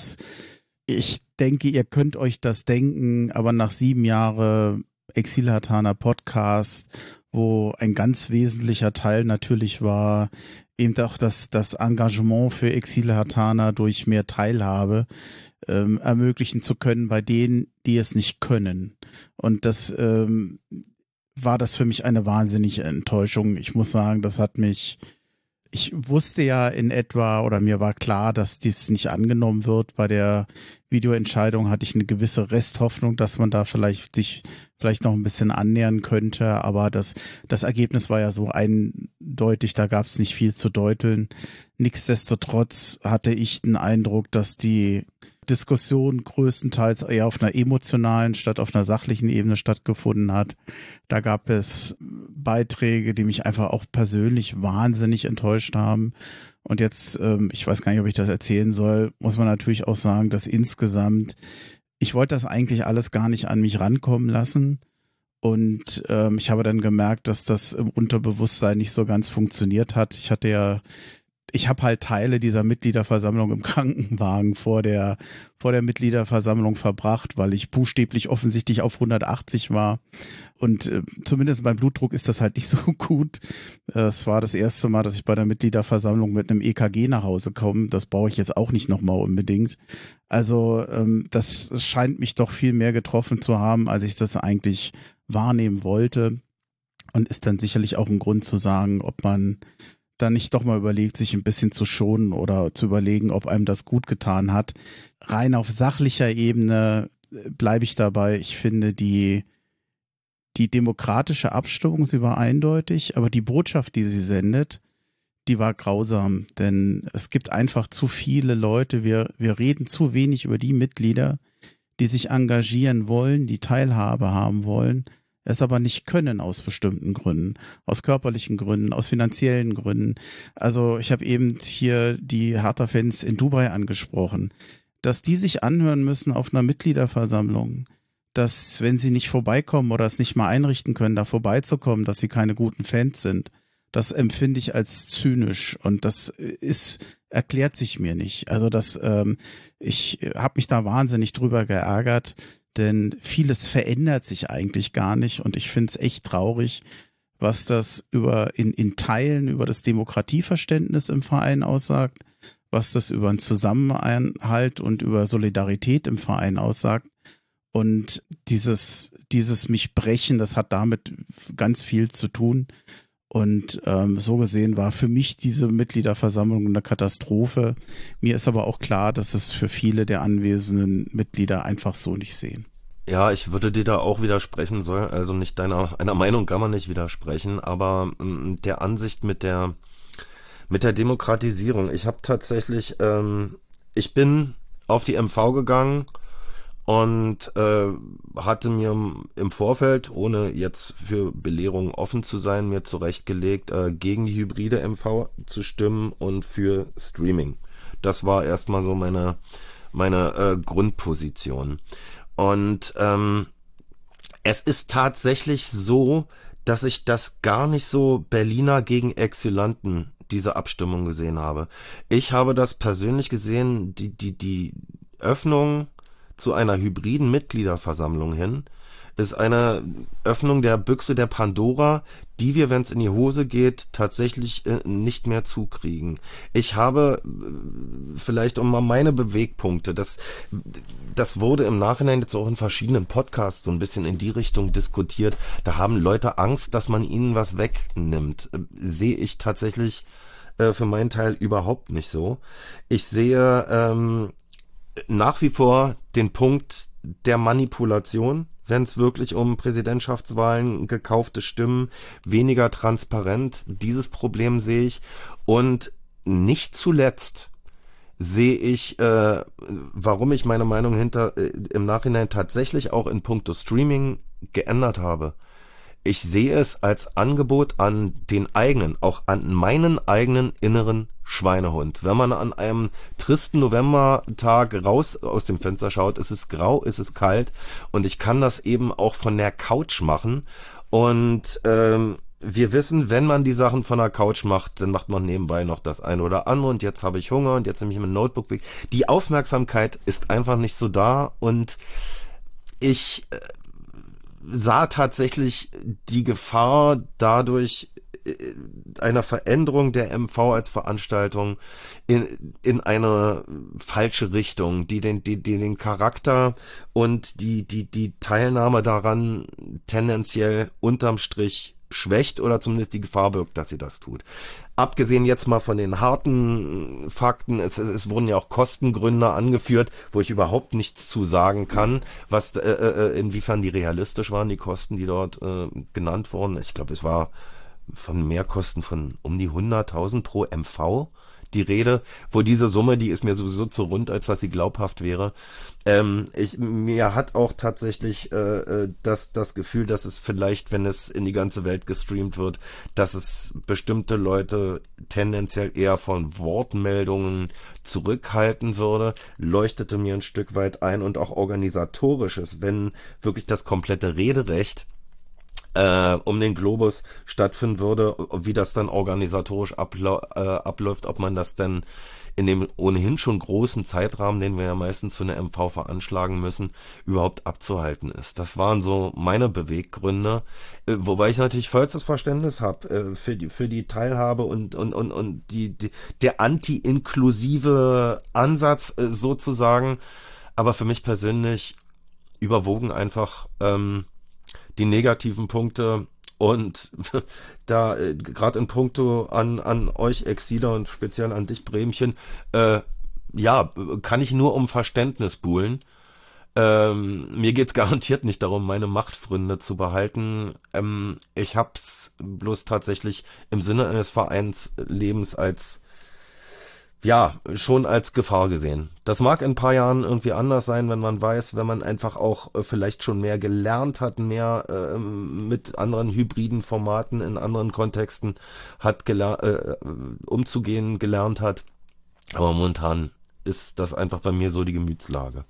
ich denke, ihr könnt euch das denken, aber nach 7 Jahren Exil-Hartaner Podcast, wo ein ganz wesentlicher Teil natürlich war, eben auch das Engagement für Exil-Hartaner durch mehr Teilhabe ermöglichen zu können bei denen, die es nicht können. Und das war das für mich eine wahnsinnige Enttäuschung. Ich muss sagen, ich wusste ja in etwa oder mir war klar, dass dies nicht angenommen wird. Bei der Videoentscheidung hatte ich eine gewisse Resthoffnung, dass man da vielleicht noch ein bisschen annähern könnte, aber das Ergebnis war ja so eindeutig, da gab es nicht viel zu deuteln. Nichtsdestotrotz hatte ich den Eindruck, dass die Diskussion größtenteils eher auf einer emotionalen statt auf einer sachlichen Ebene stattgefunden hat. Da gab es Beiträge, die mich einfach auch persönlich wahnsinnig enttäuscht haben. Und jetzt, ich weiß gar nicht, ob ich das erzählen soll, muss man natürlich auch sagen, dass insgesamt, ich wollte das eigentlich alles gar nicht an mich rankommen lassen. Und ich habe dann gemerkt, dass das im Unterbewusstsein nicht so ganz funktioniert hat. Ich habe halt Teile dieser Mitgliederversammlung im Krankenwagen vor der Mitgliederversammlung verbracht, weil ich buchstäblich offensichtlich auf 180 war. Und zumindest beim Blutdruck ist das halt nicht so gut. Es war das erste Mal, dass ich bei der Mitgliederversammlung mit einem EKG nach Hause komme. Das brauche ich jetzt auch nicht nochmal unbedingt. Also das scheint mich doch viel mehr getroffen zu haben, als ich das eigentlich wahrnehmen wollte. Und ist dann sicherlich auch ein Grund zu sagen, ob man dann nicht doch mal überlegt, sich ein bisschen zu schonen oder zu überlegen, ob einem das gut getan hat. Rein auf sachlicher Ebene bleibe ich dabei. Ich finde, die demokratische Abstimmung, sie war eindeutig, aber die Botschaft, die sie sendet, die war grausam. Denn es gibt einfach zu viele Leute, wir reden zu wenig über die Mitglieder, die sich engagieren wollen, die Teilhabe haben wollen, es aber nicht können aus bestimmten Gründen, aus körperlichen Gründen, aus finanziellen Gründen. Also ich habe eben hier die Hertha-Fans in Dubai angesprochen, dass die sich anhören müssen auf einer Mitgliederversammlung, dass wenn sie nicht vorbeikommen oder es nicht mal einrichten können, da vorbeizukommen, dass sie keine guten Fans sind. Das empfinde ich als zynisch und das erklärt sich mir nicht. Also ich habe mich da wahnsinnig drüber geärgert, denn vieles verändert sich eigentlich gar nicht und ich finde es echt traurig, was das in Teilen über das Demokratieverständnis im Verein aussagt, was das über einen Zusammenhalt und über Solidarität im Verein aussagt. Und dieses mich brechen, das hat damit ganz viel zu tun. Und so gesehen war für mich diese Mitgliederversammlung eine Katastrophe. Mir ist aber auch klar, dass es für viele der anwesenden Mitglieder einfach so nicht sehen. Ja, ich würde dir da auch widersprechen sollen. Also nicht einer Meinung kann man nicht widersprechen, aber der Ansicht mit der Demokratisierung. Ich habe tatsächlich, ich bin auf die MV gegangen und hatte mir im Vorfeld, ohne jetzt für Belehrungen offen zu sein, mir zurechtgelegt, gegen die hybride MV zu stimmen und für Streaming. Das war erstmal so meine meine Grundposition. Und es ist tatsächlich so, dass ich das gar nicht so Berliner gegen Exilanten diese Abstimmung gesehen habe. Ich habe das persönlich gesehen, die Öffnung zu einer hybriden Mitgliederversammlung hin ist eine Öffnung der Büchse der Pandora, die wir, wenn es in die Hose geht, tatsächlich nicht mehr zukriegen. Ich habe vielleicht um mal meine Bewegpunkte, das wurde im Nachhinein jetzt auch in verschiedenen Podcasts so ein bisschen in die Richtung diskutiert. Da haben Leute Angst, dass man ihnen was wegnimmt. Sehe ich tatsächlich für meinen Teil überhaupt nicht so. Ich sehe nach wie vor den Punkt der Manipulation, wenn es wirklich um Präsidentschaftswahlen, gekaufte Stimmen, weniger transparent, dieses Problem sehe ich. Und nicht zuletzt sehe ich, warum ich meine Meinung im Nachhinein tatsächlich auch in puncto Streaming geändert habe. Ich sehe es als Angebot an den eigenen, auch an meinen eigenen inneren Schweinehund. Wenn man an einem tristen Novembertag raus aus dem Fenster schaut, ist es grau, ist es kalt und ich kann das eben auch von der Couch machen. Und wir wissen, wenn man die Sachen von der Couch macht, dann macht man nebenbei noch das eine oder andere und jetzt habe ich Hunger und jetzt nehme ich mein Notebook weg. Die Aufmerksamkeit ist einfach nicht so da und ich sah tatsächlich die Gefahr dadurch einer Veränderung der MV als Veranstaltung in eine falsche Richtung, die den Charakter und die Teilnahme daran tendenziell unterm Strich schwächt oder zumindest die Gefahr birgt, dass sie das tut. Abgesehen jetzt mal von den harten Fakten, es wurden ja auch Kostengründe angeführt, wo ich überhaupt nichts zu sagen kann, was inwiefern die realistisch waren, die Kosten, die dort genannt wurden. Ich glaube, es war von Mehrkosten von um die 100.000 pro MV die Rede, wo diese Summe, die ist mir sowieso zu rund, als dass sie glaubhaft wäre. Mir hat auch tatsächlich das Gefühl, dass es vielleicht, wenn es in die ganze Welt gestreamt wird, dass es bestimmte Leute tendenziell eher von Wortmeldungen zurückhalten würde, leuchtete mir ein Stück weit ein und auch organisatorisches, wenn wirklich das komplette Rederecht um den Globus stattfinden würde, wie das dann organisatorisch abläuft, ob man das denn in dem ohnehin schon großen Zeitrahmen, den wir ja meistens für eine MV veranschlagen müssen, überhaupt abzuhalten ist. Das waren so meine Beweggründe, wobei ich natürlich vollstes Verständnis habe für die Teilhabe und der anti-inklusive Ansatz sozusagen, aber für mich persönlich überwogen einfach die negativen Punkte und da gerade in puncto an euch Exiler und speziell an dich Bremchen, kann ich nur um Verständnis buhlen. Mir geht's garantiert nicht darum, meine Machtpfründe zu behalten. Ich hab's bloß tatsächlich im Sinne eines Vereinslebens schon als Gefahr gesehen. Das mag in ein paar Jahren irgendwie anders sein, wenn man weiß, wenn man einfach auch vielleicht schon mehr gelernt hat, mehr mit anderen hybriden Formaten in anderen Kontexten umzugehen gelernt hat. Aber momentan ist das einfach bei mir so die Gemütslage.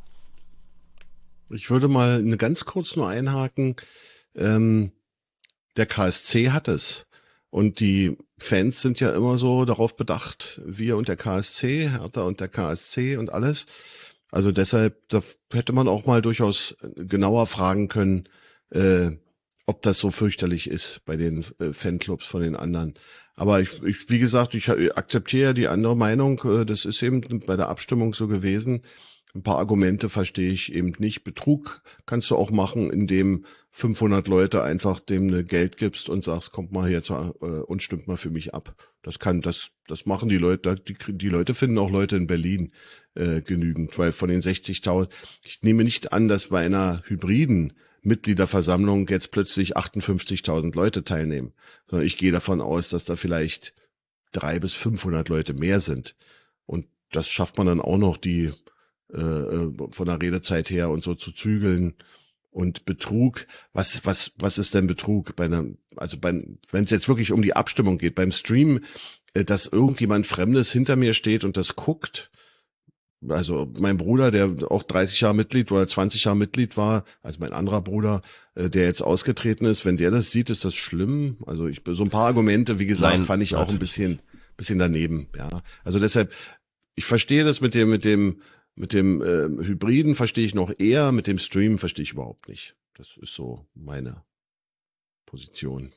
Ich würde mal ganz kurz nur einhaken. Der KSC hat es. Und die Fans sind ja immer so darauf bedacht, wir und der KSC, Hertha und der KSC und alles. Also deshalb, da hätte man auch mal durchaus genauer fragen können, ob das so fürchterlich ist bei den Fanclubs von den anderen. Aber wie gesagt, ich akzeptiere die andere Meinung. Das ist eben bei der Abstimmung so gewesen. Ein paar Argumente verstehe ich eben nicht. Betrug kannst du auch machen, indem 500 Leute einfach dem ne Geld gibst und sagst, kommt mal hier und stimmt mal für mich ab. Das machen die Leute. Die Leute finden auch Leute in Berlin genügend, weil von den 60.000, ich nehme nicht an, dass bei einer hybriden Mitgliederversammlung jetzt plötzlich 58.000 Leute teilnehmen, sondern ich gehe davon aus, dass da vielleicht 300 bis 500 Leute mehr sind. Und das schafft man dann auch noch, die von der Redezeit her und so zu zügeln. Und Betrug, was ist denn Betrug wenn es jetzt wirklich um die Abstimmung geht, beim Stream, dass irgendjemand Fremdes hinter mir steht und das guckt, Also mein Bruder, der auch 30 Jahre Mitglied oder 20 Jahre Mitglied war, also mein anderer Bruder, der jetzt ausgetreten ist, wenn der das sieht, ist das schlimm. Also so ein paar Argumente, wie gesagt, fand ich auch ein bisschen daneben. Ja, also deshalb, ich verstehe das mit dem Hybriden verstehe ich noch eher, mit dem Stream verstehe ich überhaupt nicht. Das ist so meine Position.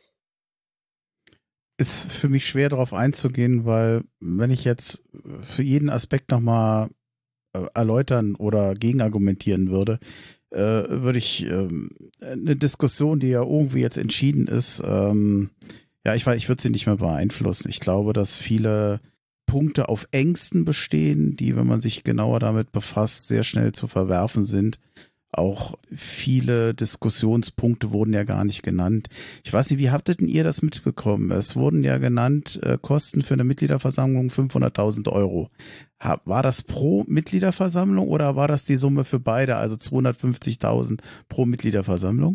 Ist für mich schwer darauf einzugehen, weil wenn ich jetzt für jeden Aspekt nochmal erläutern oder gegenargumentieren würde, würde ich eine Diskussion, die ja irgendwie jetzt entschieden ist, ich würde sie nicht mehr beeinflussen. Ich glaube, dass viele Punkte auf Ängsten bestehen, die, wenn man sich genauer damit befasst, sehr schnell zu verwerfen sind. Auch viele Diskussionspunkte wurden ja gar nicht genannt. Ich weiß nicht, wie habtet denn ihr das mitbekommen? Es wurden ja genannt Kosten für eine Mitgliederversammlung 500.000 €. War das pro Mitgliederversammlung oder war das die Summe für beide, also 250.000 pro Mitgliederversammlung?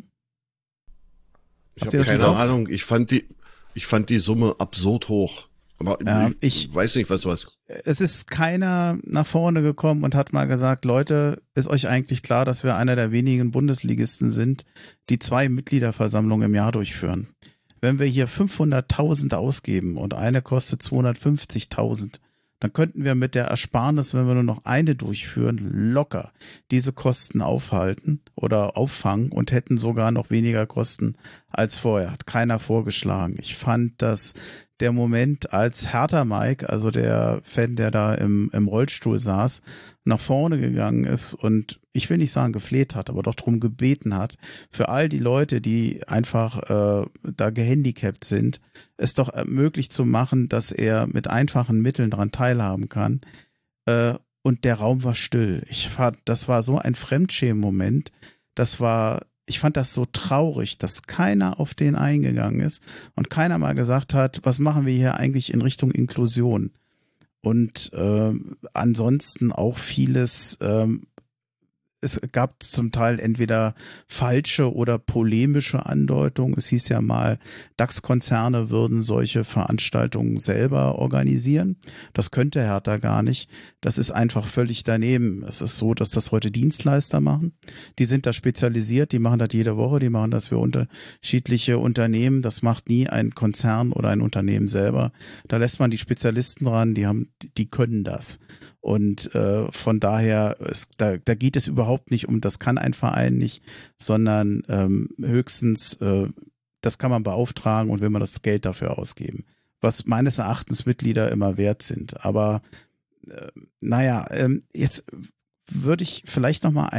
Ich habe keine Ahnung. Ich fand die Summe absurd hoch. Aber ich weiß nicht, was du hast. Es ist keiner nach vorne gekommen und hat mal gesagt, Leute, ist euch eigentlich klar, dass wir einer der wenigen Bundesligisten sind, die 2 Mitgliederversammlungen im Jahr durchführen? Wenn wir hier 500.000 ausgeben und eine kostet 250.000, dann könnten wir mit der Ersparnis, wenn wir nur noch eine durchführen, locker diese Kosten aufhalten oder auffangen und hätten sogar noch weniger Kosten als vorher. Hat keiner vorgeschlagen. Ich fand, dass der Moment, als Hertha Mike, also der Fan, der da im Rollstuhl saß, nach vorne gegangen ist und ich will nicht sagen gefleht hat, aber doch darum gebeten hat, für all die Leute, die einfach da gehandicapt sind, es doch möglich zu machen, dass er mit einfachen Mitteln daran teilhaben kann. Und der Raum war still. Das war so ein Fremdschämen-Moment. Ich fand das so traurig, dass keiner auf den eingegangen ist und keiner mal gesagt hat, was machen wir hier eigentlich in Richtung Inklusion? Und ansonsten auch vieles, es gab zum Teil entweder falsche oder polemische Andeutungen. Es hieß ja mal, DAX-Konzerne würden solche Veranstaltungen selber organisieren. Das könnte Hertha gar nicht. Das ist einfach völlig daneben. Es ist so, dass das heute Dienstleister machen. Die sind da spezialisiert, die machen das jede Woche, die machen das für unterschiedliche Unternehmen. Das macht nie ein Konzern oder ein Unternehmen selber. Da lässt man die Spezialisten ran, die können das. Und von daher, da geht es überhaupt nicht um, das kann ein Verein nicht, sondern höchstens, das kann man beauftragen und will man das Geld dafür ausgeben. Was meines Erachtens Mitglieder immer wert sind. Aber jetzt würde ich vielleicht noch mal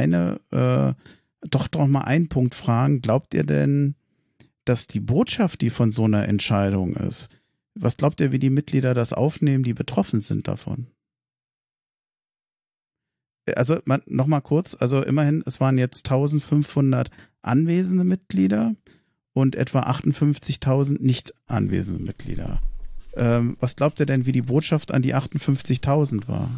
einen Punkt fragen. Glaubt ihr denn, dass die Botschaft, die von so einer Entscheidung ist, was glaubt ihr, wie die Mitglieder das aufnehmen, die betroffen sind davon? Also noch mal kurz, also immerhin, es waren jetzt 1500 anwesende Mitglieder und etwa 58.000 nicht anwesende Mitglieder. Was glaubt ihr denn, wie die Botschaft an die 58.000 war?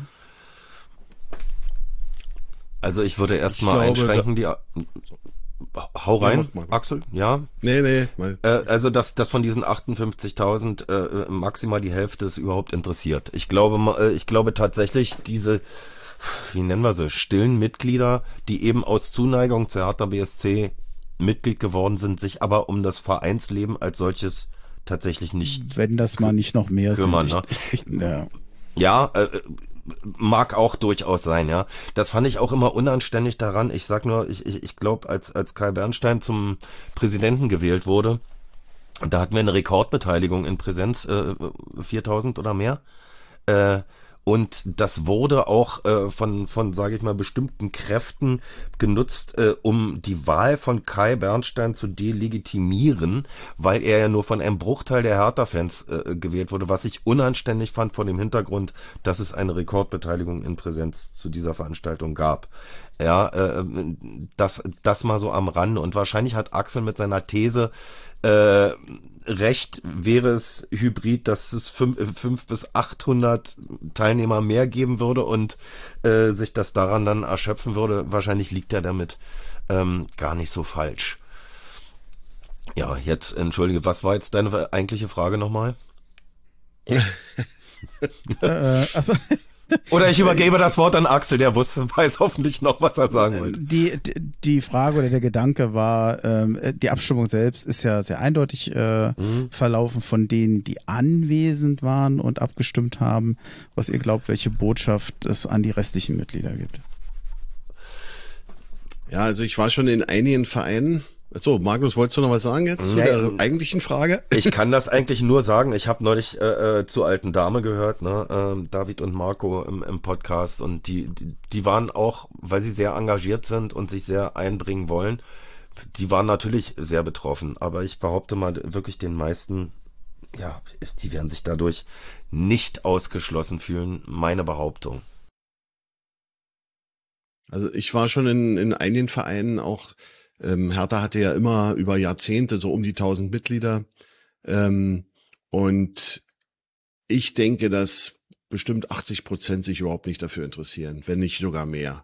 Also ich würde erstmal einschränken, hau rein, Axel, ja? Nee. Also dass von diesen 58.000 maximal die Hälfte ist überhaupt interessiert. Ich glaube tatsächlich diese, wie nennen wir sie, stillen Mitglieder, die eben aus Zuneigung zur Hertha BSC Mitglied geworden sind, sich aber um das Vereinsleben als solches tatsächlich nicht, wenn das mal nicht noch mehr kümmern, sind. Ne? Ja, mag auch durchaus sein, ja. Das fand ich auch immer unanständig daran. Ich sag nur, ich glaube, als Kai Bernstein zum Präsidenten gewählt wurde, da hatten wir eine Rekordbeteiligung in Präsenz, 4.000 oder mehr. Und das wurde auch von sage ich mal, bestimmten Kräften genutzt, um die Wahl von Kai Bernstein zu delegitimieren, weil er ja nur von einem Bruchteil der Hertha-Fans gewählt wurde, was ich unanständig fand vor dem Hintergrund, dass es eine Rekordbeteiligung in Präsenz zu dieser Veranstaltung gab. Ja, das mal so am Rande. Und wahrscheinlich hat Axel mit seiner These recht, wäre es Hybrid, dass es 500 bis 800 Teilnehmer mehr geben würde und sich das daran dann erschöpfen würde. Wahrscheinlich liegt er damit gar nicht so falsch. Ja, jetzt, entschuldige, was war jetzt deine eigentliche Frage nochmal? Also, Oder ich übergebe das Wort an Axel, der weiß hoffentlich noch, was er sagen wollte. Die Frage oder der Gedanke war, die Abstimmung selbst ist ja sehr eindeutig verlaufen von denen, die anwesend waren und abgestimmt haben, was ihr glaubt, welche Botschaft es an die restlichen Mitglieder gibt. Ja, also ich war schon in einigen Vereinen. So, Magnus, wolltest du noch was sagen jetzt zu der eigentlichen Frage? Ich kann das eigentlich nur sagen. Ich habe neulich zur alten Dame gehört, ne, David und Marco im Podcast, und die waren auch, weil sie sehr engagiert sind und sich sehr einbringen wollen, die waren natürlich sehr betroffen. Aber ich behaupte mal wirklich, den meisten, ja, die werden sich dadurch nicht ausgeschlossen fühlen. Meine Behauptung. Also ich war schon in einigen Vereinen auch. Hertha hatte ja immer über Jahrzehnte so um die 1000 Mitglieder. Und ich denke, dass bestimmt 80% sich überhaupt nicht dafür interessieren, wenn nicht sogar mehr.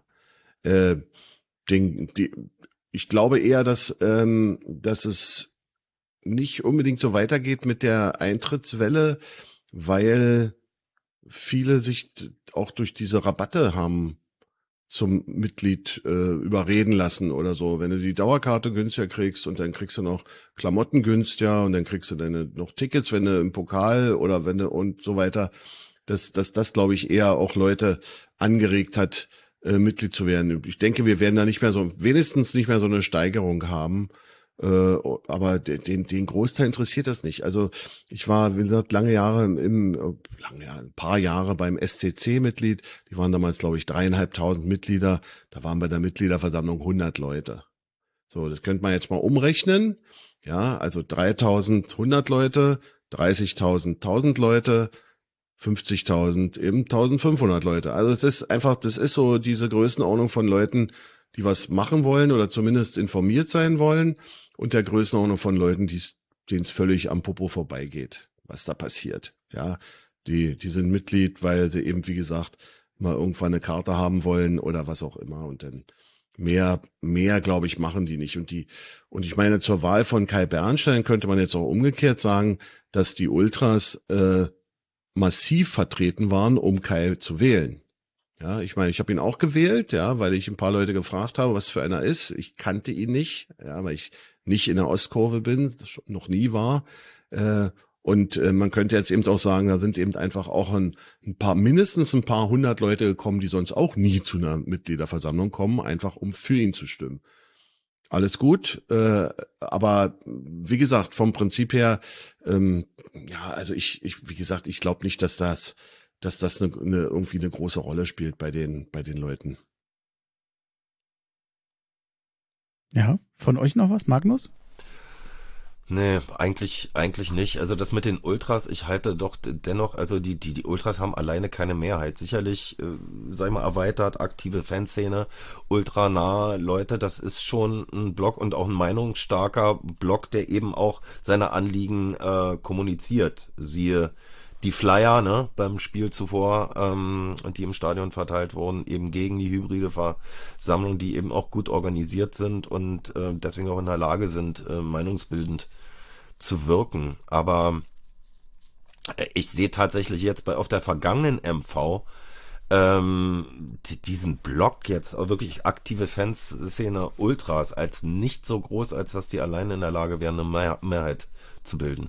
Ich glaube eher, dass es nicht unbedingt so weitergeht mit der Eintrittswelle, weil viele sich auch durch diese Rabatte haben zum Mitglied überreden lassen oder so. Wenn du die Dauerkarte günstiger kriegst und dann kriegst du noch Klamotten günstiger und dann kriegst du dann noch Tickets, wenn du im Pokal oder wenn du und so weiter, dass das glaube ich eher auch Leute angeregt hat, Mitglied zu werden. Ich denke, wir werden da wenigstens nicht mehr so eine Steigerung haben. Aber den Großteil interessiert das nicht. Also ich war, wie gesagt, ein paar Jahre beim SCC Mitglied. Die waren damals, glaube ich, 3.500 Mitglieder. Da waren bei der Mitgliederversammlung 100 Leute. So, das könnte man jetzt mal umrechnen. Ja, also 3.100 Leute, 30.000, 1.000 Leute, 50.000, eben 1.500 Leute. Also das ist so diese Größenordnung von Leuten, die was machen wollen oder zumindest informiert sein wollen, und der Größenordnung von Leuten, denen es völlig am Popo vorbeigeht, was da passiert. Ja, die sind Mitglied, weil sie eben, wie gesagt, mal irgendwann eine Karte haben wollen oder was auch immer, und dann mehr, glaube ich, machen die nicht. Und ich meine, zur Wahl von Kai Bernstein könnte man jetzt auch umgekehrt sagen, dass die Ultras massiv vertreten waren, um Kai zu wählen. Ja, ich meine, ich habe ihn auch gewählt, ja, weil ich ein paar Leute gefragt habe, was für einer ist. Ich kannte ihn nicht, ja, weil ich nicht in der Ostkurve bin, das noch nie war. Und man könnte jetzt eben auch sagen, da sind eben einfach auch mindestens ein paar hundert Leute gekommen, die sonst auch nie zu einer Mitgliederversammlung kommen, einfach um für ihn zu stimmen. Alles gut, aber wie gesagt, vom Prinzip her, ja, also wie gesagt, ich glaube nicht, dass das irgendwie eine große Rolle spielt bei den Leuten. Ja, von euch noch was, Magnus? Nee, eigentlich nicht. Also das mit den Ultras, ich halte doch dennoch, also die Ultras haben alleine keine Mehrheit. Sicherlich, sag ich mal, erweitert, aktive Fanszene, ultranahe Leute, das ist schon ein Block und auch ein meinungsstarker Block, der eben auch seine Anliegen kommuniziert. Siehe die Flyer, ne, beim Spiel zuvor, die im Stadion verteilt wurden, eben gegen die hybride Versammlung, die eben auch gut organisiert sind und deswegen auch in der Lage sind, meinungsbildend zu wirken. Aber ich sehe tatsächlich jetzt auf der vergangenen MV diesen Block jetzt, auch wirklich aktive Fanszene Ultras, als nicht so groß, als dass die alleine in der Lage wären, eine Mehrheit zu bilden.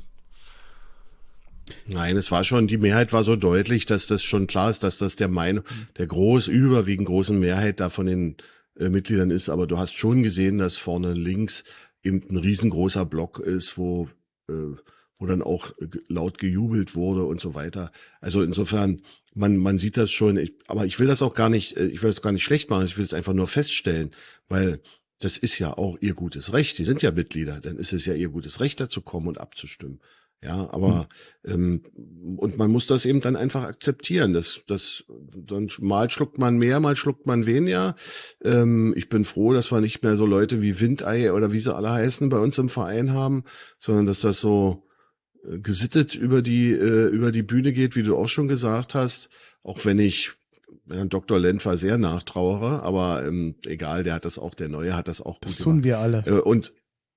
Nein, die Mehrheit war so deutlich, dass das schon klar ist, dass das der überwiegend großen Mehrheit da von den Mitgliedern ist. Aber du hast schon gesehen, dass vorne links eben ein riesengroßer Block ist, wo dann auch laut gejubelt wurde und so weiter. Also insofern, man sieht das schon. Aber ich will das gar nicht schlecht machen. Ich will es einfach nur feststellen, weil das ist ja auch ihr gutes Recht. Die sind ja Mitglieder. Dann ist es ja ihr gutes Recht, da zu kommen und abzustimmen. Ja, aber und man muss das eben dann einfach akzeptieren. Dann mal schluckt man mehr, mal schluckt man weniger. Ich bin froh, dass wir nicht mehr so Leute wie Windei oder wie sie alle heißen bei uns im Verein haben, sondern dass das so gesittet über die Bühne geht, wie du auch schon gesagt hast. Auch wenn ich Herrn Dr. Lenfer sehr nachtrauere, aber egal, der Neue hat das auch gut gemacht. Das tun wir alle.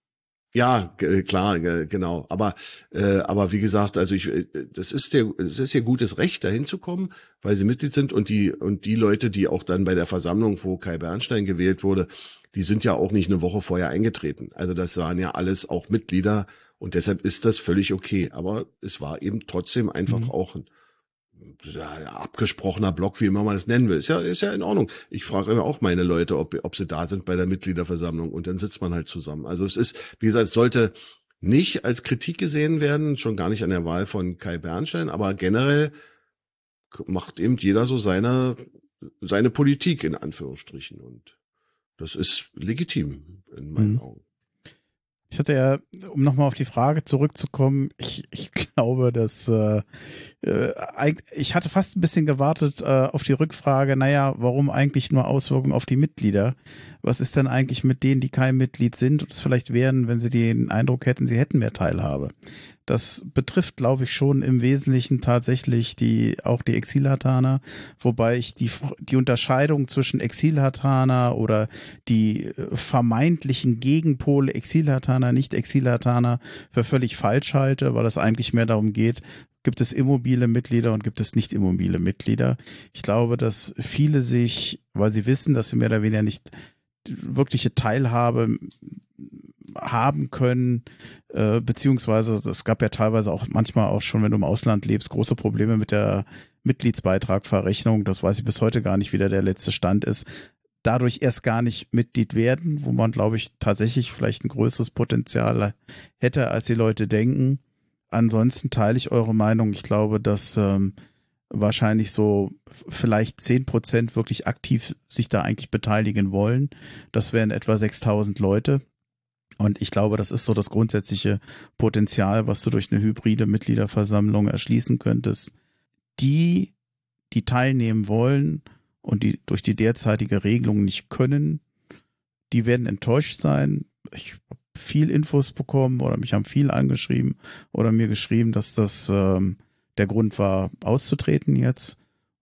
Ja, klar, genau. Aber wie gesagt, also das ist ihr gutes Recht, dahin zu kommen, weil sie Mitglied sind und die Leute, die auch dann bei der Versammlung, wo Kai Bernstein gewählt wurde, die sind ja auch nicht eine Woche vorher eingetreten. Also das waren ja alles auch Mitglieder und deshalb ist das völlig okay. Aber es war eben trotzdem einfach auch ein abgesprochener Block, wie immer man das nennen will. Ist ja in Ordnung. Ich frage immer auch meine Leute, ob sie da sind bei der Mitgliederversammlung und dann sitzt man halt zusammen. Also es ist, wie gesagt, es sollte nicht als Kritik gesehen werden, schon gar nicht an der Wahl von Kai Bernstein, aber generell macht eben jeder so seine Politik in Anführungsstrichen und das ist legitim in meinen Augen. Ich hatte ja, um nochmal auf die Frage zurückzukommen, ich glaube, dass ich hatte fast ein bisschen gewartet auf die Rückfrage, naja, warum eigentlich nur Auswirkungen auf die Mitglieder? Was ist denn eigentlich mit denen, die kein Mitglied sind und es vielleicht wären, wenn sie den Eindruck hätten, sie hätten mehr Teilhabe? Das betrifft, glaube ich, schon im Wesentlichen tatsächlich auch die Exilhartaner, wobei ich die Unterscheidung zwischen Exilhartaner oder die vermeintlichen Gegenpole Exilhartaner, Nicht-Exilhartaner für völlig falsch halte, weil es eigentlich mehr darum geht, gibt es immobile Mitglieder und gibt es nicht immobile Mitglieder. Ich glaube, dass viele sich, weil sie wissen, dass sie mehr oder weniger nicht wirkliche Teilhabe haben können, beziehungsweise es gab ja teilweise auch manchmal auch schon, wenn du im Ausland lebst, große Probleme mit der Mitgliedsbeitragverrechnung. Das weiß ich bis heute gar nicht, wie der letzte Stand ist. Dadurch erst gar nicht Mitglied werden, wo man, glaube ich, tatsächlich vielleicht ein größeres Potenzial hätte, als die Leute denken. Ansonsten teile ich eure Meinung. Ich glaube, dass wahrscheinlich so vielleicht 10% wirklich aktiv sich da eigentlich beteiligen wollen. Das wären etwa 6.000 Leute. Und ich glaube, das ist so das grundsätzliche Potenzial, was du durch eine hybride Mitgliederversammlung erschließen könntest. Die teilnehmen wollen und die durch die derzeitige Regelung nicht können, die werden enttäuscht sein. Ich habe viel Infos bekommen oder mich haben viel angeschrieben oder mir geschrieben, dass das der Grund war, auszutreten jetzt.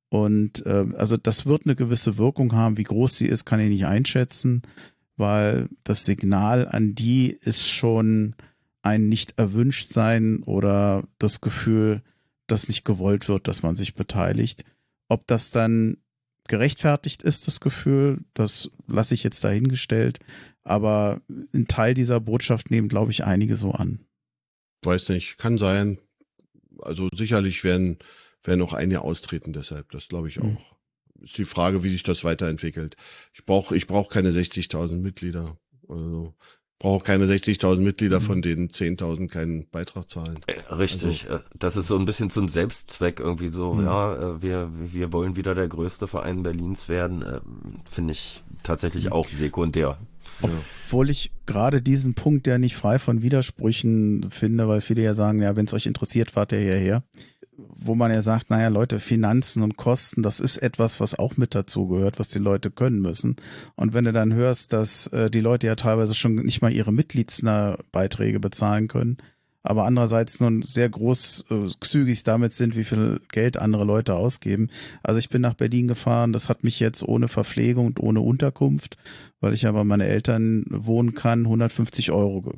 Und also das wird eine gewisse Wirkung haben. Wie groß sie ist, kann ich nicht einschätzen, weil das Signal an die ist schon ein nicht erwünscht sein oder das Gefühl, dass nicht gewollt wird, dass man sich beteiligt. Ob das dann gerechtfertigt ist, das Gefühl, das lasse ich jetzt dahingestellt. Aber einen Teil dieser Botschaft nehmen, glaube ich, einige so an. Weiß nicht, kann sein. Also sicherlich werden auch einige austreten deshalb. Das glaube ich auch. Ist die Frage, wie sich das weiterentwickelt. Ich brauch keine 60.000 Mitglieder. Also brauche keine 60.000 Mitglieder, von denen 10.000 keinen Beitrag zahlen. Richtig, also, das ist so ein bisschen so ein Selbstzweck irgendwie so, ja, wir wollen wieder der größte Verein Berlins werden, finde ich tatsächlich auch sekundär. Obwohl ich gerade diesen Punkt ja nicht frei von Widersprüchen finde, weil viele ja sagen, ja, wenn es euch interessiert, fahrt ihr hierher. Wo man ja sagt, naja Leute, Finanzen und Kosten, das ist etwas, was auch mit dazu gehört, was die Leute können müssen. Und wenn du dann hörst, dass die Leute ja teilweise schon nicht mal ihre Mitgliedsbeiträge bezahlen können, aber andererseits nun sehr großzügig damit sind, wie viel Geld andere Leute ausgeben. Also ich bin nach Berlin gefahren, das hat mich jetzt ohne Verpflegung und ohne Unterkunft, weil ich ja bei meinen Eltern wohnen kann, 150 €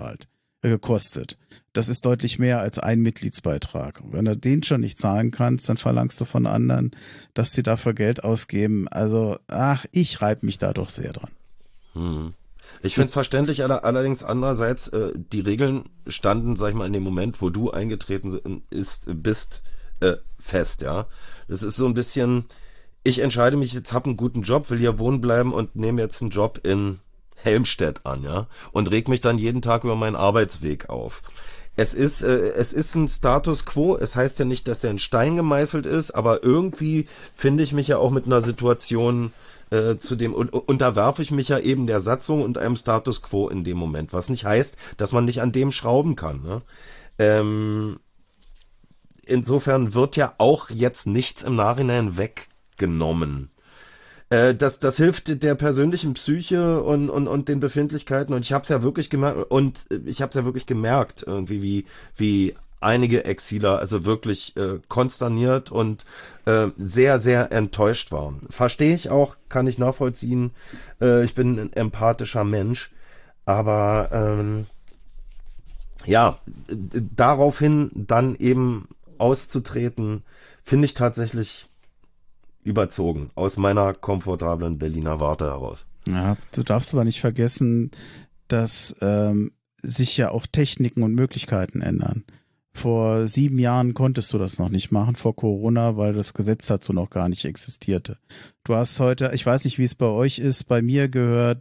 gekostet. Das ist deutlich mehr als ein Mitgliedsbeitrag. Und wenn du den schon nicht zahlen kannst, dann verlangst du von anderen, dass sie dafür Geld ausgeben. Also, ich reibe mich da doch sehr dran. Ich finde es verständlich, allerdings andererseits, die Regeln standen, sag ich mal, in dem Moment, wo du eingetreten bist, fest, ja. Das ist so ein bisschen, ich entscheide mich jetzt, habe einen guten Job, will hier wohnen bleiben und nehme jetzt einen Job in Helmstedt an, ja, und reg mich dann jeden Tag über meinen Arbeitsweg auf. Es ist ein Status quo, es heißt ja nicht, dass er in Stein gemeißelt ist, aber irgendwie finde ich mich ja auch mit einer Situation zu dem, unterwerfe ich mich ja eben der Satzung und einem Status quo in dem Moment, was nicht heißt, dass man nicht an dem schrauben kann, ne? Insofern wird ja auch jetzt nichts im Nachhinein weggenommen. Das hilft der persönlichen Psyche und den Befindlichkeiten und ich habe es ja wirklich gemerkt, irgendwie wie einige Exiler also wirklich konsterniert und sehr, sehr enttäuscht waren. Verstehe ich auch, kann ich nachvollziehen. Ich bin ein empathischer Mensch, aber ja, daraufhin dann eben auszutreten, finde ich tatsächlich überzogen, aus meiner komfortablen Berliner Warte heraus. Ja, du darfst aber nicht vergessen, dass sich ja auch Techniken und Möglichkeiten ändern. Vor 7 Jahren konntest du das noch nicht machen, vor Corona, weil das Gesetz dazu noch gar nicht existierte. Du hast heute, ich weiß nicht, wie es bei euch ist, bei mir gehört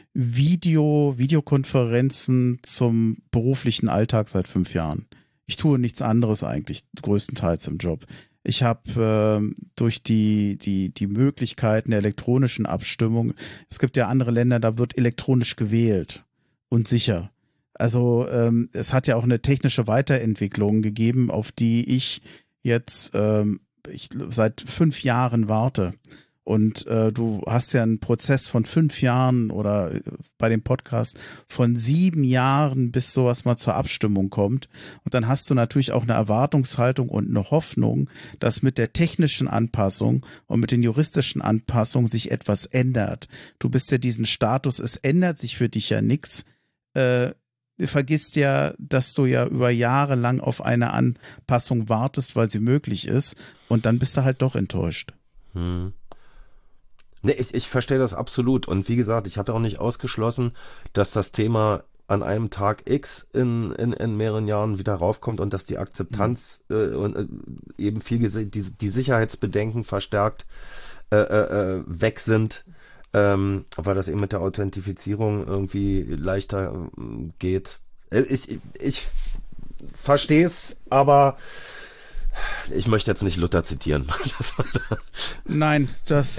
Videokonferenzen zum beruflichen Alltag seit 5 Jahren. Ich tue nichts anderes eigentlich, größtenteils im Job. Ich habe durch die Möglichkeiten der elektronischen Abstimmung, es gibt ja andere Länder, da wird elektronisch gewählt und sicher. Also es hat ja auch eine technische Weiterentwicklung gegeben, auf die ich jetzt seit 5 Jahren warte. Und du hast ja einen Prozess von 5 Jahren oder bei dem Podcast von 7 Jahren, bis sowas mal zur Abstimmung kommt. Und dann hast du natürlich auch eine Erwartungshaltung und eine Hoffnung, dass mit der technischen Anpassung und mit den juristischen Anpassungen sich etwas ändert. Du bist ja diesen Status, es ändert sich für dich ja nichts. Vergisst ja, dass du ja über Jahre lang auf eine Anpassung wartest, weil sie möglich ist. Und dann bist du halt doch enttäuscht. Nee, ich verstehe das absolut. Und wie gesagt, ich hatte auch nicht ausgeschlossen, dass das Thema an einem Tag X in mehreren Jahren wieder raufkommt und dass die Akzeptanz und eben die Sicherheitsbedenken verstärkt weg sind, weil das eben mit der Authentifizierung irgendwie leichter geht. Ich verstehe es, aber ich möchte jetzt nicht Luther zitieren. Nein, das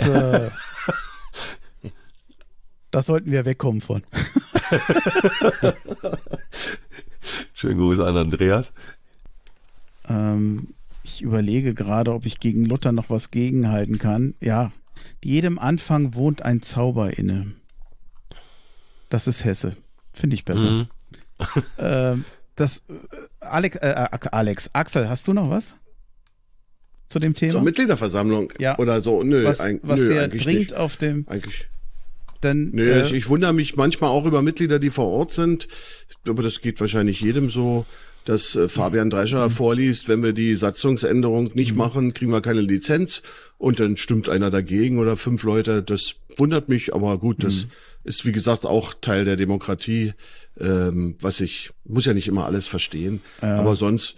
sollten wir wegkommen von. Schönen Gruß an Andreas. Ich überlege gerade, ob ich gegen Luther noch was gegenhalten kann. Ja, jedem Anfang wohnt ein Zauber inne. Das ist Hesse. Finde ich besser. Axel, hast du noch was zu dem Thema? Zur Mitgliederversammlung? Ja. Oder so? Nö, was sehr eigentlich dringend nicht. auf dem... Eigentlich. Dann, Nö, ich wundere mich manchmal auch über Mitglieder, die vor Ort sind. Aber das geht wahrscheinlich jedem so, dass Fabian Drescher vorliest, wenn wir die Satzungsänderung nicht machen, kriegen wir keine Lizenz. Und dann stimmt einer dagegen oder 5 Leute. Das wundert mich, aber gut, das ist wie gesagt auch Teil der Demokratie. Muss ja nicht immer alles verstehen. Ja. Aber sonst,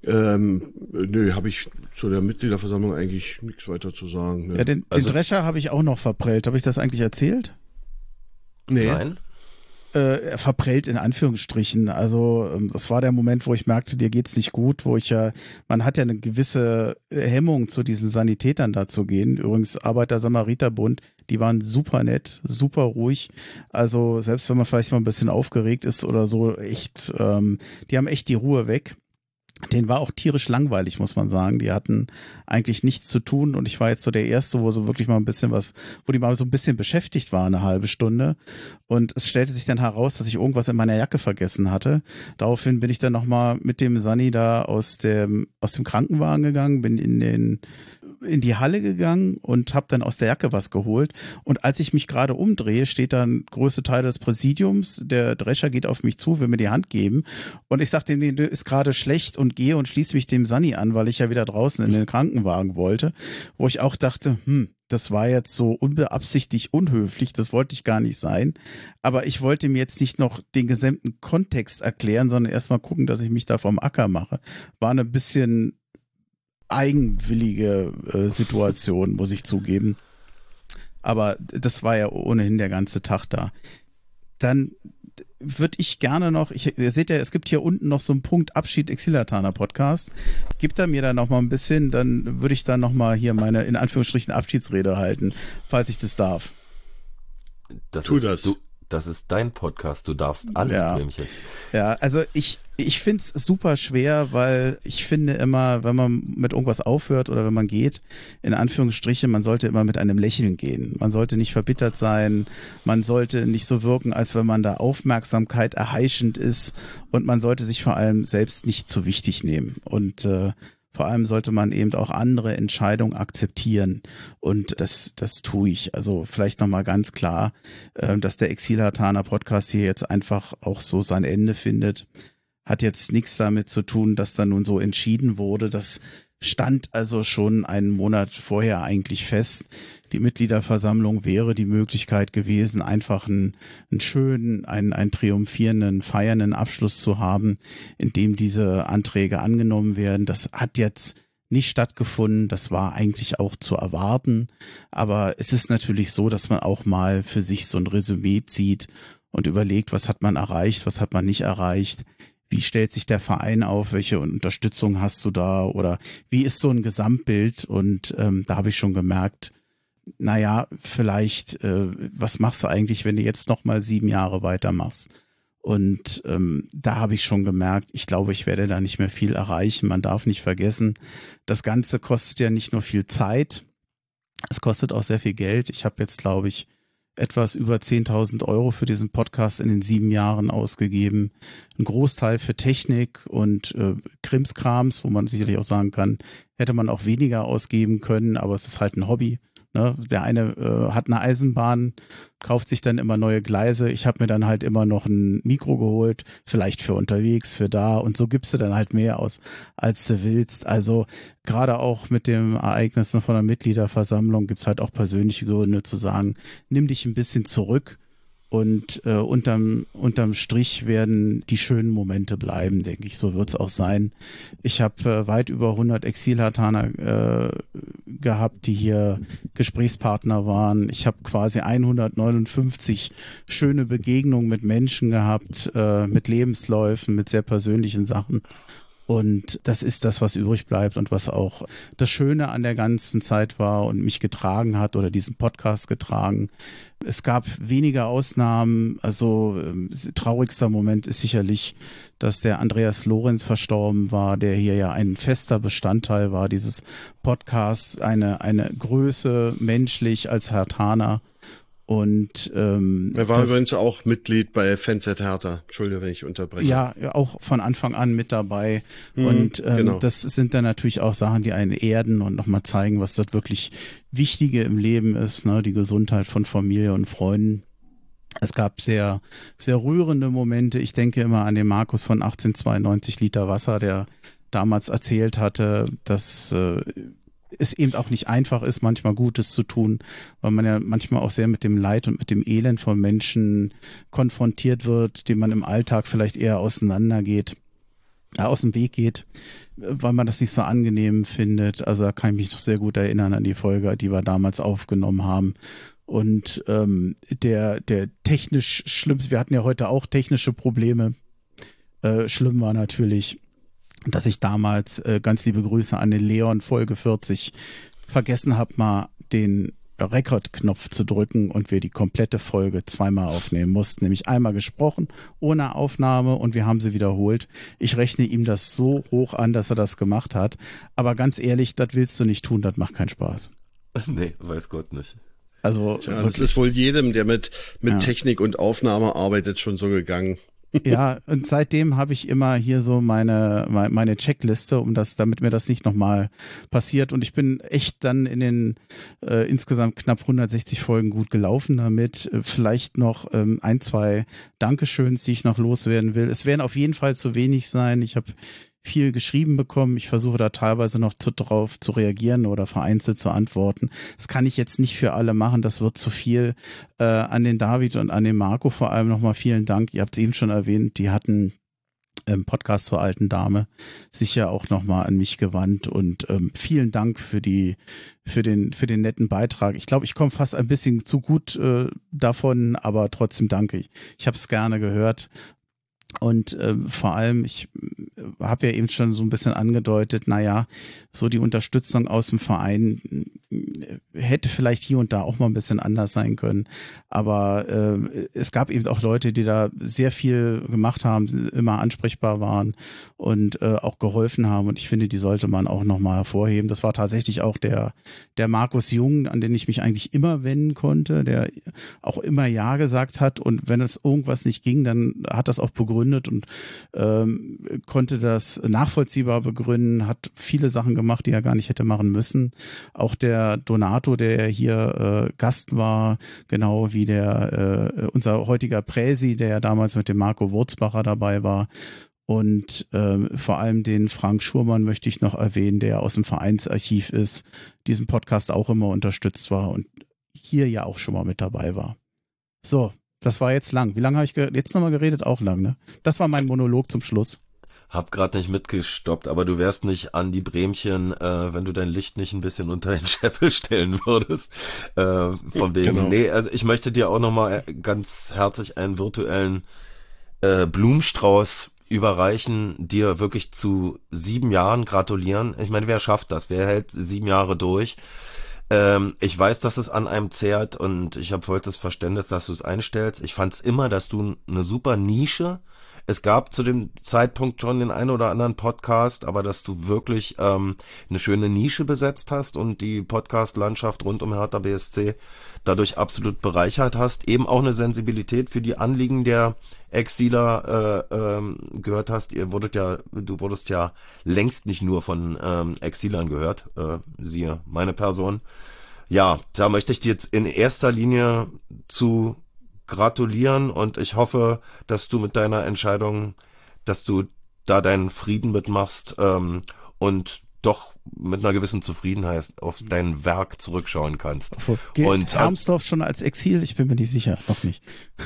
habe ich zu der Mitgliederversammlung eigentlich nichts weiter zu sagen. Ne? Ja, den Drescher habe ich auch noch verprellt. Habe ich das eigentlich erzählt? Nee. Nein. Verprellt in Anführungsstrichen. Also das war der Moment, wo ich merkte, dir geht's nicht gut, man hat ja eine gewisse Hemmung, zu diesen Sanitätern da zu gehen. Übrigens Arbeiter-Samariter-Bund, die waren super nett, super ruhig. Also selbst wenn man vielleicht mal ein bisschen aufgeregt ist oder so, echt, die haben echt die Ruhe weg. Den war auch tierisch langweilig, muss man sagen. Die hatten eigentlich nichts zu tun und ich war jetzt so der Erste, wo so wirklich mal ein bisschen wo die mal so ein bisschen beschäftigt war, eine halbe Stunde. Und es stellte sich dann heraus, dass ich irgendwas in meiner Jacke vergessen hatte. Daraufhin bin ich dann nochmal mit dem Sani da aus dem Krankenwagen gegangen, bin in die Halle gegangen und habe dann aus der Jacke was geholt. Und als ich mich gerade umdrehe, steht dann größte Teil des Präsidiums. Der Drescher geht auf mich zu, will mir die Hand geben. Und ich sagte ihm, nee, ist gerade schlecht und gehe und schließe mich dem Sani an, weil ich ja wieder draußen in den Krankenwagen wollte. Wo ich auch dachte, das war jetzt so unbeabsichtigt unhöflich, das wollte ich gar nicht sein. Aber ich wollte mir jetzt nicht noch den gesamten Kontext erklären, sondern erstmal gucken, dass ich mich da vom Acker mache. War eine bisschen eigenwillige Situation, muss ich zugeben. Aber das war ja ohnehin der ganze Tag da. Dann würde ich gerne noch, ihr seht ja, es gibt hier unten noch so einen Punkt Abschied Exilataner Podcast. Gibt er mir da noch mal ein bisschen, dann würde ich da noch mal hier meine, in Anführungsstrichen, Abschiedsrede halten, falls ich das darf. Tu das. Das ist dein Podcast, du darfst alles, Blümchen. Ja, also ich finde es super schwer, weil ich finde immer, wenn man mit irgendwas aufhört oder wenn man geht, in Anführungsstrichen, man sollte immer mit einem Lächeln gehen. Man sollte nicht verbittert sein, man sollte nicht so wirken, als wenn man da Aufmerksamkeit erheischend ist und man sollte sich vor allem selbst nicht zu wichtig nehmen. Und vor allem sollte man eben auch andere Entscheidungen akzeptieren und das tue ich. Also vielleicht nochmal ganz klar, dass der Exilataner Podcast hier jetzt einfach auch so sein Ende findet. hat jetzt nichts damit zu tun, dass da nun so entschieden wurde. Das stand also schon einen Monat vorher eigentlich fest. Die Mitgliederversammlung wäre die Möglichkeit gewesen, einfach einen schönen, einen triumphierenden, feiernden Abschluss zu haben, in dem diese Anträge angenommen werden. Das hat jetzt nicht stattgefunden. Das war eigentlich auch zu erwarten. Aber es ist natürlich so, dass man auch mal für sich so ein Resümee zieht und überlegt, was hat man erreicht, was hat man nicht erreicht. Wie stellt sich der Verein auf? Welche Unterstützung hast du da? Oder wie ist so ein Gesamtbild? Und da habe ich schon gemerkt, naja, vielleicht, was machst du eigentlich, wenn du jetzt noch mal 7 Jahre weitermachst? Und da habe ich schon gemerkt, ich glaube, ich werde da nicht mehr viel erreichen. Man darf nicht vergessen, das Ganze kostet ja nicht nur viel Zeit, es kostet auch sehr viel Geld. Ich habe jetzt, glaube ich, etwas über 10.000 Euro für diesen Podcast in den 7 Jahren ausgegeben. Ein Großteil für Technik und Krimskrams, wo man sicherlich auch sagen kann, hätte man auch weniger ausgeben können, aber es ist halt ein Hobby. Ne? Der eine hat eine Eisenbahn, kauft sich dann immer neue Gleise. Ich habe mir dann halt immer noch ein Mikro geholt, vielleicht für unterwegs, für da. Und so gibst du dann halt mehr aus, als du willst. Also gerade auch mit dem Ereignis von der Mitgliederversammlung gibt's halt auch persönliche Gründe zu sagen, nimm dich ein bisschen zurück. Und unterm Strich werden die schönen Momente bleiben, denke ich. So wird's auch sein. Ich habe weit über 100 Exil-Hartaner gehabt, die hier Gesprächspartner waren. Ich habe quasi 159 schöne Begegnungen mit Menschen gehabt, mit Lebensläufen, mit sehr persönlichen Sachen. Und das ist das, was übrig bleibt und was auch das Schöne an der ganzen Zeit war und mich getragen hat oder diesen Podcast getragen. Es gab wenige Ausnahmen. Also traurigster Moment ist sicherlich, dass der Andreas Lorenz verstorben war, der hier ja ein fester Bestandteil war dieses Podcasts, eine Größe menschlich als Hartaner. Und er war übrigens auch Mitglied bei FanZ Hertha. Entschuldige, wenn ich unterbreche. Ja, auch von Anfang an mit dabei. Und genau. Das sind dann natürlich auch Sachen, die einen erden und nochmal zeigen, was dort wirklich Wichtige im Leben ist, ne? Die Gesundheit von Familie und Freunden. Es gab sehr, sehr rührende Momente. Ich denke immer an den Markus von 1892 Liter Wasser, der damals erzählt hatte, dass es eben auch nicht einfach ist, manchmal Gutes zu tun, weil man ja manchmal auch sehr mit dem Leid und mit dem Elend von Menschen konfrontiert wird, dem man im Alltag vielleicht eher aus dem Weg geht, weil man das nicht so angenehm findet. Also da kann ich mich noch sehr gut erinnern an die Folge, die wir damals aufgenommen haben. Und der technisch schlimmste, wir hatten ja heute auch technische Probleme. Schlimm war natürlich, dass ich damals, ganz liebe Grüße an den Leon, Folge 40, vergessen habe, mal den Rekordknopf zu drücken und wir die komplette Folge 2-mal aufnehmen mussten. Nämlich einmal gesprochen, ohne Aufnahme, und wir haben sie wiederholt. Ich rechne ihm das so hoch an, dass er das gemacht hat. Aber ganz ehrlich, das willst du nicht tun, das macht keinen Spaß. Nee, weiß Gott nicht. Also ja, das ist wohl jedem, der mit Technik und Aufnahme arbeitet, schon so gegangen. Ja, und seitdem habe ich immer hier so meine Checkliste, damit mir das nicht nochmal passiert. Und ich bin echt dann in den insgesamt knapp 160 Folgen gut gelaufen damit. Vielleicht noch 1, 2 Dankeschöns, die ich noch loswerden will. Es werden auf jeden Fall zu wenig sein. Ich habe viel geschrieben bekommen. Ich versuche da teilweise noch drauf zu reagieren oder vereinzelt zu antworten. Das kann ich jetzt nicht für alle machen. Das wird zu viel. An den David und an den Marco vor allem nochmal vielen Dank. Ihr habt es eben schon erwähnt. Die hatten im Podcast zur alten Dame sich ja auch nochmal an mich gewandt und vielen Dank für den netten Beitrag. Ich glaube, ich komme fast ein bisschen zu gut davon, aber trotzdem danke. Ich habe es gerne gehört. Und vor allem, ich habe ja eben schon so ein bisschen angedeutet, naja, so die Unterstützung aus dem Verein hätte vielleicht hier und da auch mal ein bisschen anders sein können. Aber es gab eben auch Leute, die da sehr viel gemacht haben, immer ansprechbar waren und auch geholfen haben. Und ich finde, die sollte man auch nochmal hervorheben. Das war tatsächlich auch der Markus Jung, an den ich mich eigentlich immer wenden konnte, der auch immer Ja gesagt hat. Und wenn es irgendwas nicht ging, dann hat das auch begründet und konnte das nachvollziehbar begründen, hat viele Sachen gemacht, die er gar nicht hätte machen müssen. Auch der Donato, der hier Gast war, genau wie unser heutiger Präsi, der ja damals mit dem Marco Wurzbacher dabei war. Und vor allem den Frank Schurmann möchte ich noch erwähnen, der aus dem Vereinsarchiv ist, diesen Podcast auch immer unterstützt war und hier ja auch schon mal mit dabei war. So, das war jetzt lang. Wie lange habe ich jetzt nochmal geredet? Auch lang, ne? Das war mein Monolog zum Schluss. Hab gerade nicht mitgestoppt, aber du wärst nicht an die Bremchen, wenn du dein Licht nicht ein bisschen unter den Scheffel stellen würdest. Von wegen, genau. Nee, also ich möchte dir auch nochmal ganz herzlich einen virtuellen Blumenstrauß überreichen, dir wirklich zu 7 Jahren gratulieren. Ich meine, wer schafft das? Wer hält 7 Jahre durch? Ich weiß, dass es an einem zehrt und ich habe vollstes Verständnis, dass du es einstellst. Ich fand es immer, dass du eine super Nische. Es gab zu dem Zeitpunkt schon den einen oder anderen Podcast, aber dass du wirklich eine schöne Nische besetzt hast und die Podcast-Landschaft rund um Hertha BSC dadurch absolut bereichert hast, eben auch eine Sensibilität für die Anliegen der Exiler gehört hast. Du wurdest ja längst nicht nur von Exilern gehört, siehe meine Person. Ja, da möchte ich dir jetzt in erster Linie zu gratulieren und ich hoffe, dass du mit deiner Entscheidung, dass du da deinen Frieden mitmachst und doch mit einer gewissen Zufriedenheit auf dein Werk zurückschauen kannst. Und Hermsdorf schon als Exil? Ich bin mir nicht sicher, noch nicht.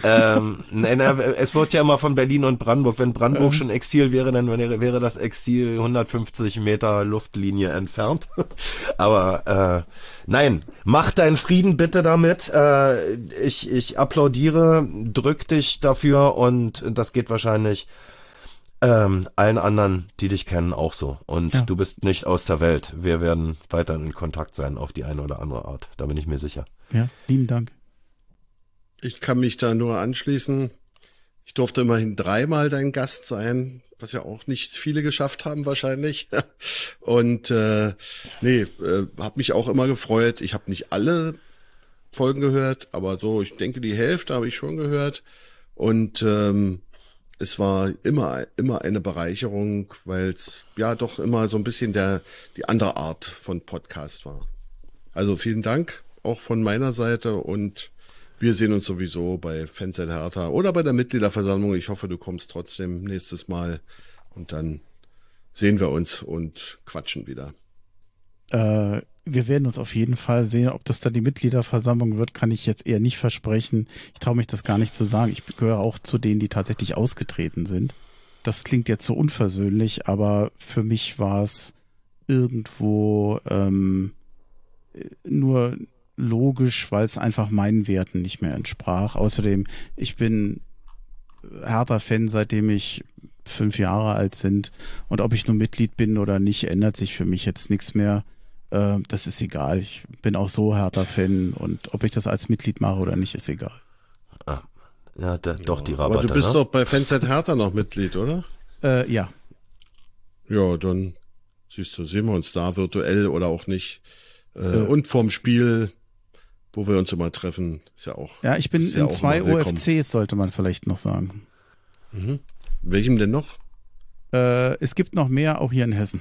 Es wird ja immer von Berlin und Brandenburg. Wenn Brandenburg schon Exil wäre, dann wäre das Exil 150 Meter Luftlinie entfernt. Aber nein, mach deinen Frieden bitte damit. Ich applaudiere, drück dich dafür und das geht wahrscheinlich allen anderen, die dich kennen, auch so. Und ja. Du bist nicht aus der Welt. Wir werden weiter in Kontakt sein auf die eine oder andere Art. Da bin ich mir sicher. Ja, lieben Dank. Ich kann mich da nur anschließen. Ich durfte immerhin 3-mal dein Gast sein, was ja auch nicht viele geschafft haben wahrscheinlich. Und hab mich auch immer gefreut. Ich habe nicht alle Folgen gehört, aber so, ich denke, die Hälfte habe ich schon gehört. Und es war immer eine Bereicherung, weil es ja doch immer so ein bisschen die andere Art von Podcast war. Also vielen Dank auch von meiner Seite und wir sehen uns sowieso bei Fanzeit Hertha oder bei der Mitgliederversammlung. Ich hoffe, du kommst trotzdem nächstes Mal und dann sehen wir uns und quatschen wieder. Wir werden uns auf jeden Fall sehen. Ob das dann die Mitgliederversammlung wird, kann ich jetzt eher nicht versprechen. Ich traue mich das gar nicht zu sagen. Ich gehöre auch zu denen, die tatsächlich ausgetreten sind. Das klingt jetzt so unversöhnlich, aber für mich war es irgendwo nur logisch, weil es einfach meinen Werten nicht mehr entsprach. Außerdem, ich bin Hertha-Fan, seitdem ich 5 Jahre alt bin. Und ob ich nur Mitglied bin oder nicht, ändert sich für mich jetzt nichts mehr. Das ist egal. Ich bin auch so Hertha-Fan und ob ich das als Mitglied mache oder nicht, ist egal. Ah, ja, doch die Rabatte. Aber du bist doch bei Fanzeit Hertha noch Mitglied, oder? Ja. Ja, dann siehst du, sehen wir uns da virtuell oder auch nicht. Und vorm Spiel, wo wir uns immer treffen, ist ja auch. Ja, ich bin in 2 OFCs, sollte man vielleicht noch sagen. Mhm. Welchem denn noch? Es gibt noch mehr, auch hier in Hessen.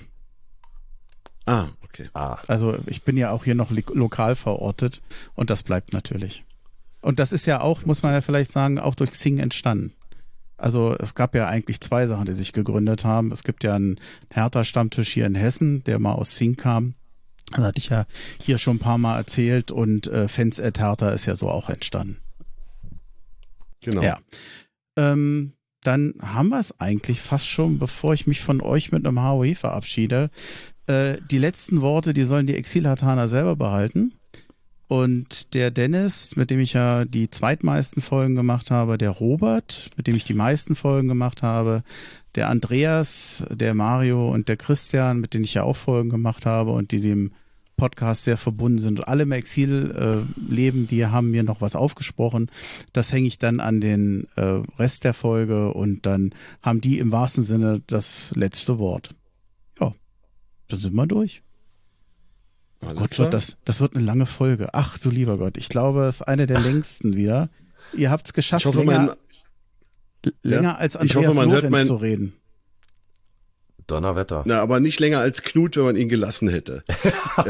Ah, okay. Also ich bin ja auch hier noch lokal verortet und das bleibt natürlich. Und das ist ja auch, muss man ja vielleicht sagen, auch durch Xing entstanden. Also es gab ja eigentlich 2 Sachen, die sich gegründet haben. Es gibt ja einen Hertha-Stammtisch hier in Hessen, der mal aus Xing kam. Das hatte ich ja hier schon ein paar Mal erzählt und Fans at Hertha ist ja so auch entstanden. Genau. Ja. Dann haben wir es eigentlich fast schon, bevor ich mich von euch mit einem HOE verabschiede. Die letzten Worte, die sollen die Exil-Herthaner selber behalten. Und der Dennis, mit dem ich ja die zweitmeisten Folgen gemacht habe, der Robert, mit dem ich die meisten Folgen gemacht habe, der Andreas, der Mario und der Christian, mit denen ich ja auch Folgen gemacht habe und die dem Podcast sehr verbunden sind. Und alle im Exil leben, die haben mir noch was aufgesprochen. Das hänge ich dann an den Rest der Folge und dann haben die im wahrsten Sinne das letzte Wort. Ja, da sind wir durch. Oh Gott, das wird eine lange Folge. Ach du lieber Gott, ich glaube, es ist eine der längsten wieder. Ihr habt es geschafft, länger als Andreas Lorenz zu reden. Donnerwetter. Na, aber nicht länger als Knut, wenn man ihn gelassen hätte.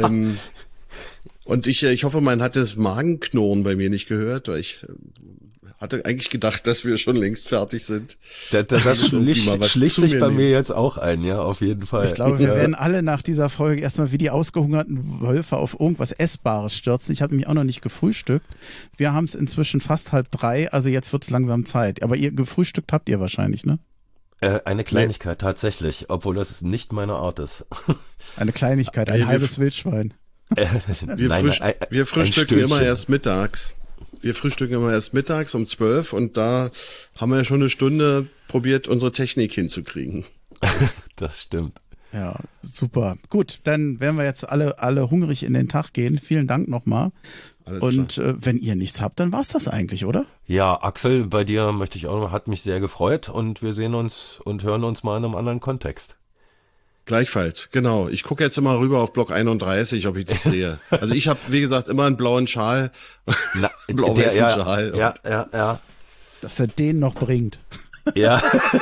Und ich hoffe, man hat das Magenknurren bei mir nicht gehört, weil ich hatte eigentlich gedacht, dass wir schon längst fertig sind. Das schlicht sich bei mir jetzt auch ein, ja, auf jeden Fall. Ich glaube, wir werden alle nach dieser Folge erstmal wie die ausgehungerten Wölfe auf irgendwas Essbares stürzen. Ich habe nämlich auch noch nicht gefrühstückt. Wir haben es inzwischen fast 2:30, also jetzt wird's langsam Zeit. Aber ihr gefrühstückt habt ihr wahrscheinlich, ne? Eine Kleinigkeit tatsächlich, obwohl das nicht meine Art ist. Eine Kleinigkeit, ein halbes Wildschwein. Wir frühstücken immer erst mittags. Wir frühstücken immer erst mittags um 12 und da haben wir ja schon eine Stunde probiert, unsere Technik hinzukriegen. Das stimmt. Ja, super. Gut, dann werden wir jetzt alle hungrig in den Tag gehen. Vielen Dank nochmal. Und wenn ihr nichts habt, dann war's das eigentlich, oder? Ja, Axel, bei dir möchte ich auch, hat mich sehr gefreut und wir sehen uns und hören uns mal in einem anderen Kontext. Gleichfalls, genau. Ich gucke jetzt immer rüber auf Block 31, ob ich das sehe. Also ich habe, wie gesagt, immer einen blauen Schal, blau-weißen Schal. Ja. Dass er den noch bringt. Ja.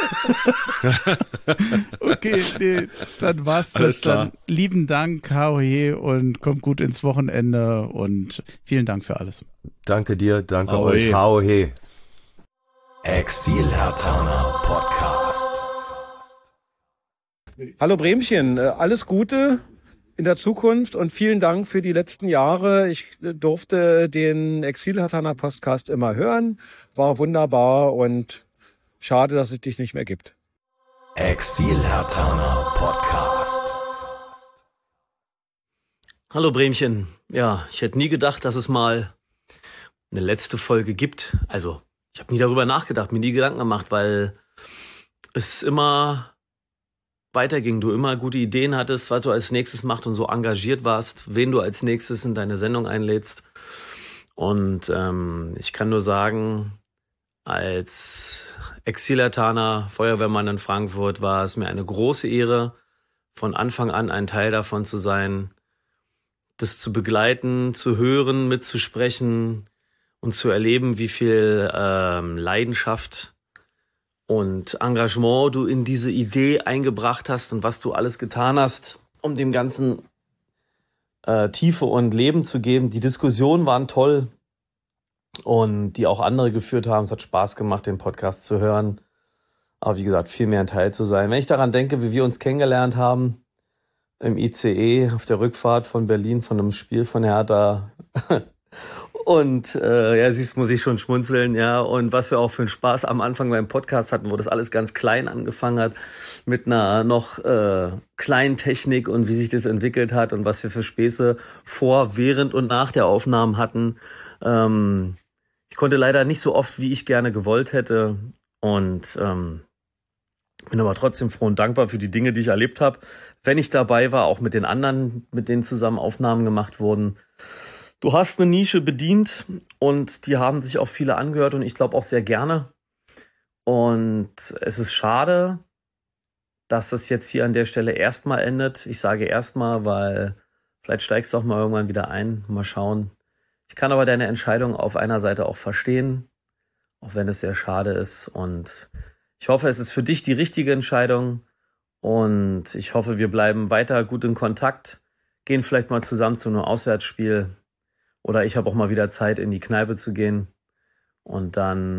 Okay, nee, dann war's das. Dann lieben Dank, Haohe, und kommt gut ins Wochenende und vielen Dank für alles. Danke dir, danke euch. Haohe. Exil-Hertaner Podcast. Hallo Bremchen, alles Gute in der Zukunft und vielen Dank für die letzten Jahre. Ich durfte den Exil-Hertaner Podcast immer hören, war wunderbar und schade, dass es dich nicht mehr gibt. Exil-Hertaner Podcast. Hallo Bremchen, ja, ich hätte nie gedacht, dass es mal eine letzte Folge gibt. Also, ich habe nie darüber nachgedacht, mir nie Gedanken gemacht, weil es immer weiterging, du immer gute Ideen hattest, was du als nächstes machst und so engagiert warst, wen du als nächstes in deine Sendung einlädst. Und ich kann nur sagen, als Exil-Hertaner Feuerwehrmann in Frankfurt war es mir eine große Ehre, von Anfang an ein Teil davon zu sein, das zu begleiten, zu hören, mitzusprechen und zu erleben, wie viel Leidenschaft und Engagement du in diese Idee eingebracht hast und was du alles getan hast, um dem Ganzen Tiefe und Leben zu geben. Die Diskussionen waren toll und die auch andere geführt haben. Es hat Spaß gemacht, den Podcast zu hören. Aber wie gesagt, viel mehr ein Teil zu sein. Wenn ich daran denke, wie wir uns kennengelernt haben im ICE auf der Rückfahrt von Berlin von einem Spiel von Hertha und siehst, muss ich schon schmunzeln, ja. Und was wir auch für einen Spaß am Anfang beim Podcast hatten, wo das alles ganz klein angefangen hat, mit einer noch kleinen Technik und wie sich das entwickelt hat und was wir für Späße vor, während und nach der Aufnahmen hatten. Ich konnte leider nicht so oft, wie ich gerne gewollt hätte. Und bin aber trotzdem froh und dankbar für die Dinge, die ich erlebt habe. Wenn ich dabei war, auch mit den anderen, mit denen zusammen Aufnahmen gemacht wurden. Du hast eine Nische bedient und die haben sich auch viele angehört und ich glaube auch sehr gerne. Und es ist schade, dass das jetzt hier an der Stelle erstmal endet. Ich sage erstmal, weil vielleicht steigst du auch mal irgendwann wieder ein. Mal schauen. Ich kann aber deine Entscheidung auf einer Seite auch verstehen, auch wenn es sehr schade ist. Und ich hoffe, es ist für dich die richtige Entscheidung. Und ich hoffe, wir bleiben weiter gut in Kontakt, gehen vielleicht mal zusammen zu einem Auswärtsspiel. Oder ich habe auch mal wieder Zeit, in die Kneipe zu gehen. Und dann,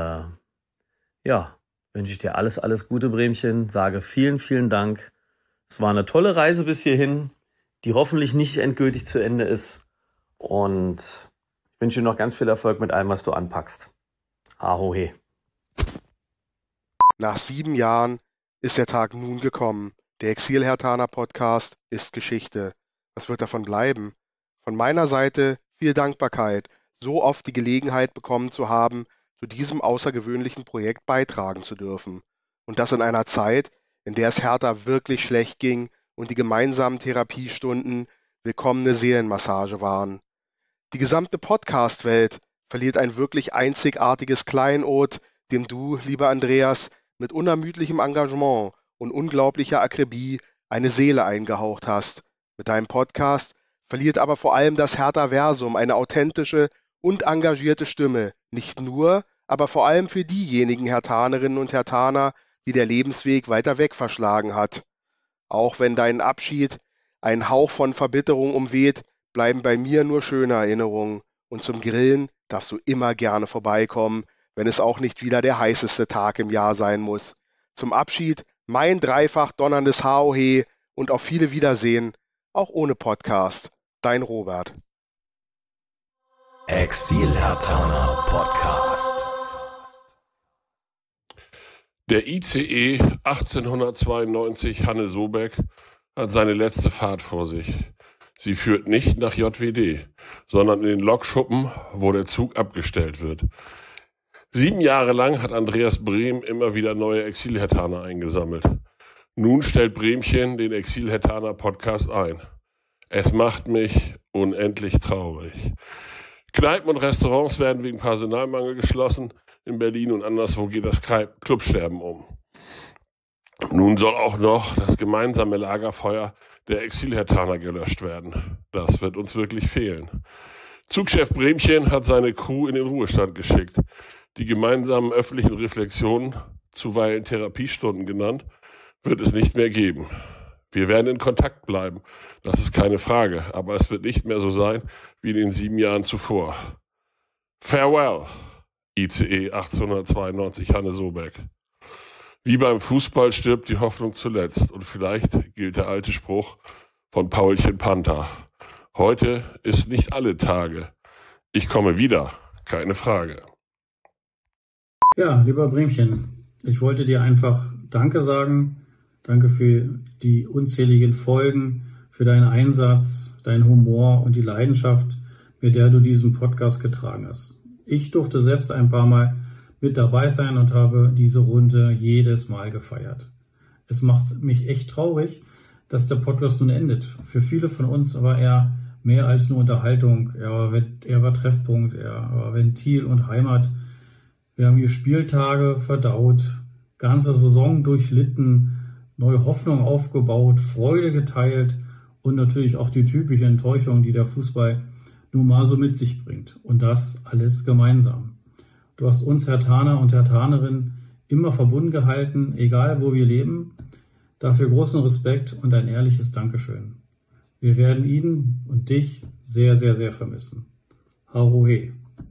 wünsche ich dir alles Gute, Bremchen. Sage vielen, vielen Dank. Es war eine tolle Reise bis hierhin, die hoffentlich nicht endgültig zu Ende ist. Und ich wünsche dir noch ganz viel Erfolg mit allem, was du anpackst. Ahohe. Nach 7 Jahren ist der Tag nun gekommen. Der Exil-Hertaner Podcast ist Geschichte. Was wird davon bleiben? Von meiner Seite viel Dankbarkeit, so oft die Gelegenheit bekommen zu haben, zu diesem außergewöhnlichen Projekt beitragen zu dürfen. Und das in einer Zeit, in der es Hertha wirklich schlecht ging und die gemeinsamen Therapiestunden willkommene Seelenmassage waren. Die gesamte Podcast-Welt verliert ein wirklich einzigartiges Kleinod, dem du, lieber Andreas, mit unermüdlichem Engagement und unglaublicher Akribie eine Seele eingehaucht hast. Mit deinem Podcast verliert aber vor allem das Hertha-Versum eine authentische und engagierte Stimme, nicht nur, aber vor allem für diejenigen Herthanerinnen und Herthaner, die der Lebensweg weiter weg verschlagen hat. Auch wenn dein Abschied einen Hauch von Verbitterung umweht, bleiben bei mir nur schöne Erinnerungen. Und zum Grillen darfst du immer gerne vorbeikommen, wenn es auch nicht wieder der heißeste Tag im Jahr sein muss. Zum Abschied mein dreifach donnerndes Haohe und auf viele Wiedersehen, auch ohne Podcast. Dein Robert. Exil-Hertaner Podcast. Der ICE 1892 Hanne Sobeck hat seine letzte Fahrt vor sich. Sie führt nicht nach JWD, sondern in den Lokschuppen, wo der Zug abgestellt wird. 7 Jahre lang hat Andreas Brehm immer wieder neue Exil-Hertaner eingesammelt. Nun stellt Brehmchen den Exil-Hertaner Podcast ein. Es macht mich unendlich traurig. Kneipen und Restaurants werden wegen Personalmangel geschlossen. In Berlin und anderswo geht das Clubsterben um. Nun soll auch noch das gemeinsame Lagerfeuer der Exil-Hertaner gelöscht werden. Das wird uns wirklich fehlen. Zugchef Brehmchen hat seine Crew in den Ruhestand geschickt. Die gemeinsamen öffentlichen Reflexionen, zuweilen Therapiestunden genannt, wird es nicht mehr geben. Wir werden in Kontakt bleiben, das ist keine Frage, aber es wird nicht mehr so sein wie in den 7 Jahren zuvor. Farewell, ICE 1892 Hanne Sobeck. Wie beim Fußball stirbt die Hoffnung zuletzt und vielleicht gilt der alte Spruch von Paulchen Panther. Heute ist nicht alle Tage. Ich komme wieder, keine Frage. Ja, lieber Brehmchen, ich wollte dir einfach Danke sagen. Danke für die unzähligen Folgen, für deinen Einsatz, deinen Humor und die Leidenschaft, mit der du diesen Podcast getragen hast. Ich durfte selbst ein paar Mal mit dabei sein und habe diese Runde jedes Mal gefeiert. Es macht mich echt traurig, dass der Podcast nun endet. Für viele von uns war er mehr als nur Unterhaltung. Er war Treffpunkt, er war Ventil und Heimat. Wir haben hier Spieltage verdaut, ganze Saison durchlitten, neue Hoffnung aufgebaut, Freude geteilt und natürlich auch die typische Enttäuschung, die der Fußball nun mal so mit sich bringt. Und das alles gemeinsam. Du hast uns Hertaner und Hertanerinnen immer verbunden gehalten, egal wo wir leben. Dafür großen Respekt und ein ehrliches Dankeschön. Wir werden ihn und dich sehr, sehr, sehr vermissen. Haohe.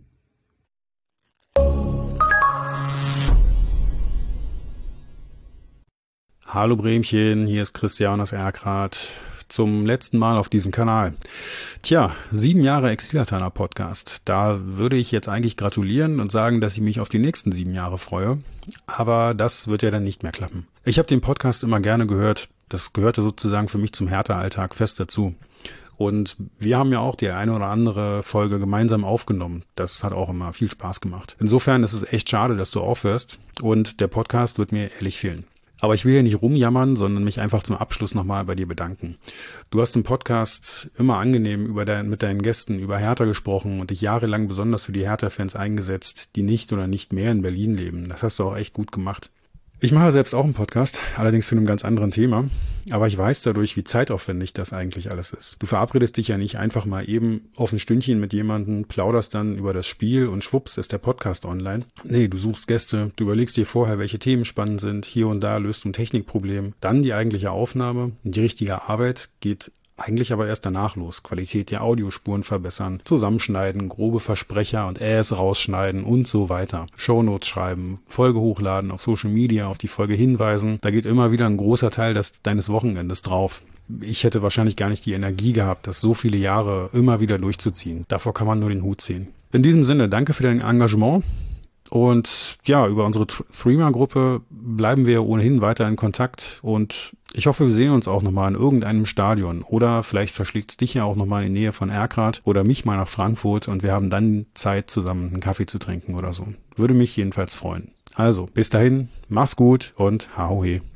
Hallo Brehmchen, hier ist Christian aus Erkrath. Zum letzten Mal auf diesem Kanal. Tja, 7 Jahre Exil-Hertaner Podcast. Da würde ich jetzt eigentlich gratulieren und sagen, dass ich mich auf die nächsten 7 Jahre freue. Aber das wird ja dann nicht mehr klappen. Ich habe den Podcast immer gerne gehört. Das gehörte sozusagen für mich zum Hertha-Alltag fest dazu. Und wir haben ja auch die eine oder andere Folge gemeinsam aufgenommen. Das hat auch immer viel Spaß gemacht. Insofern ist es echt schade, dass du aufhörst. Und der Podcast wird mir ehrlich fehlen. Aber ich will hier nicht rumjammern, sondern mich einfach zum Abschluss nochmal bei dir bedanken. Du hast im Podcast immer angenehm mit deinen Gästen über Hertha gesprochen und dich jahrelang besonders für die Hertha-Fans eingesetzt, die nicht oder nicht mehr in Berlin leben. Das hast du auch echt gut gemacht. Ich mache selbst auch einen Podcast, allerdings zu einem ganz anderen Thema, aber ich weiß dadurch, wie zeitaufwendig das eigentlich alles ist. Du verabredest dich ja nicht einfach mal eben auf ein Stündchen mit jemandem, plauderst dann über das Spiel und schwupps ist der Podcast online. Nee, du suchst Gäste, du überlegst dir vorher, welche Themen spannend sind, hier und da löst du ein Technikproblem, dann die eigentliche Aufnahme und die richtige Arbeit geht eigentlich aber erst danach los. Qualität der Audiospuren verbessern, zusammenschneiden, grobe Versprecher und rausschneiden und so weiter. Shownotes schreiben, Folge hochladen, auf Social Media auf die Folge hinweisen. Da geht immer wieder ein großer Teil deines Wochenendes drauf. Ich hätte wahrscheinlich gar nicht die Energie gehabt, das so viele Jahre immer wieder durchzuziehen. Davor kann man nur den Hut ziehen. In diesem Sinne, danke für dein Engagement. Und ja, über unsere Threema-Gruppe bleiben wir ohnehin weiter in Kontakt und ich hoffe, wir sehen uns auch nochmal in irgendeinem Stadion oder vielleicht verschlägt es dich ja auch nochmal in die Nähe von Erkrath oder mich mal nach Frankfurt und wir haben dann Zeit, zusammen einen Kaffee zu trinken oder so. Würde mich jedenfalls freuen. Also, bis dahin, mach's gut und Haohe.